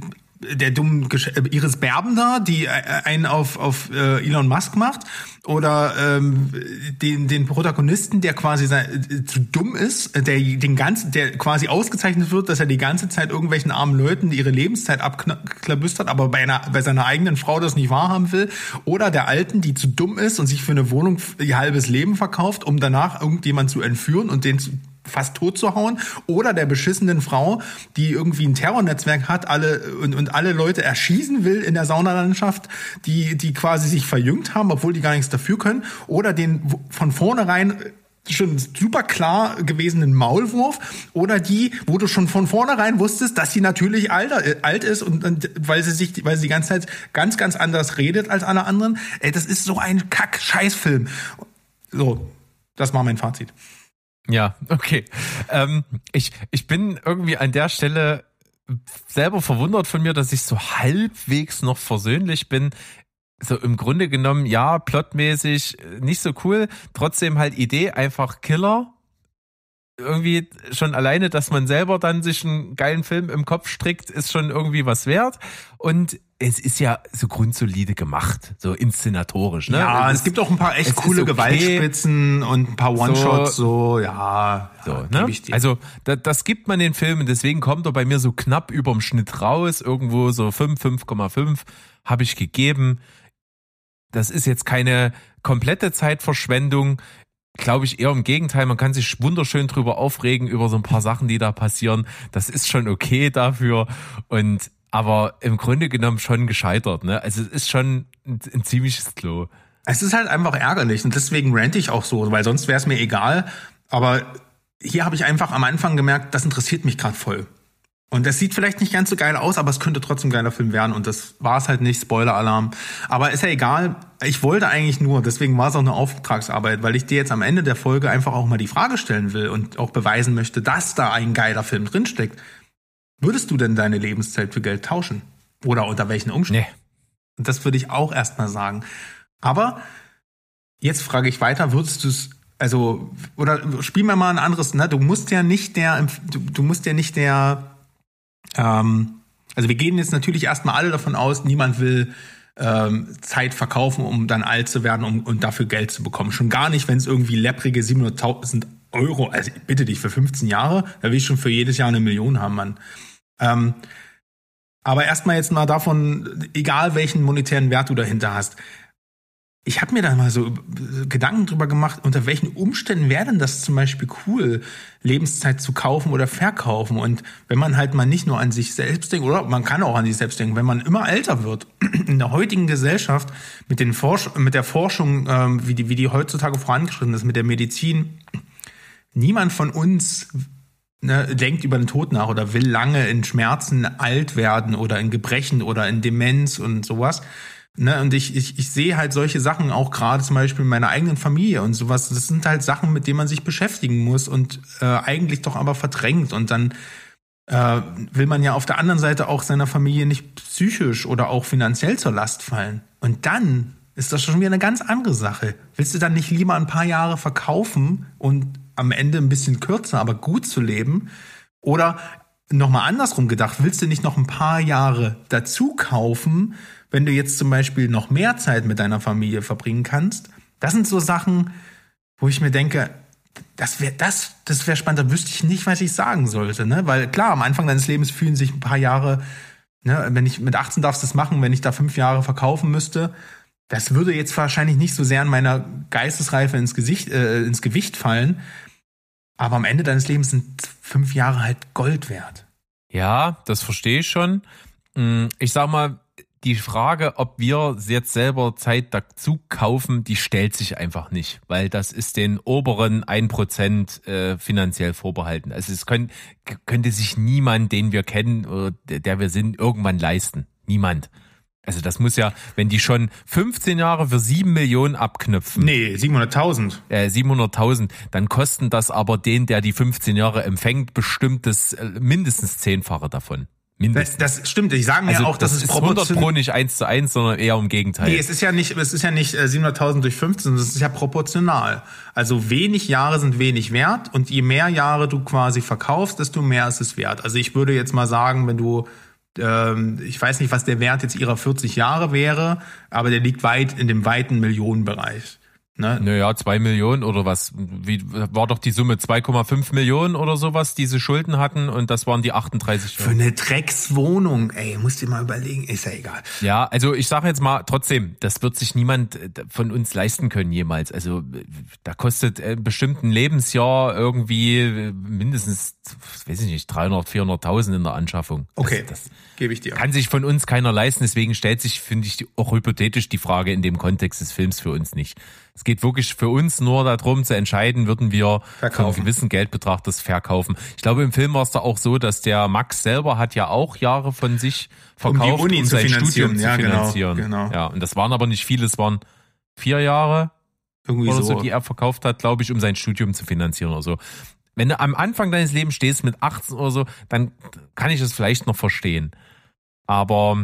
[SPEAKER 2] Iris Berben da, die einen auf Elon Musk macht, oder den Protagonisten, der quasi zu dumm ist, der quasi ausgezeichnet wird, dass er die ganze Zeit irgendwelchen armen Leuten ihre Lebenszeit abklabüstert, aber bei seiner eigenen Frau das nicht wahrhaben will, oder der Alten, die zu dumm ist und sich für eine Wohnung ihr halbes Leben verkauft, um danach irgendjemand zu entführen und den fast tot zu hauen, oder der beschissenen Frau, die irgendwie ein Terrornetzwerk hat, alle Leute erschießen will in der Saunalandschaft, die quasi sich verjüngt haben, obwohl die gar nichts dafür können, oder den von vornherein schon super klar gewesenen Maulwurf, oder die, wo du schon von vornherein wusstest, dass sie natürlich alt ist und weil sie die ganze Zeit ganz, ganz anders redet als alle anderen. Das ist so ein Kack-Scheißfilm. So, das war mein Fazit.
[SPEAKER 1] Ja, okay. Ich bin irgendwie an der Stelle selber verwundert von mir, dass ich so halbwegs noch versöhnlich bin. So im Grunde genommen, ja, plotmäßig nicht so cool. Trotzdem halt Idee, einfach Killer. Irgendwie schon alleine, dass man selber dann sich einen geilen Film im Kopf strickt, ist schon irgendwie was wert. Und es ist ja so grundsolide gemacht, so inszenatorisch, ne?
[SPEAKER 2] Ja, es gibt auch ein paar echt coole Gewaltspitzen und ein paar One-Shots, so, ne?
[SPEAKER 1] Also, das gibt man den Film und deswegen kommt er bei mir so knapp überm Schnitt raus, irgendwo so 5,5 habe ich gegeben. das ist jetzt keine komplette Zeitverschwendung. Glaube ich eher im Gegenteil, man kann sich wunderschön drüber aufregen, über so ein paar Sachen, die da passieren. Das ist schon okay dafür. Aber im Grunde genommen schon gescheitert, ne? Also es ist schon ein ziemliches Klo.
[SPEAKER 2] Es ist halt einfach ärgerlich und deswegen rante ich auch so, weil sonst wäre es mir egal. Aber hier habe ich einfach am Anfang gemerkt, das interessiert mich gerade voll. Und das sieht vielleicht nicht ganz so geil aus, aber es könnte trotzdem ein geiler Film werden und das war es halt nicht, Spoiler-Alarm. Aber ist ja egal, ich wollte eigentlich nur, deswegen war es auch eine Auftragsarbeit, weil ich dir jetzt am Ende der Folge einfach auch mal die Frage stellen will und auch beweisen möchte, dass da ein geiler Film drinsteckt. Würdest du denn deine Lebenszeit für Geld tauschen? Oder unter welchen Umständen?
[SPEAKER 1] Nee.
[SPEAKER 2] Und das würde ich auch erstmal sagen. Aber jetzt frage ich weiter, würdest du es, also, oder spiel mir mal ein anderes, ne? Du musst ja nicht also wir gehen jetzt natürlich erstmal alle davon aus, niemand will Zeit verkaufen, um dann alt zu werden und dafür Geld zu bekommen. Schon gar nicht, wenn es irgendwie läpprige 700.000 Euro, also ich bitte dich, für 15 Jahre, da will ich schon für jedes Jahr 1 Million haben, Mann. Aber erstmal jetzt mal davon, egal welchen monetären Wert du dahinter hast. Ich habe mir da mal so Gedanken drüber gemacht, unter welchen Umständen wäre denn das zum Beispiel cool, Lebenszeit zu kaufen oder verkaufen. Und wenn man halt mal nicht nur an sich selbst denkt, oder man kann auch an sich selbst denken, wenn man immer älter wird, in der heutigen Gesellschaft, mit der Forschung, wie die heutzutage vorangeschritten ist, mit der Medizin, niemand von uns denkt über den Tod nach oder will lange in Schmerzen alt werden oder in Gebrechen oder in Demenz und sowas. Und ich sehe halt solche Sachen auch gerade zum Beispiel in meiner eigenen Familie und sowas. Das sind halt Sachen, mit denen man sich beschäftigen muss und eigentlich doch aber verdrängt. Und dann will man ja auf der anderen Seite auch seiner Familie nicht psychisch oder auch finanziell zur Last fallen. Und dann ist das schon wieder eine ganz andere Sache. Willst du dann nicht lieber ein paar Jahre verkaufen und am Ende ein bisschen kürzer, aber gut zu leben? Oder nochmal andersrum gedacht, willst du nicht noch ein paar Jahre dazu kaufen, wenn du jetzt zum Beispiel noch mehr Zeit mit deiner Familie verbringen kannst? Das sind so Sachen, wo ich mir denke, das wäre spannend, da wüsste ich nicht, was ich sagen sollte, ne? Weil klar, am Anfang deines Lebens fühlen sich ein paar Jahre, ne, wenn ich mit 18 darfst du das machen, wenn ich da 5 Jahre verkaufen müsste, das würde jetzt wahrscheinlich nicht so sehr an meiner Geistesreife ins Gewicht fallen, aber am Ende deines Lebens sind 5 Jahre halt Gold wert.
[SPEAKER 1] Ja, das verstehe ich schon. Ich sag mal, die Frage, ob wir jetzt selber Zeit dazu kaufen, die stellt sich einfach nicht, weil das ist den oberen 1% finanziell vorbehalten. Also es könnte sich niemand, den wir kennen oder der wir sind, irgendwann leisten. Niemand. Also das muss ja, wenn die schon 15 Jahre für 7 Millionen abknüpfen.
[SPEAKER 2] Nee, 700.000.
[SPEAKER 1] 700.000, dann kosten das aber den, der die 15 Jahre empfängt, bestimmt das mindestens 10-fache davon.
[SPEAKER 2] Das stimmt. Ich sage mir
[SPEAKER 1] also
[SPEAKER 2] auch, dass es
[SPEAKER 1] 100 Pro nicht 1:1, sondern eher im Gegenteil.
[SPEAKER 2] Nee, es ist ja nicht 700.000 durch 15, das ist ja proportional. Also wenig Jahre sind wenig wert und je mehr Jahre du quasi verkaufst, desto mehr ist es wert. Also ich würde jetzt mal sagen, wenn du ich weiß nicht, was der Wert jetzt ihrer 40 Jahre wäre, aber der liegt weit in dem weiten Millionenbereich. Ne?
[SPEAKER 1] Naja, 2 Millionen oder was? Wie war doch die Summe 2,5 Millionen oder sowas, die sie Schulden hatten und das waren die 38 Jahre.
[SPEAKER 2] Für eine Dreckswohnung, ey, musst dir mal überlegen, ist ja egal.
[SPEAKER 1] Ja, also ich sage jetzt mal trotzdem, das wird sich niemand von uns leisten können jemals. Also da kostet bestimmt ein Lebensjahr irgendwie mindestens, weiß ich nicht, 300.000, 400.000 in der Anschaffung.
[SPEAKER 2] Okay, das gebe ich dir.
[SPEAKER 1] Kann sich von uns keiner leisten, deswegen stellt sich, finde ich, auch hypothetisch die Frage in dem Kontext des Films für uns nicht. Es geht wirklich für uns nur darum zu entscheiden, würden wir für einen gewissen Geldbetrag das verkaufen. Ich glaube, im Film war es da auch so, dass der Max selber hat ja auch Jahre von sich verkauft, um sein Studium zu finanzieren.
[SPEAKER 2] Genau.
[SPEAKER 1] Ja, und das waren aber nicht viele, es waren 4 Jahre
[SPEAKER 2] irgendwie
[SPEAKER 1] oder
[SPEAKER 2] so,
[SPEAKER 1] die er verkauft hat, glaube ich, um sein Studium zu finanzieren oder so. Wenn du am Anfang deines Lebens stehst mit 18 oder so, dann kann ich das vielleicht noch verstehen. Aber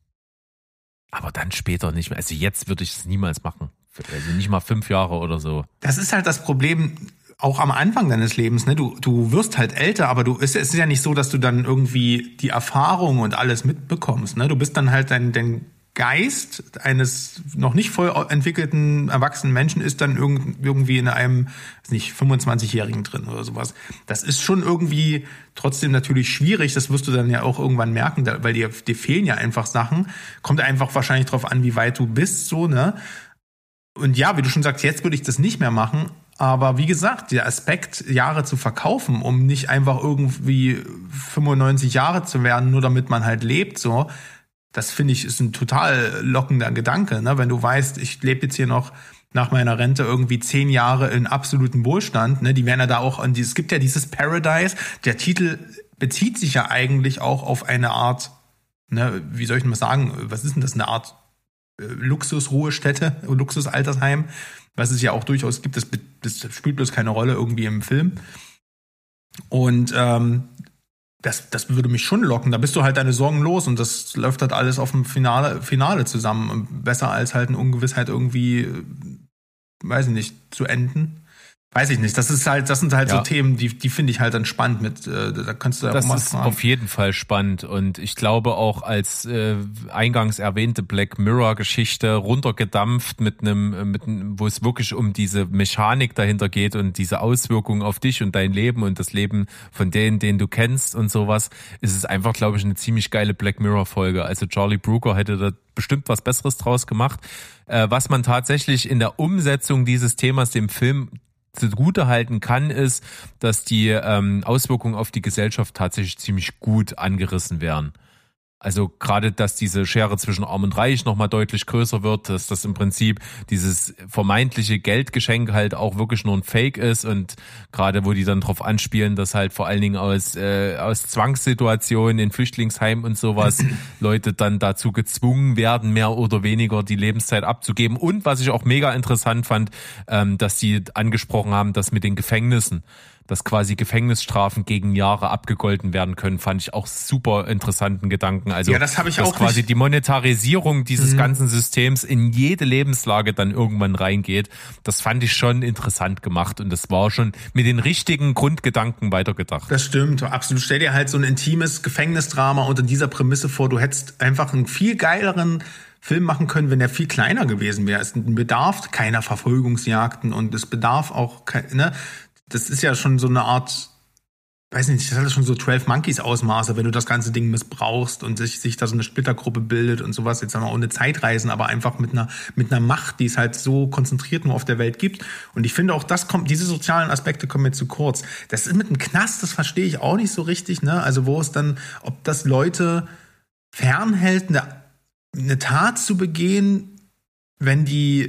[SPEAKER 1] dann später nicht mehr. Also jetzt würde ich es niemals machen. Also nicht mal 5 Jahre oder so.
[SPEAKER 2] Das ist halt das Problem, auch am Anfang deines Lebens, ne? Du wirst halt älter, aber es ist ja nicht so, dass du dann irgendwie die Erfahrung und alles mitbekommst, ne? Du bist dann halt dein Geist eines noch nicht voll entwickelten erwachsenen Menschen ist dann irgendwie in einem, weiß nicht, 25-Jährigen drin oder sowas. Das ist schon irgendwie trotzdem natürlich schwierig. Das wirst du dann ja auch irgendwann merken, weil dir fehlen ja einfach Sachen. Kommt einfach wahrscheinlich drauf an, wie weit du bist, so, ne? Und ja, wie du schon sagst, jetzt würde ich das nicht mehr machen. Aber wie gesagt, der Aspekt, Jahre zu verkaufen, um nicht einfach irgendwie 95 Jahre zu werden, nur damit man halt lebt, so, das finde ich ist ein total lockender Gedanke, ne? Wenn du weißt, ich lebe jetzt hier noch nach meiner Rente irgendwie 10 Jahre in absolutem Wohlstand, ne? Die werden ja da auch es gibt ja dieses Paradise. Der Titel bezieht sich ja eigentlich auch auf eine Art, ne, wie soll ich mal sagen, was ist denn das, eine Art Luxusruhestätte, Luxusaltersheim, was es ja auch durchaus gibt, das spielt bloß keine Rolle irgendwie im Film. Und das würde mich schon locken. Da bist du halt deine Sorgen los und das läuft halt alles auf dem Finale zusammen. Besser als halt in Ungewissheit irgendwie, weiß ich nicht, zu enden. Weiß ich nicht. Das sind halt so Themen, die finde ich halt dann spannend da kannst du ja
[SPEAKER 1] das
[SPEAKER 2] auch mal
[SPEAKER 1] ist
[SPEAKER 2] fragen.
[SPEAKER 1] auf jeden Fall spannend und ich glaube auch als eingangs erwähnte Black Mirror Geschichte runtergedampft mit einem, wo es wirklich um diese Mechanik dahinter geht und diese Auswirkungen auf dich und dein Leben und das Leben von denen, den du kennst und sowas, ist es einfach, glaube ich, eine ziemlich geile Black Mirror Folge. Also Charlie Brooker hätte da bestimmt was Besseres draus gemacht. Was man tatsächlich in der Umsetzung dieses Themas dem Film zugute halten kann, ist, dass die Auswirkungen auf die Gesellschaft tatsächlich ziemlich gut angerissen werden. Also gerade, dass diese Schere zwischen Arm und Reich nochmal deutlich größer wird, dass das im Prinzip dieses vermeintliche Geldgeschenk halt auch wirklich nur ein Fake ist und gerade wo die dann drauf anspielen, dass halt vor allen Dingen aus Zwangssituationen in Flüchtlingsheimen und sowas Leute dann dazu gezwungen werden, mehr oder weniger die Lebenszeit abzugeben. Und was ich auch mega interessant fand, dass die angesprochen haben, dass mit den Gefängnissen, dass quasi Gefängnisstrafen gegen Jahre abgegolten werden können, fand ich auch super interessanten Gedanken. Also,
[SPEAKER 2] ja, das habe ich
[SPEAKER 1] dass
[SPEAKER 2] auch
[SPEAKER 1] quasi
[SPEAKER 2] nicht.
[SPEAKER 1] die Monetarisierung dieses ganzen Systems in jede Lebenslage dann irgendwann reingeht. Das fand ich schon interessant gemacht und das war schon mit den richtigen Grundgedanken weitergedacht.
[SPEAKER 2] Das stimmt, absolut. Stell dir halt so ein intimes Gefängnisdrama unter dieser Prämisse vor. Du hättest einfach einen viel geileren Film machen können, wenn der viel kleiner gewesen wäre. Es bedarf keiner Verfolgungsjagden und es bedarf auch, ne? Das ist ja schon so eine Art, weiß nicht, das hat schon so 12 Monkeys Ausmaße, wenn du das ganze Ding missbrauchst und sich da so eine Splittergruppe bildet und sowas, jetzt sagen wir ohne Zeitreisen, aber einfach mit einer Macht, die es halt so konzentriert nur auf der Welt gibt. Und ich finde auch, diese sozialen Aspekte kommen mir zu kurz. Das ist mit dem Knast, das verstehe ich auch nicht so richtig, ne? Also wo es dann, ob das Leute fernhält, eine Tat zu begehen, wenn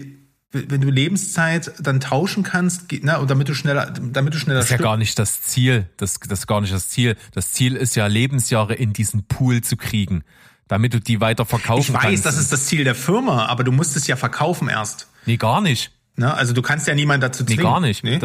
[SPEAKER 2] du Lebenszeit dann tauschen kannst, ne, und damit du schneller
[SPEAKER 1] Das ist ja gar nicht das Ziel. Das ist gar nicht das Ziel. Das Ziel ist ja, Lebensjahre in diesen Pool zu kriegen, damit du die weiter verkaufen kannst.
[SPEAKER 2] Ich weiß, das ist das Ziel der Firma, aber du musst es ja verkaufen erst.
[SPEAKER 1] Nee, gar nicht.
[SPEAKER 2] Ne? Also du kannst ja niemanden dazu zwingen.
[SPEAKER 1] Nee, gar nicht.
[SPEAKER 2] Nee?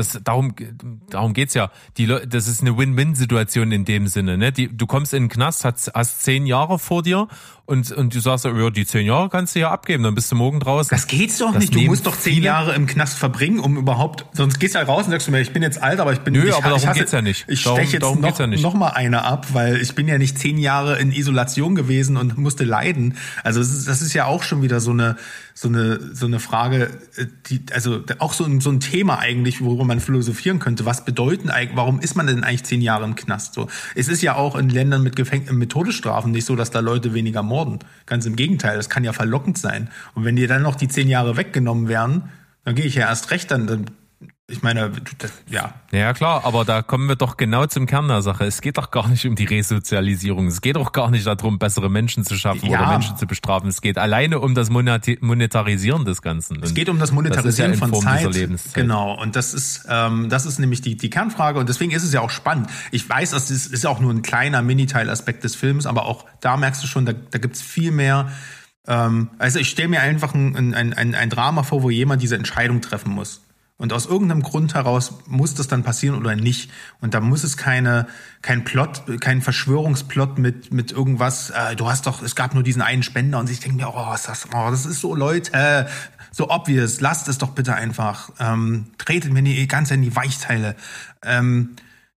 [SPEAKER 1] Darum geht's ja. Das ist eine Win-Win-Situation in dem Sinne. Ne? Du kommst in den Knast, hast 10 Jahre vor dir und du sagst, ja, die 10 Jahre kannst du ja abgeben, dann bist du morgen draußen.
[SPEAKER 2] Das geht's doch nicht. Du musst doch 10 Jahre im Knast verbringen, um überhaupt, sonst gehst du halt raus und sagst du mir, ich bin jetzt alt, aber ich bin
[SPEAKER 1] Nö, aber darum geht's ja nicht.
[SPEAKER 2] Ich steche jetzt noch mal eine ab, weil ich bin ja nicht 10 Jahre in Isolation gewesen und musste leiden. Also das ist ja auch schon wieder so eine Frage, also auch so ein Thema eigentlich, worüber man philosophieren könnte. Was bedeuten eigentlich, warum ist man denn eigentlich 10 Jahre im Knast? So, es ist ja auch in Ländern mit Todesstrafen nicht so, dass da Leute weniger morden. Ganz im Gegenteil, das kann ja verlockend sein. Und wenn dir dann noch die 10 Jahre weggenommen werden, dann gehe ich ja erst recht, dann ich meine, ja.
[SPEAKER 1] Ja klar, aber da kommen wir doch genau zum Kern der Sache. Es geht doch gar nicht um die Resozialisierung. Es geht auch gar nicht darum, bessere Menschen zu schaffen oder Menschen zu bestrafen. Es geht alleine um das Monetarisieren des Ganzen.
[SPEAKER 2] Es geht um das Monetarisieren von Zeit.
[SPEAKER 1] Lebenszeit.
[SPEAKER 2] Genau. Und das ist nämlich die Kernfrage. Und deswegen ist es ja auch spannend. Ich weiß, das ist auch nur ein kleiner Miniteilaspekt des Films, aber auch da merkst du schon, da gibt's viel mehr. Also ich stelle mir einfach ein Drama vor, wo jemand diese Entscheidung treffen muss. Und aus irgendeinem Grund heraus muss das dann passieren oder nicht. Und da muss es kein Plot, kein Verschwörungsplot mit irgendwas, es gab nur diesen einen Spender und ich denke mir, das ist so, Leute, so obvious, lasst es doch bitte einfach, tretet mir ganz in die Weichteile.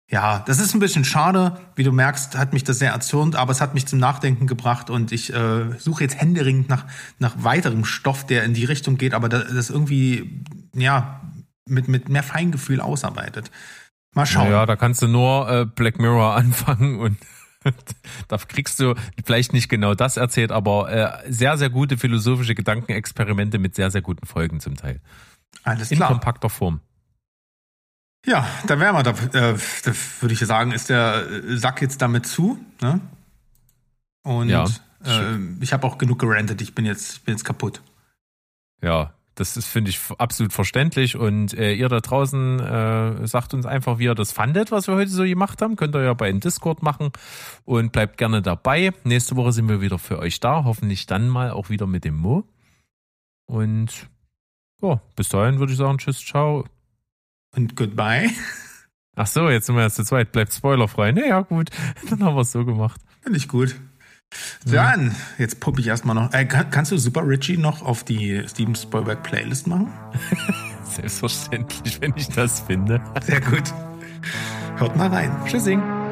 [SPEAKER 2] Ja, das ist ein bisschen schade. Wie du merkst, hat mich das sehr erzürnt, aber es hat mich zum Nachdenken gebracht und ich suche jetzt händeringend nach weiterem Stoff, der in die Richtung geht, aber das irgendwie, ja, mit mehr Feingefühl ausarbeitet. Mal schauen.
[SPEAKER 1] Ja, da kannst du nur Black Mirror anfangen und da kriegst du vielleicht nicht genau das erzählt, aber sehr, sehr gute philosophische Gedankenexperimente mit sehr, sehr guten Folgen zum Teil.
[SPEAKER 2] Alles
[SPEAKER 1] In
[SPEAKER 2] klar.
[SPEAKER 1] kompakter Form.
[SPEAKER 2] Ja, da wären wir, da würde ich sagen, ist der Sack jetzt damit zu. Ne? Und
[SPEAKER 1] Ja.
[SPEAKER 2] ich habe auch genug gerantet, ich bin jetzt kaputt.
[SPEAKER 1] Ja, das ist, finde ich, absolut verständlich. Und ihr da draußen sagt uns einfach, wie ihr das fandet, was wir heute so gemacht haben. Könnt ihr ja bei Discord machen und bleibt gerne dabei. Nächste Woche sind wir wieder für euch da. Hoffentlich dann mal auch wieder mit dem Mo. Und ja, bis dahin würde ich sagen, tschüss, ciao.
[SPEAKER 2] Und goodbye.
[SPEAKER 1] Ach so, jetzt sind wir erst zu zweit. Bleibt spoilerfrei. Naja, gut. Dann haben wir es so gemacht.
[SPEAKER 2] Finde ich gut. Dann, jetzt puppe ich erstmal noch. Kannst du Super Richie noch auf die Steven Spielberg Playlist machen?
[SPEAKER 1] Selbstverständlich, wenn ich das finde.
[SPEAKER 2] Sehr gut. Hört mal rein.
[SPEAKER 1] Tschüssing.